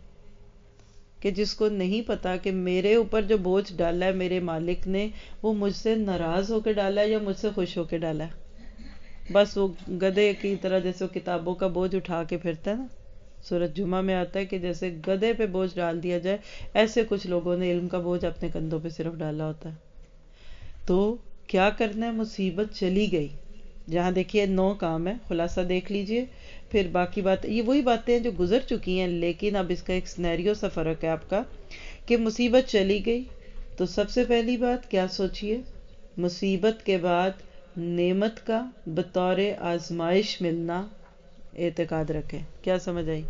کہ جس کو نہیں پتا کہ میرے اوپر جو بوجھ ڈالا ہے میرے مالک نے، وہ مجھ سے ناراض ہو کے ڈالا ہے یا مجھ سے خوش ہو کے ڈالا ہے. بس وہ گدھے کی طرح جیسے وہ کتابوں کا بوجھ اٹھا کے پھرتا ہے نا، سورۃ جمعہ میں آتا ہے کہ جیسے گدھے پہ بوجھ ڈال دیا جائے، ایسے کچھ لوگوں نے علم کا بوجھ اپنے کندھوں پہ صرف ڈالا ہوتا ہے. تو کیا کرنا ہے؟ مصیبت چلی گئی، جہاں دیکھیے 9 کام ہے، خلاصہ دیکھ لیجئے، پھر باقی بات یہ وہی باتیں ہیں جو گزر چکی ہیں، لیکن اب اس کا ایک سینیریو سا فرق ہے آپ کا کہ مصیبت چلی گئی تو سب سے پہلی بات کیا سوچئے؟ مصیبت کے بعد نعمت کا بطور آزمائش ملنا اعتقاد رکھیں. کیا سمجھ آئی؟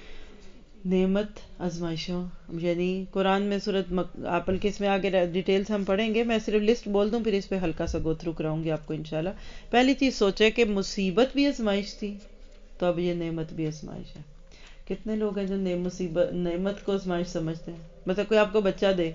نعمت آزمائشوں، یعنی قرآن میں سورۃ آپ بلکہ اس میں آگے ڈیٹیلز ہم پڑھیں گے، میں صرف لسٹ بول دوں پھر اس پہ ہلکا سا گو تھرو کراؤں گی آپ کو انشاءاللہ. پہلی چیز سوچے کہ مصیبت بھی آزمائش تھی تو اب یہ نعمت بھی آزمائش ہے. کتنے لوگ ہیں جو نعمت کو آزمائش سمجھتے ہیں؟ مطلب کوئی آپ کو بچہ دے،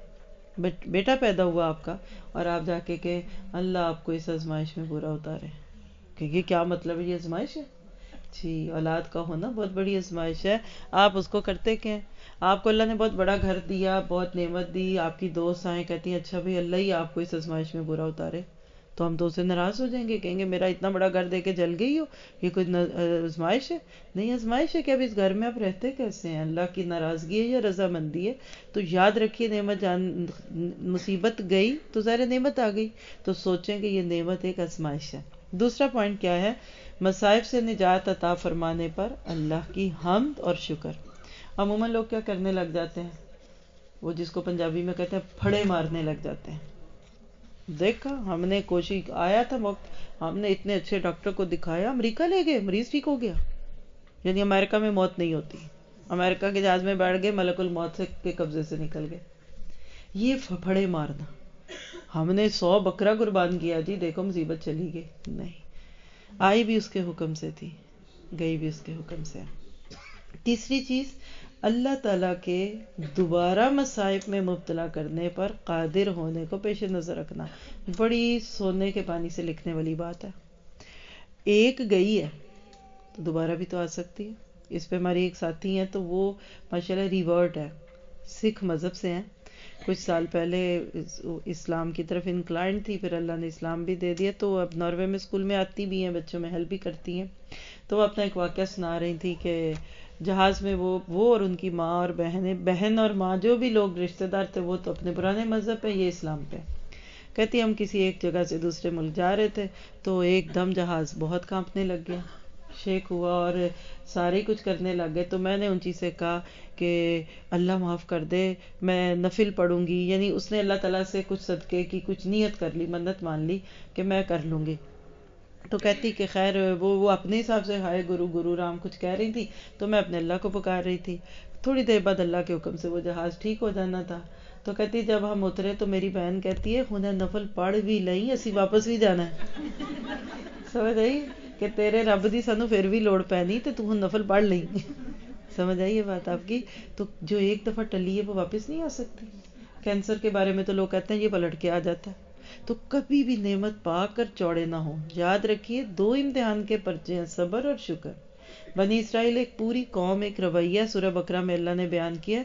بیٹا پیدا ہوا آپ کا، اور آپ جا کے کہ اللہ آپ کو اس آزمائش میں پورا اتارے، کہ یہ کیا مطلب ہے؟ یہ آزمائش ہے؟ جی، اولاد کا ہونا بہت بڑی آزمائش ہے. آپ اس کو کرتے کیا ہیں؟ آپ کو اللہ نے بہت بڑا گھر دیا، بہت نعمت دی، آپ کی دوست آئیں کہتی ہیں اچھا بھائی اللہ ہی آپ کو اس آزمائش میں برا اتارے، تو ہم تو اسے ناراض ہو جائیں گے، کہیں گے میرا اتنا بڑا گھر دے کے جل گئی ہو، یہ کوئی آزمائش ہے؟ نہیں، آزمائش ہے کہ اب اس گھر میں آپ رہتے کیسے ہیں، اللہ کی ناراضگی ہے یا رضامندی ہے. تو یاد رکھیے نعمت مصیبت گئی تو ظاہر نعمت آ گئی، تو سوچیں کہ یہ نعمت ایک آزمائش ہے. دوسرا پوائنٹ کیا ہے؟ مصائب سے نجات عطا فرمانے پر اللہ کی حمد اور شکر. عموماً لوگ کیا کرنے لگ جاتے ہیں، وہ جس کو پنجابی میں کہتے ہیں پھڑے مارنے لگ جاتے ہیں. دیکھا ہم نے کوشش آیا تھا وقت، ہم نے اتنے اچھے ڈاکٹر کو دکھایا، امریکہ لے گئے، مریض ٹھیک ہو گیا. یعنی امریکہ میں موت نہیں ہوتی، امریکہ کے جہاز میں بیٹھ گئے، ملک الموت کے قبضے سے نکل گئے. یہ پھڑے مارنا، ہم نے 100 بکرا قربان کیا جی، دیکھو مصیبت چلی گئی. نہیں، آئی بھی اس کے حکم سے تھی، گئی بھی اس کے حکم سے. تیسری چیز، اللہ تعالیٰ کے دوبارہ مصائب میں مبتلا کرنے پر قادر ہونے کو پیش نظر رکھنا. بڑی سونے کے پانی سے لکھنے والی بات ہے. ایک گئی ہے تو دوبارہ بھی تو آ سکتی ہے. اس پہ ہماری ایک ساتھی ہیں تو وہ ماشاءاللہ ریورٹ ہے، سکھ مذہب سے ہیں، کچھ سال پہلے اسلام کی طرف انکلائنڈ تھی، پھر اللہ نے اسلام بھی دے دیا، تو اب ناروے میں اسکول میں آتی بھی ہیں، بچوں میں ہیلپ بھی کرتی ہیں. تو وہ اپنا ایک واقعہ سنا رہی تھی کہ جہاز میں وہ اور ان کی ماں اور بہن اور ماں جو بھی لوگ رشتہ دار تھے وہ تو اپنے پرانے مذہب پہ، یہ اسلام پہ. کہتی ہم کسی ایک جگہ سے دوسرے ملک جا رہے تھے تو ایک دم جہاز بہت کانپنے لگ گیا، شیک ہوا اور سارے کچھ کرنے لگ گئے. تو میں نے ان چیز سے کہا کہ اللہ معاف کر دے، میں نفل پڑھوں گی، یعنی اس نے اللہ تعالیٰ سے کچھ صدقے کی کچھ نیت کر لی، منت مان لی کہ میں کر لوں گی. تو کہتی کہ خیر وہ اپنے حساب سے ہائے گرو رام کچھ کہہ رہی تھی، تو میں اپنے اللہ کو پکار رہی تھی. تھوڑی دیر بعد اللہ کے حکم سے وہ جہاز ٹھیک ہو جانا تھا. تو کہتی جب ہم اترے تو میری بہن کہتی ہے خدا نفل پڑھ بھی لئی، اسی واپس بھی جانا ہے. سمجھ آئی کہ تیرے رب دی سانو پھر بھی لوڑ پینی تے تو نفل پڑھ لئی. سمجھ آئی یہ بات آپ کی؟ تو جو ایک دفعہ ٹلی ہے وہ واپس نہیں آ سکتی. کینسر کے بارے میں تو لوگ کہتے ہیں یہ پلٹ کے آ جاتا ہے. تو کبھی بھی نعمت پا کر چوڑے نہ ہوں. یاد رکھیے 2 امتحان کے پرچے ہیں، صبر اور شکر. بنی اسرائیل ایک پوری قوم، ایک رویہ سورہ بقرہ میں اللہ نے بیان کیا.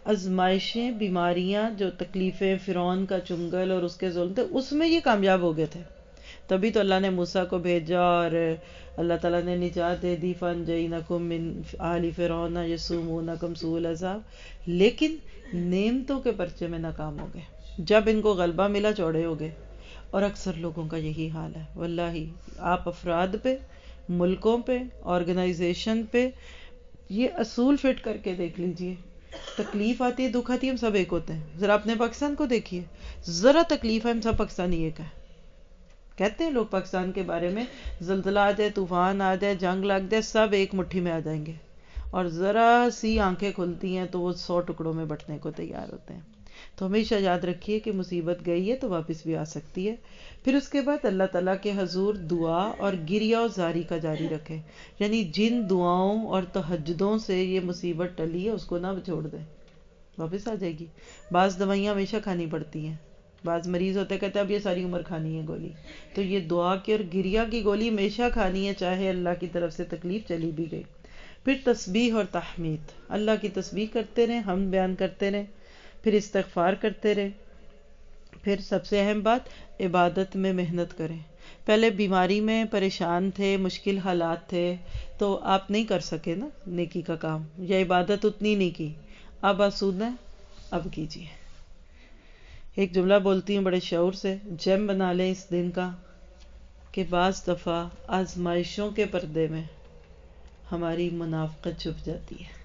آزمائشیں، بیماریاں، جو تکلیفیں، فرعون کا چنگل اور اس کے ظلم تھے، اس میں یہ کامیاب ہو گئے تھے. تبھی تو اللہ نے موسیٰ کو بھیجا اور اللہ تعالیٰ نے نجات دے دی. فَانْجَيْنَاكُمْ مِنْ آلِ فِرْعَوْنَ يَسُومُونَكُمْ سُوءَ الْعَذَابِ. لیکن نعمتوں کے پرچے میں ناکام ہو گئے. جب ان کو غلبہ ملا چوڑے ہو گئے. اور اکثر لوگوں کا یہی حال ہے واللہ. آپ افراد پہ، ملکوں پہ، آرگنائزیشن پہ یہ اصول فٹ کر کے دیکھ لیجئے. تکلیف آتی ہے، دکھ آتی ہے، ہم سب ایک ہوتے ہیں. ذرا اپنے پاکستان کو دیکھیے، ذرا تکلیف ہے ہم سب پاکستانی ایک ہے. کہتے ہیں لوگ پاکستان کے بارے میں، زلزلہ آ جائے، طوفان آ جائے، جنگ لگ جائے، سب ایک مٹھی میں آ جائیں گے. اور ذرا سی آنکھیں کھلتی ہیں تو وہ 100 ٹکڑوں میں بٹنے کو تیار ہوتے ہیں. تو ہمیشہ یاد رکھیے کہ مصیبت گئی ہے تو واپس بھی آ سکتی ہے. پھر اس کے بعد اللہ تعالیٰ کے حضور دعا اور گریہ و زاری کا جاری رکھے. یعنی جن دعاؤں اور تہجدوں سے یہ مصیبت ٹلی ہے اس کو نہ چھوڑ دیں، واپس آ جائے گی. بعض دوائیاں ہمیشہ کھانی پڑتی ہیں. بعض مریض ہوتے کہتے ہیں اب یہ ساری عمر کھانی ہے گولی. تو یہ دعا کی اور گریہ کی گولی ہمیشہ کھانی ہے، چاہے اللہ کی طرف سے تکلیف چلی بھی گئی. پھر تسبیح اور تحمید، اللہ کی تسبیح کرتے رہیں، حمد بیان کرتے رہیں، پھر استغفار کرتے رہیں. پھر سب سے اہم بات، عبادت میں محنت کریں. پہلے بیماری میں پریشان تھے، مشکل حالات تھے تو آپ نہیں کر سکے نا نیکی کا کام، یا عبادت اتنی نہیں کی. اب آسودہ ہیں، اب کیجیے. ایک جملہ بولتی ہوں بڑے شعور سے، جیم بنا لیں اس دن کا کہ بعض دفعہ آزمائشوں کے پردے میں ہماری منافقت چھپ جاتی ہے.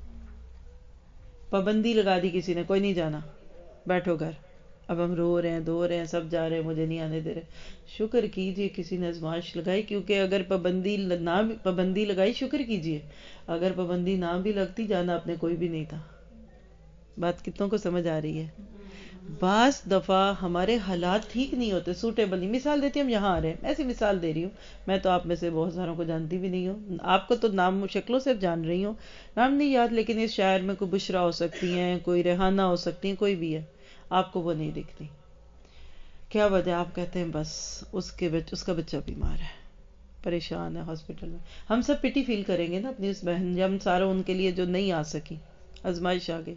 پابندی لگا دی کسی نے، کوئی نہیں جانا، بیٹھو گھر. اب ہم رو رہے ہیں، دھو رہے ہیں، سب جا رہے ہیں، مجھے نہیں آنے دے رہے. شکر کیجئے کسی نے آزمائش لگائی، کیونکہ اگر پابندی لگائی، شکر کیجئے. اگر پابندی نہ بھی لگتی، جانا اپنے کوئی بھی نہیں تھا. بات کتنوں کو سمجھ آ رہی ہے؟ بعض دفعہ ہمارے حالات ٹھیک نہیں ہوتے، سوٹیبل نہیں. مثال دیتی ہم یہاں آ رہے ہیں، ایسی مثال دے رہی ہوں، میں تو آپ میں سے بہت ساروں کو جانتی بھی نہیں ہوں. آپ کو تو نام شکلوں سے جان رہی ہوں، نام نہیں یاد، لیکن اس شہر میں کوئی بشرا ہو سکتی ہیں، کوئی ریحانہ ہو سکتی ہیں، کوئی بھی ہے، آپ کو وہ نہیں دکھتی. کیا وجہ؟ آپ کہتے ہیں بس اس کا بچہ بیمار ہے، پریشان ہے ہاسپٹل میں. ہم سب پٹی فیل کریں گے نا اپنی اس بہن، ہم سارا ان کے لیے جو نہیں آ سکی، آزمائش آ گئی.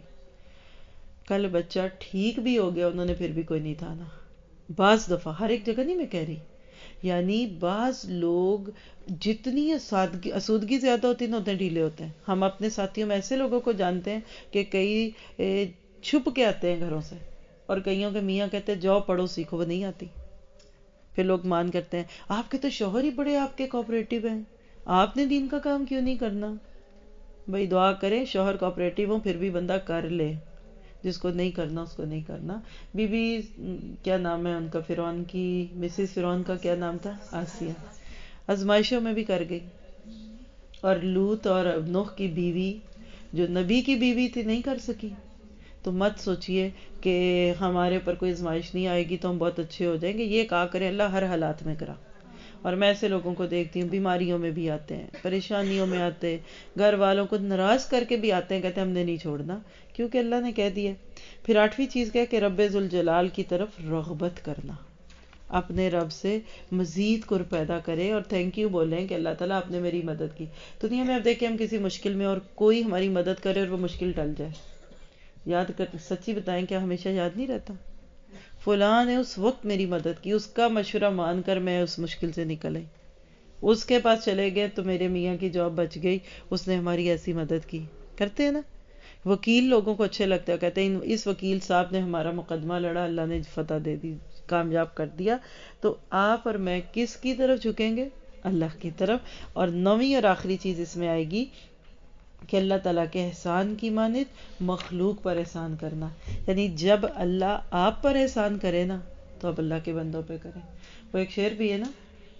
کل بچہ ٹھیک بھی ہو گیا، انہوں نے پھر بھی کوئی نہیں تھا نا. بعض دفعہ، ہر ایک جگہ نہیں میں کہہ رہی، یعنی بعض لوگ جتنی اسودگی زیادہ ہوتی ہے نا اتنے ڈھیلے ہوتے ہیں. ہم اپنے ساتھیوں میں ایسے لوگوں کو جانتے ہیں کہ کئی چھپ کے آتے ہیں گھروں سے، اور کئیوں کے میاں کہتے ہیں جاؤ پڑھو سیکھو، وہ نہیں آتی. پھر لوگ مان کرتے ہیں آپ کے تو شوہر ہی بڑے آپ کے کوآپریٹو ہیں، آپ نے دین کا کام کیوں نہیں کرنا. بھئی دعا کریں شوہر کوآپریٹو ہوں پھر بھی بندہ کر لے، جس کو نہیں کرنا اس کو نہیں کرنا. بی بی کیا نام ہے ان کا، فرعون کی مسز فرعون کا کیا نام تھا، آسیہ، آزمائشوں میں بھی کر گئی. اور لوط اور نوح کی بیوی جو نبی کی بیوی تھی نہیں کر سکی. تو مت سوچئے کہ ہمارے پر کوئی آزمائش نہیں آئے گی تو ہم بہت اچھے ہو جائیں گے. یہ کہا کریں اللہ ہر حالات میں کرا. اور میں ایسے لوگوں کو دیکھتی ہوں بیماریوں میں بھی آتے ہیں، پریشانیوں میں آتے ہیں، گھر والوں کو ناراض کر کے بھی آتے ہیں، کہتے ہیں ہم نے نہیں چھوڑنا کیونکہ اللہ نے کہہ دیا. پھر 8ویں چیز کیا کہ رب ذوالجلال کی طرف رغبت کرنا، اپنے رب سے مزید قرب پیدا کرے اور تھینک یو بولیں کہ اللہ تعالیٰ آپ نے میری مدد کی. دنیا میں اب دیکھیں ہم کسی مشکل میں اور کوئی ہماری مدد کرے اور وہ مشکل ٹل جائے، یاد کر سچی بتائیں کیا ہمیشہ یاد نہیں رہتا؟ فلاں نے اس وقت میری مدد کی، اس کا مشورہ مان کر میں اس مشکل سے نکل آئی. اس کے پاس چلے گئے تو میرے میاں کی جاب بچ گئی، اس نے ہماری ایسی مدد کی. کرتے ہیں نا. وکیل لوگوں کو اچھے لگتے ہیں، کہتے ہیں اس وکیل صاحب نے ہمارا مقدمہ لڑا، اللہ نے فتح دے دی، کامیاب کر دیا. تو آپ اور میں کس کی طرف جھکیں گے؟ اللہ کی طرف. اور 9ویں اور آخری چیز اس میں آئے گی کہ اللہ تعالیٰ کے احسان کی مانند مخلوق پر احسان کرنا. یعنی جب اللہ آپ پر احسان کرے نا تو اب اللہ کے بندوں پہ کریں. وہ ایک شعر بھی ہے نا،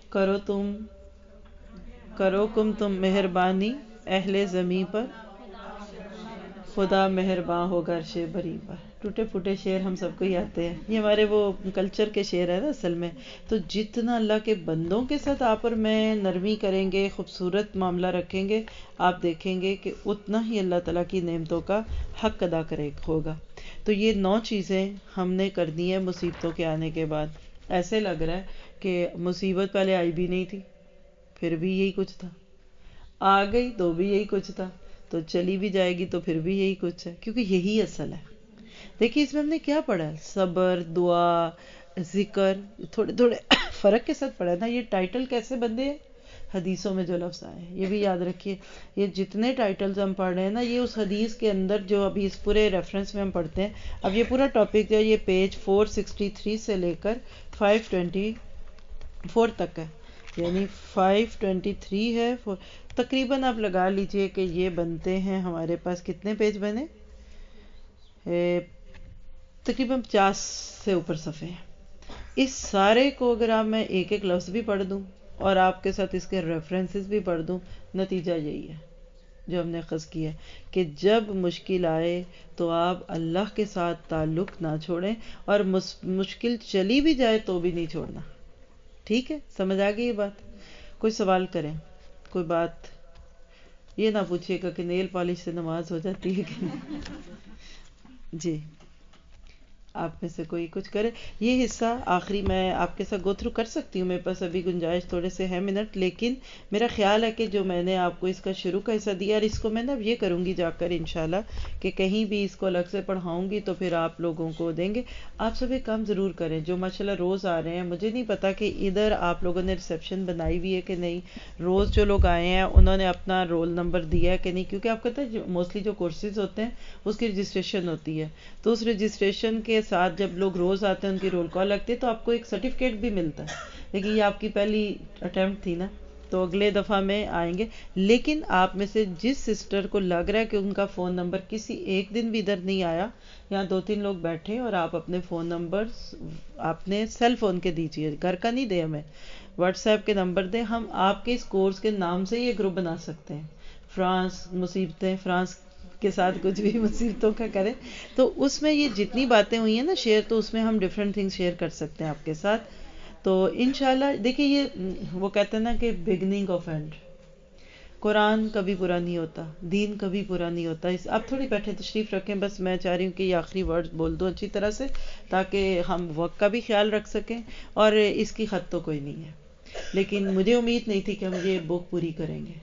کرو تم مہربانی اہل زمیں پر، خدا مہرباں ہوگا عرش بری پر. ٹوٹے پھوٹے شعر ہم سب کو ہی آتے ہیں، یہ ہمارے وہ کلچر کے شعر ہیں نا اصل میں. تو جتنا اللہ کے بندوں کے ساتھ آپ اور میں نرمی کریں گے، خوبصورت معاملہ رکھیں گے، آپ دیکھیں گے کہ اتنا ہی اللہ تعالیٰ کی نعمتوں کا حق ادا کرے ہوگا. تو یہ 9 چیزیں ہم نے کر دی ہیں مصیبتوں کے آنے کے بعد. ایسے لگ رہا ہے کہ مصیبت پہلے آئی بھی نہیں تھی، پھر بھی یہی کچھ تھا، آ گئی تو بھی یہی کچھ تھا. تو چلی بھی جائے گی تو پھر بھی یہی کچھ ہے، کیونکہ یہی اصل ہے. دیکھیے اس میں ہم نے کیا پڑھا ہے، صبر، دعا، ذکر، تھوڑے تھوڑے فرق کے ساتھ پڑھا ہے نا. یہ ٹائٹل کیسے بندے ہیں؟ حدیثوں میں جو لفظ آئے ہیں، یہ بھی یاد رکھیے. یہ جتنے ٹائٹلز ہم پڑھ رہے ہیں نا، یہ اس حدیث کے اندر جو ابھی اس پورے ریفرنس میں ہم پڑھتے ہیں. اب یہ پورا ٹاپک جو ہے یہ پیج 463 سے لے کر 524 تک ہے، یعنی 523 ہے. تقریباً آپ لگا لیجئے کہ یہ بنتے ہیں ہمارے پاس کتنے پیج بنے، تقریباً 50 سے اوپر صفحے ہیں. اس سارے کو اگر آپ میں ایک ایک لفظ بھی پڑھ دوں اور آپ کے ساتھ اس کے ریفرنسز بھی پڑھ دوں، نتیجہ یہی ہے جو ہم نے اخذ کیا کہ جب مشکل آئے تو آپ اللہ کے ساتھ تعلق نہ چھوڑیں، اور مشکل چلی بھی جائے تو بھی نہیں چھوڑنا. ٹھیک ہے، سمجھ آ گئی یہ بات؟ کوئی سوال کریں، کوئی بات. یہ نہ پوچھیے گا کہ نیل پالش سے نماز ہو جاتی ہے کہ نہیں. جی آپ میں سے کوئی کچھ کرے. یہ حصہ آخری میں آپ کے ساتھ گو تھرو کر سکتی ہوں، میرے پاس ابھی گنجائش تھوڑے سے ہے منٹ، لیکن میرا خیال ہے کہ جو میں نے آپ کو اس کا شروع کا حصہ دیا، اور اس کو میں اب یہ کروں گی جا کر انشاءاللہ کہ کہیں بھی اس کو الگ سے پڑھاؤں گی تو پھر آپ لوگوں کو دیں گے. آپ سب ایک کام ضرور کریں، جو ماشاءاللہ روز آ رہے ہیں. مجھے نہیں پتا کہ ادھر آپ لوگوں نے ریسیپشن بنائی ہوئی ہے کہ نہیں، روز جو لوگ آئے ہیں انہوں نے اپنا رول نمبر دیا ہے کہ نہیں، کیونکہ آپ کہتے ہیں موسٹلی جو کورسز ہوتے ہیں اس کی رجسٹریشن ہوتی ہے، تو اس رجسٹریشن کے ساتھ جب لوگ روز آتے ہیں ان کی رول کال لگتی ہے تو آپ کو ایک سرٹیفکیٹ بھی ملتا ہے. لیکن یہ آپ کی پہلی اٹیمپٹ تھی نا، تو اگلے دفعہ میں آئیں گے. لیکن آپ میں سے جس سسٹر کو لگ رہا ہے کہ ان کا فون نمبر کسی ایک دن بھی ادھر نہیں آیا، یہاں 2-3 لوگ بیٹھے اور آپ اپنے فون نمبر اپنے سیل فون کے دیجئے، گھر کا نہیں دے، ہمیں واٹس ایپ کے نمبر دیں. ہم آپ کے اس کورس کے نام سے یہ گروپ بنا سکتے ہیں، فرانس مصیبتیں، فرانس کے ساتھ کچھ بھی مصیبتوں کا کریں. تو اس میں یہ جتنی باتیں ہوئی ہیں نا شیئر، تو اس میں ہم ڈفرینٹ تھنگس شیئر کر سکتے ہیں آپ کے ساتھ. تو انشاءاللہ دیکھیے یہ وہ کہتے ہیں نا کہ بگننگ آف اینڈ، قرآن کبھی پورا نہیں ہوتا، دین کبھی پورا نہیں ہوتا. آپ تھوڑی بیٹھے تشریف رکھیں، بس میں چاہ رہی ہوں کہ یہ آخری ورڈ بول دوں اچھی طرح سے، تاکہ ہم وقت کا بھی خیال رکھ سکیں. اور اس کی حد تو کوئی نہیں ہے، لیکن مجھے امید نہیں تھی کہ ہم یہ بک پوری کریں گے.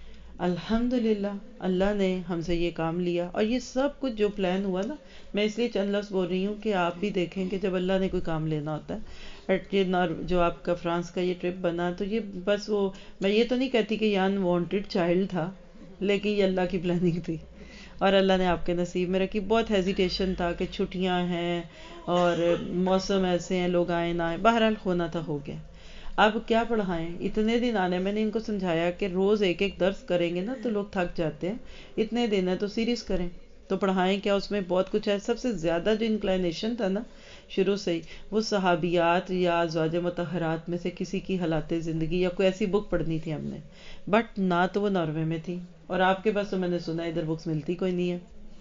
الحمدللہ اللہ نے ہم سے یہ کام لیا، اور یہ سب کچھ جو پلان ہوا نا، میں اس لیے چند لفظ بول رہی ہوں کہ آپ بھی دیکھیں کہ جب اللہ نے کوئی کام لینا ہوتا ہے، جو آپ کا فرانس کا یہ ٹرپ بنا، تو یہ بس وہ، میں یہ تو نہیں کہتی کہ یہ انوانٹڈ چائلڈ تھا، لیکن یہ اللہ کی پلاننگ تھی، اور اللہ نے آپ کے نصیب میں رکھی. بہت ہیزیٹیشن تھا کہ چھٹیاں ہیں اور موسم ایسے ہیں، لوگ آئے نہ آئے، بہرحال ہونا تھا، ہو گیا. اب کیا پڑھائیں، اتنے دن آنے. میں نے ان کو سمجھایا کہ روز ایک ایک درس کریں گے نا تو لوگ تھک جاتے ہیں، اتنے دن ہے تو سیریز کریں، تو پڑھائیں کیا. اس میں بہت کچھ ہے. سب سے زیادہ جو انکلائنیشن تھا نا شروع سے ہی، وہ صحابیات یا ازواج مطہرات میں سے کسی کی حالات زندگی یا کوئی ایسی بک پڑھنی تھی ہم نے، بٹ نہ تو وہ ناروے میں تھی، اور آپ کے پاس تو میں نے سنا ادھر بکس ملتی کوئی نہیں ہے.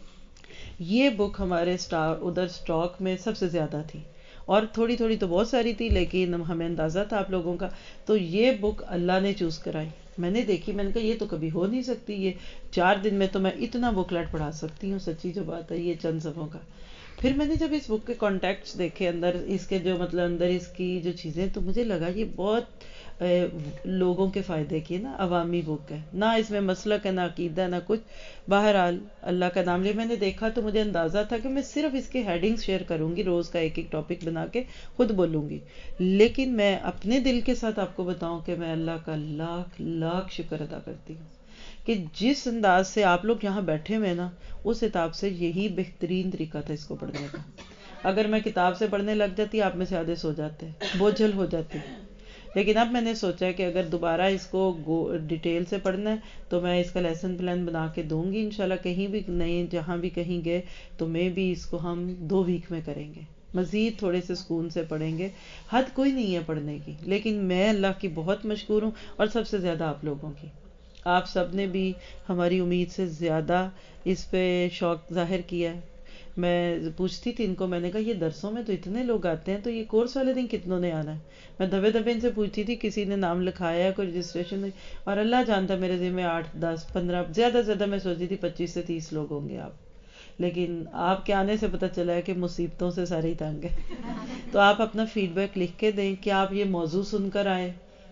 یہ بک ہمارے ادھر سٹاک میں سب سے زیادہ تھی، اور تھوڑی تھوڑی تو بہت ساری تھی، لیکن ہمیں اندازہ تھا آپ لوگوں کا. تو یہ بک اللہ نے چوز کرائی. میں نے دیکھی، میں نے کہا یہ تو کبھی ہو نہیں سکتی، یہ 4 دن میں تو میں اتنا بکلیٹ پڑھا سکتی ہوں. سچی جو بات ہے یہ چند صفحوں کا. پھر میں نے جب اس بک کے کانٹیکٹس دیکھے، اندر اس کے جو مطلب اندر اس کی جو چیزیں، تو مجھے لگا یہ بہت لوگوں کے فائدے کی نا عوامی بک ہے، نہ اس میں مسلک ہے، نہ عقیدہ، نہ کچھ. بہرحال اللہ کا نام لے میں نے دیکھا تو مجھے اندازہ تھا کہ میں صرف اس کے ہیڈنگز شیئر کروں گی، روز کا ایک ایک ٹاپک بنا کے خود بولوں گی. لیکن میں اپنے دل کے ساتھ آپ کو بتاؤں کہ میں اللہ کا لاکھ لاکھ شکر ادا کرتی ہوں کہ جس انداز سے آپ لوگ یہاں بیٹھے ہوئے نا، اس حساب سے یہی بہترین طریقہ تھا اس کو پڑھنے کا. اگر میں کتاب سے پڑھنے لگ جاتی، آپ میں سے آدھے سو جاتے، بوجھل ہو جاتی. لیکن اب میں نے سوچا کہ اگر دوبارہ اس کو ڈیٹیل سے پڑھنا ہے تو میں اس کا لیسن پلان بنا کے دوں گی انشاءاللہ. کہیں بھی نہیں، جہاں بھی کہیں گئے تو میں بھی اس کو ہم 2 ویک میں کریں گے، مزید تھوڑے سے سکون سے پڑھیں گے. حد کوئی نہیں ہے پڑھنے کی، لیکن میں اللہ کی بہت مشکور ہوں، اور سب سے زیادہ آپ لوگوں کی. آپ سب نے بھی ہماری امید سے زیادہ اس پہ شوق ظاہر کیا ہے. میں پوچھتی تھی ان کو، میں نے کہا یہ درسوں میں تو اتنے لوگ آتے ہیں، تو یہ کورس والے دن کتنوں نے آنا ہے. میں دبے دبے ان سے پوچھتی تھی، کسی نے نام لکھایا ہے، کوئی رجسٹریشن، اور اللہ جانتا میرے ذمہ میں 8 10 15 زیادہ سے زیادہ میں سوچتی تھی 25 سے 30 لوگ ہوں گے آپ. لیکن آپ کے آنے سے پتہ چلا ہے کہ مصیبتوں سے سارے ہی تنگ ہیں. تو آپ اپنا فیڈ بیک لکھ کے دیں کہ آپ یہ موضوع سن کر آئے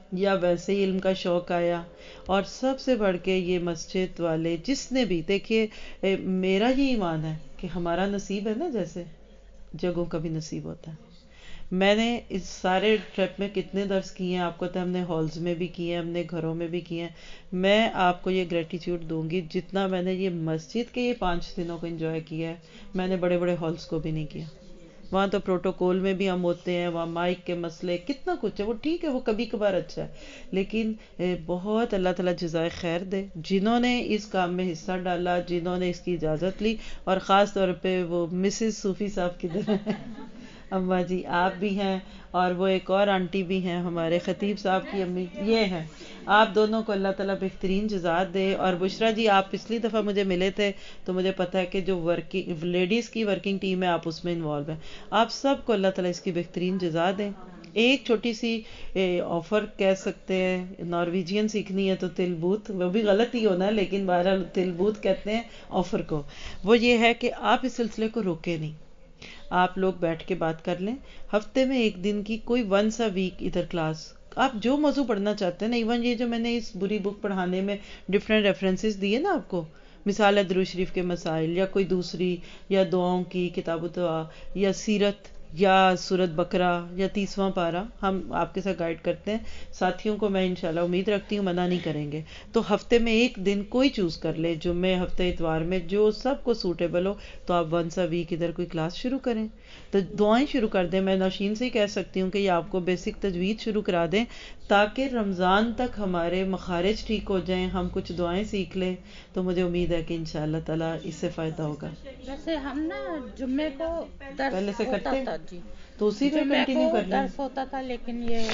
یا ویسے ہی علم کا شوق آیا. اور سب سے بڑھ کے یہ مسجد والے جس نے بھی دیکھیے میرا یہ ایمان ہے کہ ہمارا نصیب ہے نا جیسے جگہوں کا بھی نصیب ہوتا ہے. میں نے اس سارے ٹرپ میں کتنے درس کیے ہیں آپ کو، تو ہم نے ہالز میں بھی کیے ہیں، ہم نے گھروں میں بھی کیے ہیں. میں آپ کو یہ گریٹیٹیوڈ دوں گی جتنا میں نے یہ مسجد کے یہ 5 دنوں کو انجوائے کیا ہے میں نے بڑے بڑے ہالز کو بھی نہیں کیا. وہاں تو پروٹوکول میں بھی ہم ہوتے ہیں، وہاں مائک کے مسئلے کتنا کچھ ہے، وہ ٹھیک ہے وہ کبھی کبھار اچھا ہے، لیکن بہت اللہ تعالیٰ جزائے خیر دے جنہوں نے اس کام میں حصہ ڈالا، جنہوں نے اس کی اجازت لی. اور خاص طور پہ وہ مسز صوفی صاحب کی طرح اماں جی آپ بھی ہیں، اور وہ ایک اور آنٹی بھی ہیں ہمارے خطیب صاحب کی امی، یہ ہیں. آپ دونوں کو اللہ تعالیٰ بہترین جزات دے. اور بشرا جی آپ پچھلی دفعہ مجھے ملے تھے تو مجھے پتا ہے کہ جو ورکنگ لیڈیز کی ورکنگ ٹیم ہے آپ اس میں انوالو ہیں. آپ سب کو اللہ تعالیٰ اس کی بہترین جزا دیں. ایک چھوٹی سی آفر کہہ سکتے ہیں، نارویجین سیکھنی ہے تو تل بوت، وہ بھی غلط ہی ہونا لیکن بہرحال تل بوت کہتے ہیں آفر کو. وہ یہ ہے کہ آپ اس سلسلے کو روکے نہیں، آپ لوگ بیٹھ کے بات کر لیں. ہفتے میں ایک دن کی کوئی ونس اے ویک ادھر کلاس، آپ جو موضوع پڑھنا چاہتے ہیں نا، ایون یہ جو میں نے اس بری بک پڑھانے میں ڈفرینٹ ریفرنسز دیے نا آپ کو، مثال ہے درود شریف کے مسائل یا کوئی دوسری، یا دعاؤں کی کتاب الدعا، یا سیرت، یا سورت بقرہ، یا 30واں پارہ، ہم آپ کے ساتھ گائیڈ کرتے ہیں. ساتھیوں کو میں انشاءاللہ امید رکھتی ہوں منع نہیں کریں گے. تو ہفتے میں ایک دن کوئی چوز کر لے، جمعے، ہفتے اتوار میں جو سب کو سوٹیبل ہو، تو آپ ونس اے ویک ادھر کوئی کلاس شروع کریں. تو دعائیں شروع کر دیں. میں نوشین سے ہی کہہ سکتی ہوں کہ یہ آپ کو بیسک تجوید شروع کرا دیں تاکہ رمضان تک ہمارے مخارج ٹھیک ہو جائیں، ہم کچھ دعائیں سیکھ لیں. تو مجھے امید ہے کہ انشاءاللہ تعالیٰ اس سے فائدہ ہوگا. ویسے ہم نا جمعے کو پہلے درس سے ہوتا کرتے تھا جی، تو اسی پہ جمعے کنٹینیو کو کر لیں. درس ہوتا تھا، لیکن یہ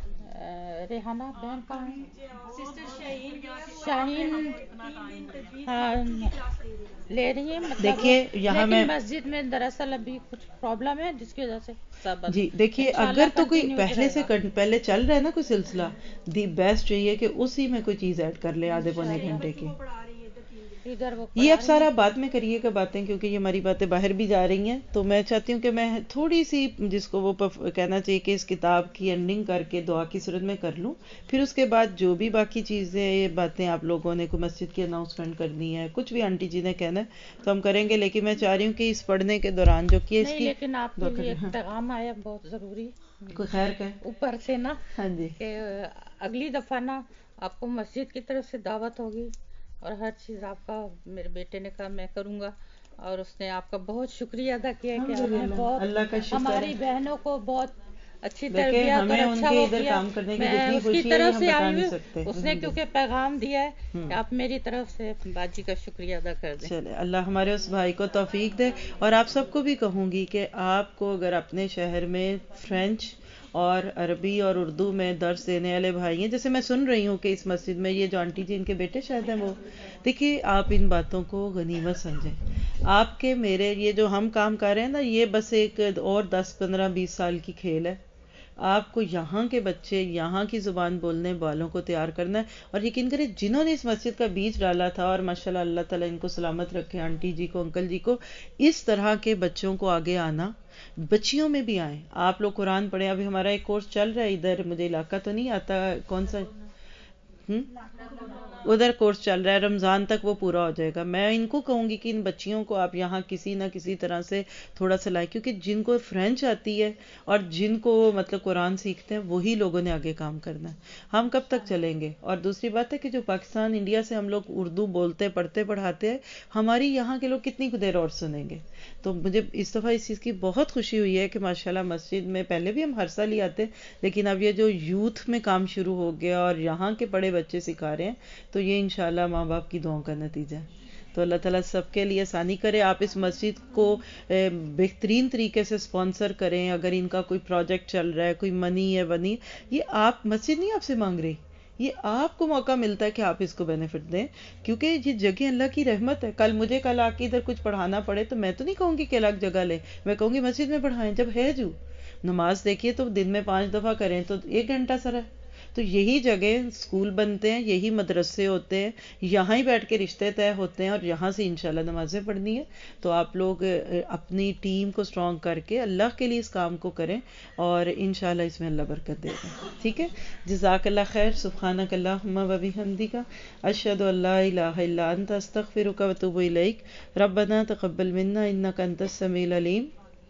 ریحانہ بہن کہاں ہے؟ شاہین ہاں لے رہی ہے، مطلب دیکھیے یہاں میں لیکن مسجد میں دراصل ابھی کچھ پرابلم ہے جس کی وجہ سے سب جی دیکھیے اگر تو کوئی پہلے چل رہا ہے نا کوئی سلسلہ، دی بیسٹ چاہیے کہ اسی میں کوئی چیز ایڈ کر لے آدھے پونے گھنٹے کی. ادھر وہ یہ اب سارا بعد میں کریے گا باتیں، کیونکہ یہ ہماری باتیں باہر بھی جا رہی ہیں. تو میں چاہتی ہوں کہ میں تھوڑی سی جس کو وہ کہنا چاہیے کہ اس کتاب کی اینڈنگ کر کے دعا کی صورت میں کر لوں، پھر اس کے بعد جو بھی باقی چیزیں باتیں آپ لوگوں نے کوئی مسجد کی اناؤنسمنٹ کرنی ہے، کچھ بھی آنٹی جی نے کہنا ہے تو ہم کریں گے. لیکن میں چاہ رہی ہوں کہ اس پڑھنے کے دوران جو کہ اس نہیں، کی لیکن آپ کے لیے ایک پیغام آیا بہت ضروری کوئی خیر کا اوپر سے نا، ہاں جی کہ اگلی دفعہ نا آپ کو مسجد کی طرف سے دعوت ہوگی، اور ہر چیز آپ کا، میرے بیٹے نے کہا میں کروں گا، اور اس نے آپ کا بہت شکریہ ادا کیا کہ آپ نے بہت اللہ کا شکر ہماری ہے. بہنوں کو بہت اچھی دیکھیں تربیت اور ہمیں ان اچھا کے وہ ادھر کیا. کام کرنے کی میں جتنی اس کی خوشی ہے طرف ہم سے بتا آئی نہیں ہوں، سکتے. اس نے کیونکہ پیغام دیا ہے کہ آپ میری طرف سے باجی کا شکریہ ادا کر دیں. چلے اللہ ہمارے اس بھائی کو توفیق دے. اور آپ سب کو بھی کہوں گی کہ آپ کو اگر اپنے شہر میں فرینچ اور عربی اور اردو میں درس دینے والے بھائی ہیں، جیسے میں سن رہی ہوں کہ اس مسجد میں یہ جو آنٹی جی ان کے بیٹے شاید ہیں، وہ دیکھیے آپ ان باتوں کو غنیمت سمجھیں. آپ کے میرے یہ جو ہم کام کر رہے ہیں نا، یہ بس ایک اور 10 15 20 سال کی کھیل ہے. آپ کو یہاں کے بچے، یہاں کی زبان بولنے والوں کو تیار کرنا ہے. اور یقین کریں جنہوں نے اس مسجد کا بیج ڈالا تھا، اور ماشاءاللہ اللہ تعالیٰ ان کو سلامت رکھے، آنٹی جی کو، انکل جی کو، اس طرح کے بچوں کو آگے آنا، بچیوں میں بھی آئیں. آپ لوگ قرآن پڑھیں. ابھی ہمارا ایک کورس چل رہا ہے ادھر، مجھے علاقہ تو نہیں آتا کون سا، ادھر کورس چل رہا ہے، رمضان تک وہ پورا ہو جائے گا. میں ان کو کہوں گی کہ ان بچیوں کو آپ یہاں کسی نہ کسی طرح سے تھوڑا سا لائیں، کیونکہ جن کو فرینچ آتی ہے اور جن کو مطلب قرآن سیکھتے ہیں وہی لوگوں نے آگے کام کرنا ہے. ہم کب تک چلیں گے؟ اور دوسری بات ہے کہ جو پاکستان انڈیا سے ہم لوگ اردو بولتے پڑھتے پڑھاتے ہیں، ہماری یہاں کے لوگ کتنی دیر اور سنیں گے. تو مجھے اس دفعہ اس چیز کی بہت خوشی ہوئی ہے کہ ماشاءاللہ مسجد میں پہلے بھی ہم ہر سال ہی آتے، لیکن اب یہ جو یوتھ میں کام شروع ہو گیا اور یہاں کے بڑے بچے سکھا رہے ہیں، تو یہ انشاءاللہ ماں باپ کی دعاؤں کا نتیجہ ہے. تو اللہ تعالیٰ سب کے لیے آسانی کرے. آپ اس مسجد کو بہترین طریقے سے سپانسر کریں. اگر ان کا کوئی پروجیکٹ چل رہا ہے، کوئی منی ہے ونی، یہ آپ مسجد نہیں آپ سے مانگ رہی، یہ آپ کو موقع ملتا ہے کہ آپ اس کو بینیفٹ دیں، کیونکہ یہ جگہ اللہ کی رحمت ہے. مجھے کل آ کے ادھر کچھ پڑھانا پڑے تو میں تو نہیں کہوں گی کہ الگ جگہ لیں، میں کہوں گی مسجد میں پڑھائیں. جب ہے جو نماز دیکھیے تو دن میں 5 دفعہ کریں تو 1 گھنٹہ سر ہے. تو یہی جگہ اسکول بنتے ہیں، یہی مدرسے ہوتے ہیں، یہاں ہی بیٹھ کے رشتے طے ہوتے ہیں، اور یہاں سے انشاءاللہ نمازیں پڑھنی ہے. تو آپ لوگ اپنی ٹیم کو اسٹرانگ کر کے اللہ کے لیے اس کام کو کریں، اور انشاءاللہ اس میں اللہ برکت دے گا. ٹھیک ہے، جزاک اللہ خیر. سبحانک اللہم و بحمدک، اشہد ان لا الہ الا انت، استغفرک و اتوب الیک. ربنا تقبل منا انک انت السمیع العلیم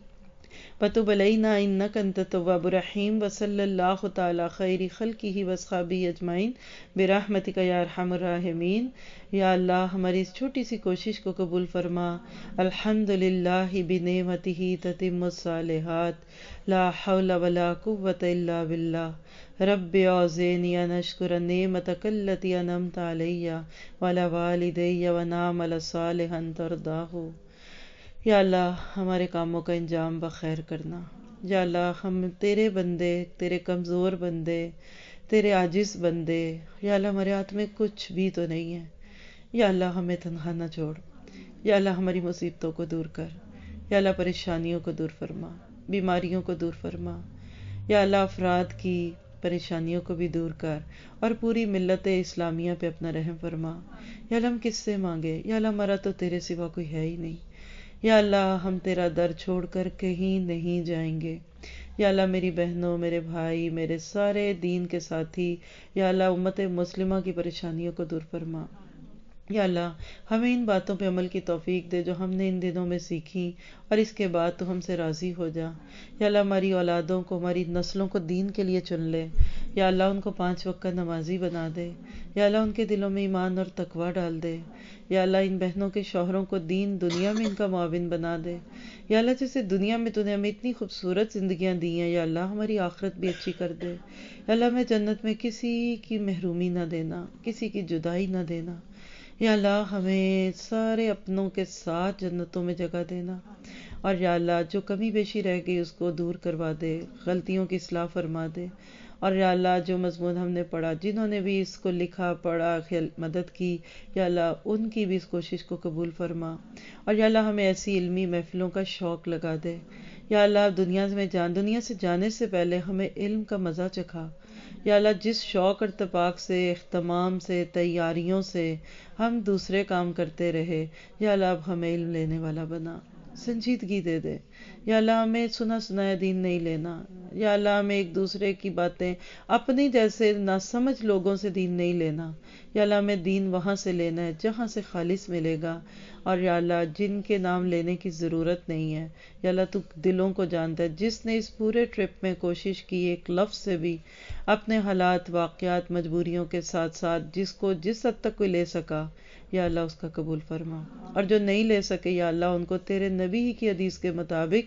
وتب علینا انک انت التواب الرحیم. وصلی اللہ تعالی خیر خلقہ واصحابہ اجمعین برحمتک یا ارحم الراحمین. یا اللہ ہماری اس چھوٹی سی کوشش کو قبول فرما. الحمدللہ بنعمتہ تتم الصالحات، لا حول ولا قوة الا باللہ. رب اوزعنی ان اشکر نعمتک التی انعمت علی وعلی والدی وان اعمل صالحا ترضاہ. یا اللہ ہمارے کاموں کا انجام بخیر کرنا. یا اللہ ہم تیرے بندے، تیرے کمزور بندے، تیرے عاجز بندے. یا اللہ ہمارے ہاتھ میں کچھ بھی تو نہیں ہے. یا اللہ ہمیں تنہا نہ چھوڑ. یا اللہ ہماری مصیبتوں کو دور کر. یا اللہ پریشانیوں کو دور فرما، بیماریوں کو دور فرما. یا اللہ افراد کی پریشانیوں کو بھی دور کر، اور پوری ملت اسلامیہ پہ اپنا رحم فرما. یا اللہ ہم کس سے مانگے؟ یا اللہ ہمارا تو تیرے سوا کوئی ہے ہی نہیں. یا اللہ ہم تیرا در چھوڑ کر کہیں نہیں جائیں گے. یا اللہ میری بہنوں، میرے بھائی، میرے سارے دین کے ساتھی، یا اللہ امت مسلمہ کی پریشانیوں کو دور فرما. یا اللہ ہمیں ان باتوں پہ عمل کی توفیق دے جو ہم نے ان دنوں میں سیکھی، اور اس کے بعد تو ہم سے راضی ہو جا. یا اللہ ہماری اولادوں کو، ہماری نسلوں کو دین کے لیے چن لے. یا اللہ ان کو 5 وقت کا نمازی بنا دے. یا اللہ ان کے دلوں میں ایمان اور تقوی ڈال دے. یا اللہ ان بہنوں کے شوہروں کو دین دنیا میں ان کا معاون بنا دے. یا اللہ جیسے دنیا میں تو نے ہمیں اتنی خوبصورت زندگیاں دی ہیں، یا اللہ ہماری آخرت بھی اچھی کر دے. یا اللہ ہمیں جنت میں کسی کی محرومی نہ دینا، کسی کی جدائی نہ دینا. یا اللہ ہمیں سارے اپنوں کے ساتھ جنتوں میں جگہ دینا. اور یا اللہ جو کمی بیشی رہ گئی اس کو دور کروا دے، غلطیوں کی اصلاح فرما دے. اور یا اللہ جو مضمون ہم نے پڑھا، جنہوں نے بھی اس کو لکھا پڑھا مدد کی، یا اللہ ان کی بھی اس کوشش کو قبول فرما. اور یا اللہ ہمیں ایسی علمی محفلوں کا شوق لگا دے. یا اللہ دنیا سے جانے سے پہلے ہمیں علم کا مزہ چکھا. یا اللہ جس شوق اور اتفاق سے، اہتمام سے، تیاریوں سے ہم دوسرے کام کرتے رہے، یا اللہ اب ہمیں علم لینے والا بنا، سنجیدگی دے دے. یا اللہ ہمیں سنا سنایا دین نہیں لینا. یا اللہ ہمیں ایک دوسرے کی باتیں اپنی جیسے ناسمجھ لوگوں سے دین نہیں لینا. یا اللہ ہمیں دین وہاں سے لینا ہے جہاں سے خالص ملے گا. اور یا اللہ جن کے نام لینے کی ضرورت نہیں ہے، یا اللہ تو دلوں کو جانتا ہے. جس نے اس پورے ٹرپ میں کوشش کی ایک لفظ سے بھی اپنے حالات، واقعات، مجبوریوں کے ساتھ ساتھ جس کو جس حد تک کوئی لے سکا، یا اللہ اس کا قبول فرما. اور جو نہیں لے سکے، یا اللہ ان کو تیرے نبی ہی کی حدیث کے مطابق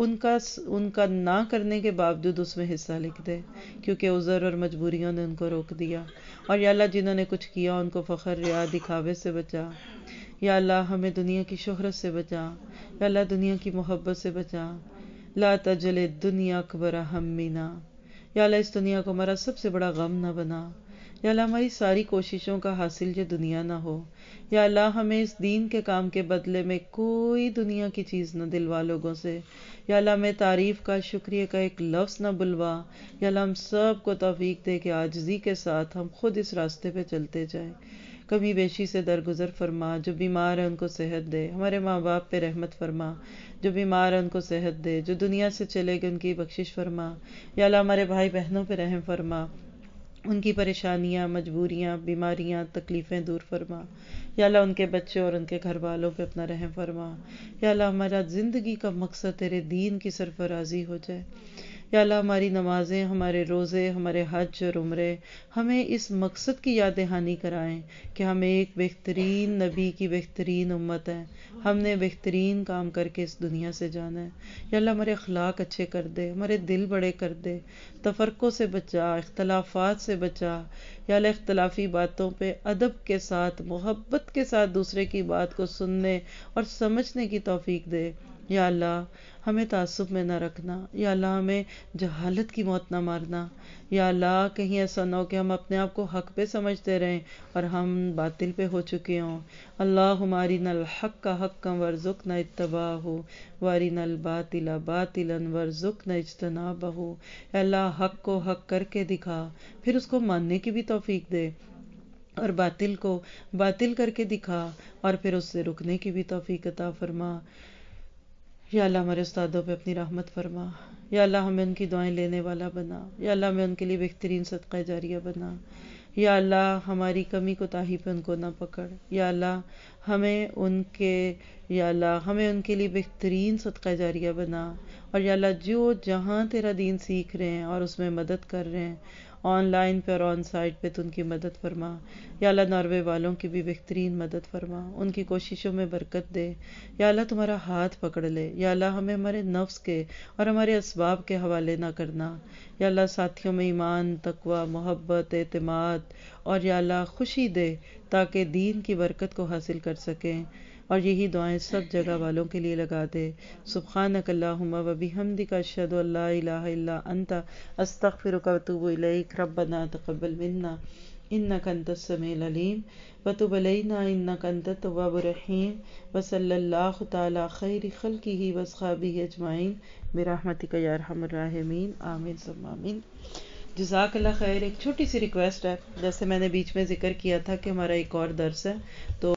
ان کا نہ کرنے کے باوجود اس میں حصہ لکھ دے، کیونکہ عذر اور مجبوریوں نے ان کو روک دیا. اور یا اللہ جنہوں نے کچھ کیا ان کو فخر، ریا، دکھاوے سے بچا. یا اللہ ہمیں دنیا کی شہرت سے بچا. یا اللہ دنیا کی محبت سے بچا. لا تجعل الدنیا اکبر ہمنا. یا اللہ اس دنیا کو ہمارا سب سے بڑا غم نہ بنا. یا اللہ ہماری ساری کوششوں کا حاصل یہ دنیا نہ ہو. یا اللہ ہمیں اس دین کے کام کے بدلے میں کوئی دنیا کی چیز نہ دلوا لوگوں سے. یا اللہ ہمیں تعریف کا، شکریہ کا ایک لفظ نہ بلوا. یا اللہ ہم سب کو توفیق دے کہ عاجزی کے ساتھ ہم خود اس راستے پہ چلتے جائیں. کمی بیشی سے درگزر فرما. جو بیمار ہیں ان کو صحت دے. ہمارے ماں باپ پہ رحمت فرما. جو بیمار ہیں ان کو صحت دے. جو دنیا سے چلے گئے ان کی بخشش فرما. یا اللہ ہمارے بھائی بہنوں پہ رحم فرما. ان کی پریشانیاں، مجبوریاں، بیماریاں، تکلیفیں دور فرما. یا اللہ ان کے بچے اور ان کے گھر والوں پہ اپنا رحم فرما. یا اللہ ہمارا زندگی کا مقصد تیرے دین کی سرفرازی ہو جائے. یا اللہ ہماری نمازیں، ہمارے روزے، ہمارے حج اور عمرے ہمیں اس مقصد کی یاد دہانی کرائیں کہ ہم ایک بہترین نبی کی بہترین امت ہیں. ہم نے بہترین کام کر کے اس دنیا سے جانا ہے. یا اللہ ہمارے اخلاق اچھے کر دے، ہمارے دل بڑے کر دے. تفرقوں سے بچا، اختلافات سے بچا. یا اللہ اختلافی باتوں پہ ادب کے ساتھ، محبت کے ساتھ دوسرے کی بات کو سننے اور سمجھنے کی توفیق دے. یا اللہ ہمیں تعصب میں نہ رکھنا، یا اللہ ہمیں جہالت کی موت نہ مارنا، یا اللہ کہیں ایسا نہ ہو کہ ہم اپنے آپ کو حق پہ سمجھتے رہیں اور ہم باطل پہ ہو چکے ہوں۔ اللہم ارنا الحق حقا وارزقنا اتباعہ وارنا الباطل باطلا وارزقنا اجتنابہ۔ اے اللہ حق کو حق کر کے دکھا، پھر اس کو ماننے کی بھی توفیق دے، اور باطل کو باطل کر کے دکھا اور پھر اس سے رکنے کی بھی توفیق عطا فرما۔ یا اللہ ہمارے استادوں پہ اپنی رحمت فرما، یا اللہ ہمیں ان کی دعائیں لینے والا بنا، یا اللہ ہمیں ان کے لیے بہترین صدقہ جاریہ بنا، یا اللہ ہماری کمی کوتاہی پہ ان کو نہ پکڑ، یا اللہ ہمیں ان کے لیے بہترین صدقہ جاریہ بنا، اور یا اللہ جو جہاں تیرا دین سیکھ رہے ہیں اور اس میں مدد کر رہے ہیں، آن لائن پہ اور آن سائٹ پہ، تو ان کی مدد فرما۔ یا اللہ ناروے والوں کی بھی بہترین مدد فرما، ان کی کوششوں میں برکت دے، یا اللہ تمہارا ہاتھ پکڑ لے، یا اللہ ہمیں ہمارے نفس کے اور ہمارے اسباب کے حوالے نہ کرنا، یا اللہ ساتھیوں میں ایمان، تقوی، محبت، اعتماد اور یا اللہ خوشی دے تاکہ دین کی برکت کو حاصل کر سکیں، اور یہی دعائیں سب جگہ والوں کے لیے لگا دے۔ سبحانک اللہم و بحمدک اشہد ان لا الہ الا انت استغفرک و اتوب الیک۔ ربنا تقبل منا انک انت السمیع العلیم وتب علینا انک انت التواب الرحیم، وصلی اللہ تعالی خیر خلقہ واصحابہ اجمعین برحمتک یا ارحم الراحمین، آمین ثم آمین۔ جزاک اللہ خیر۔ ایک چھوٹی سی ریکویسٹ ہے، جیسے میں نے بیچ میں ذکر کیا تھا کہ ہمارا ایک اور درس ہے، تو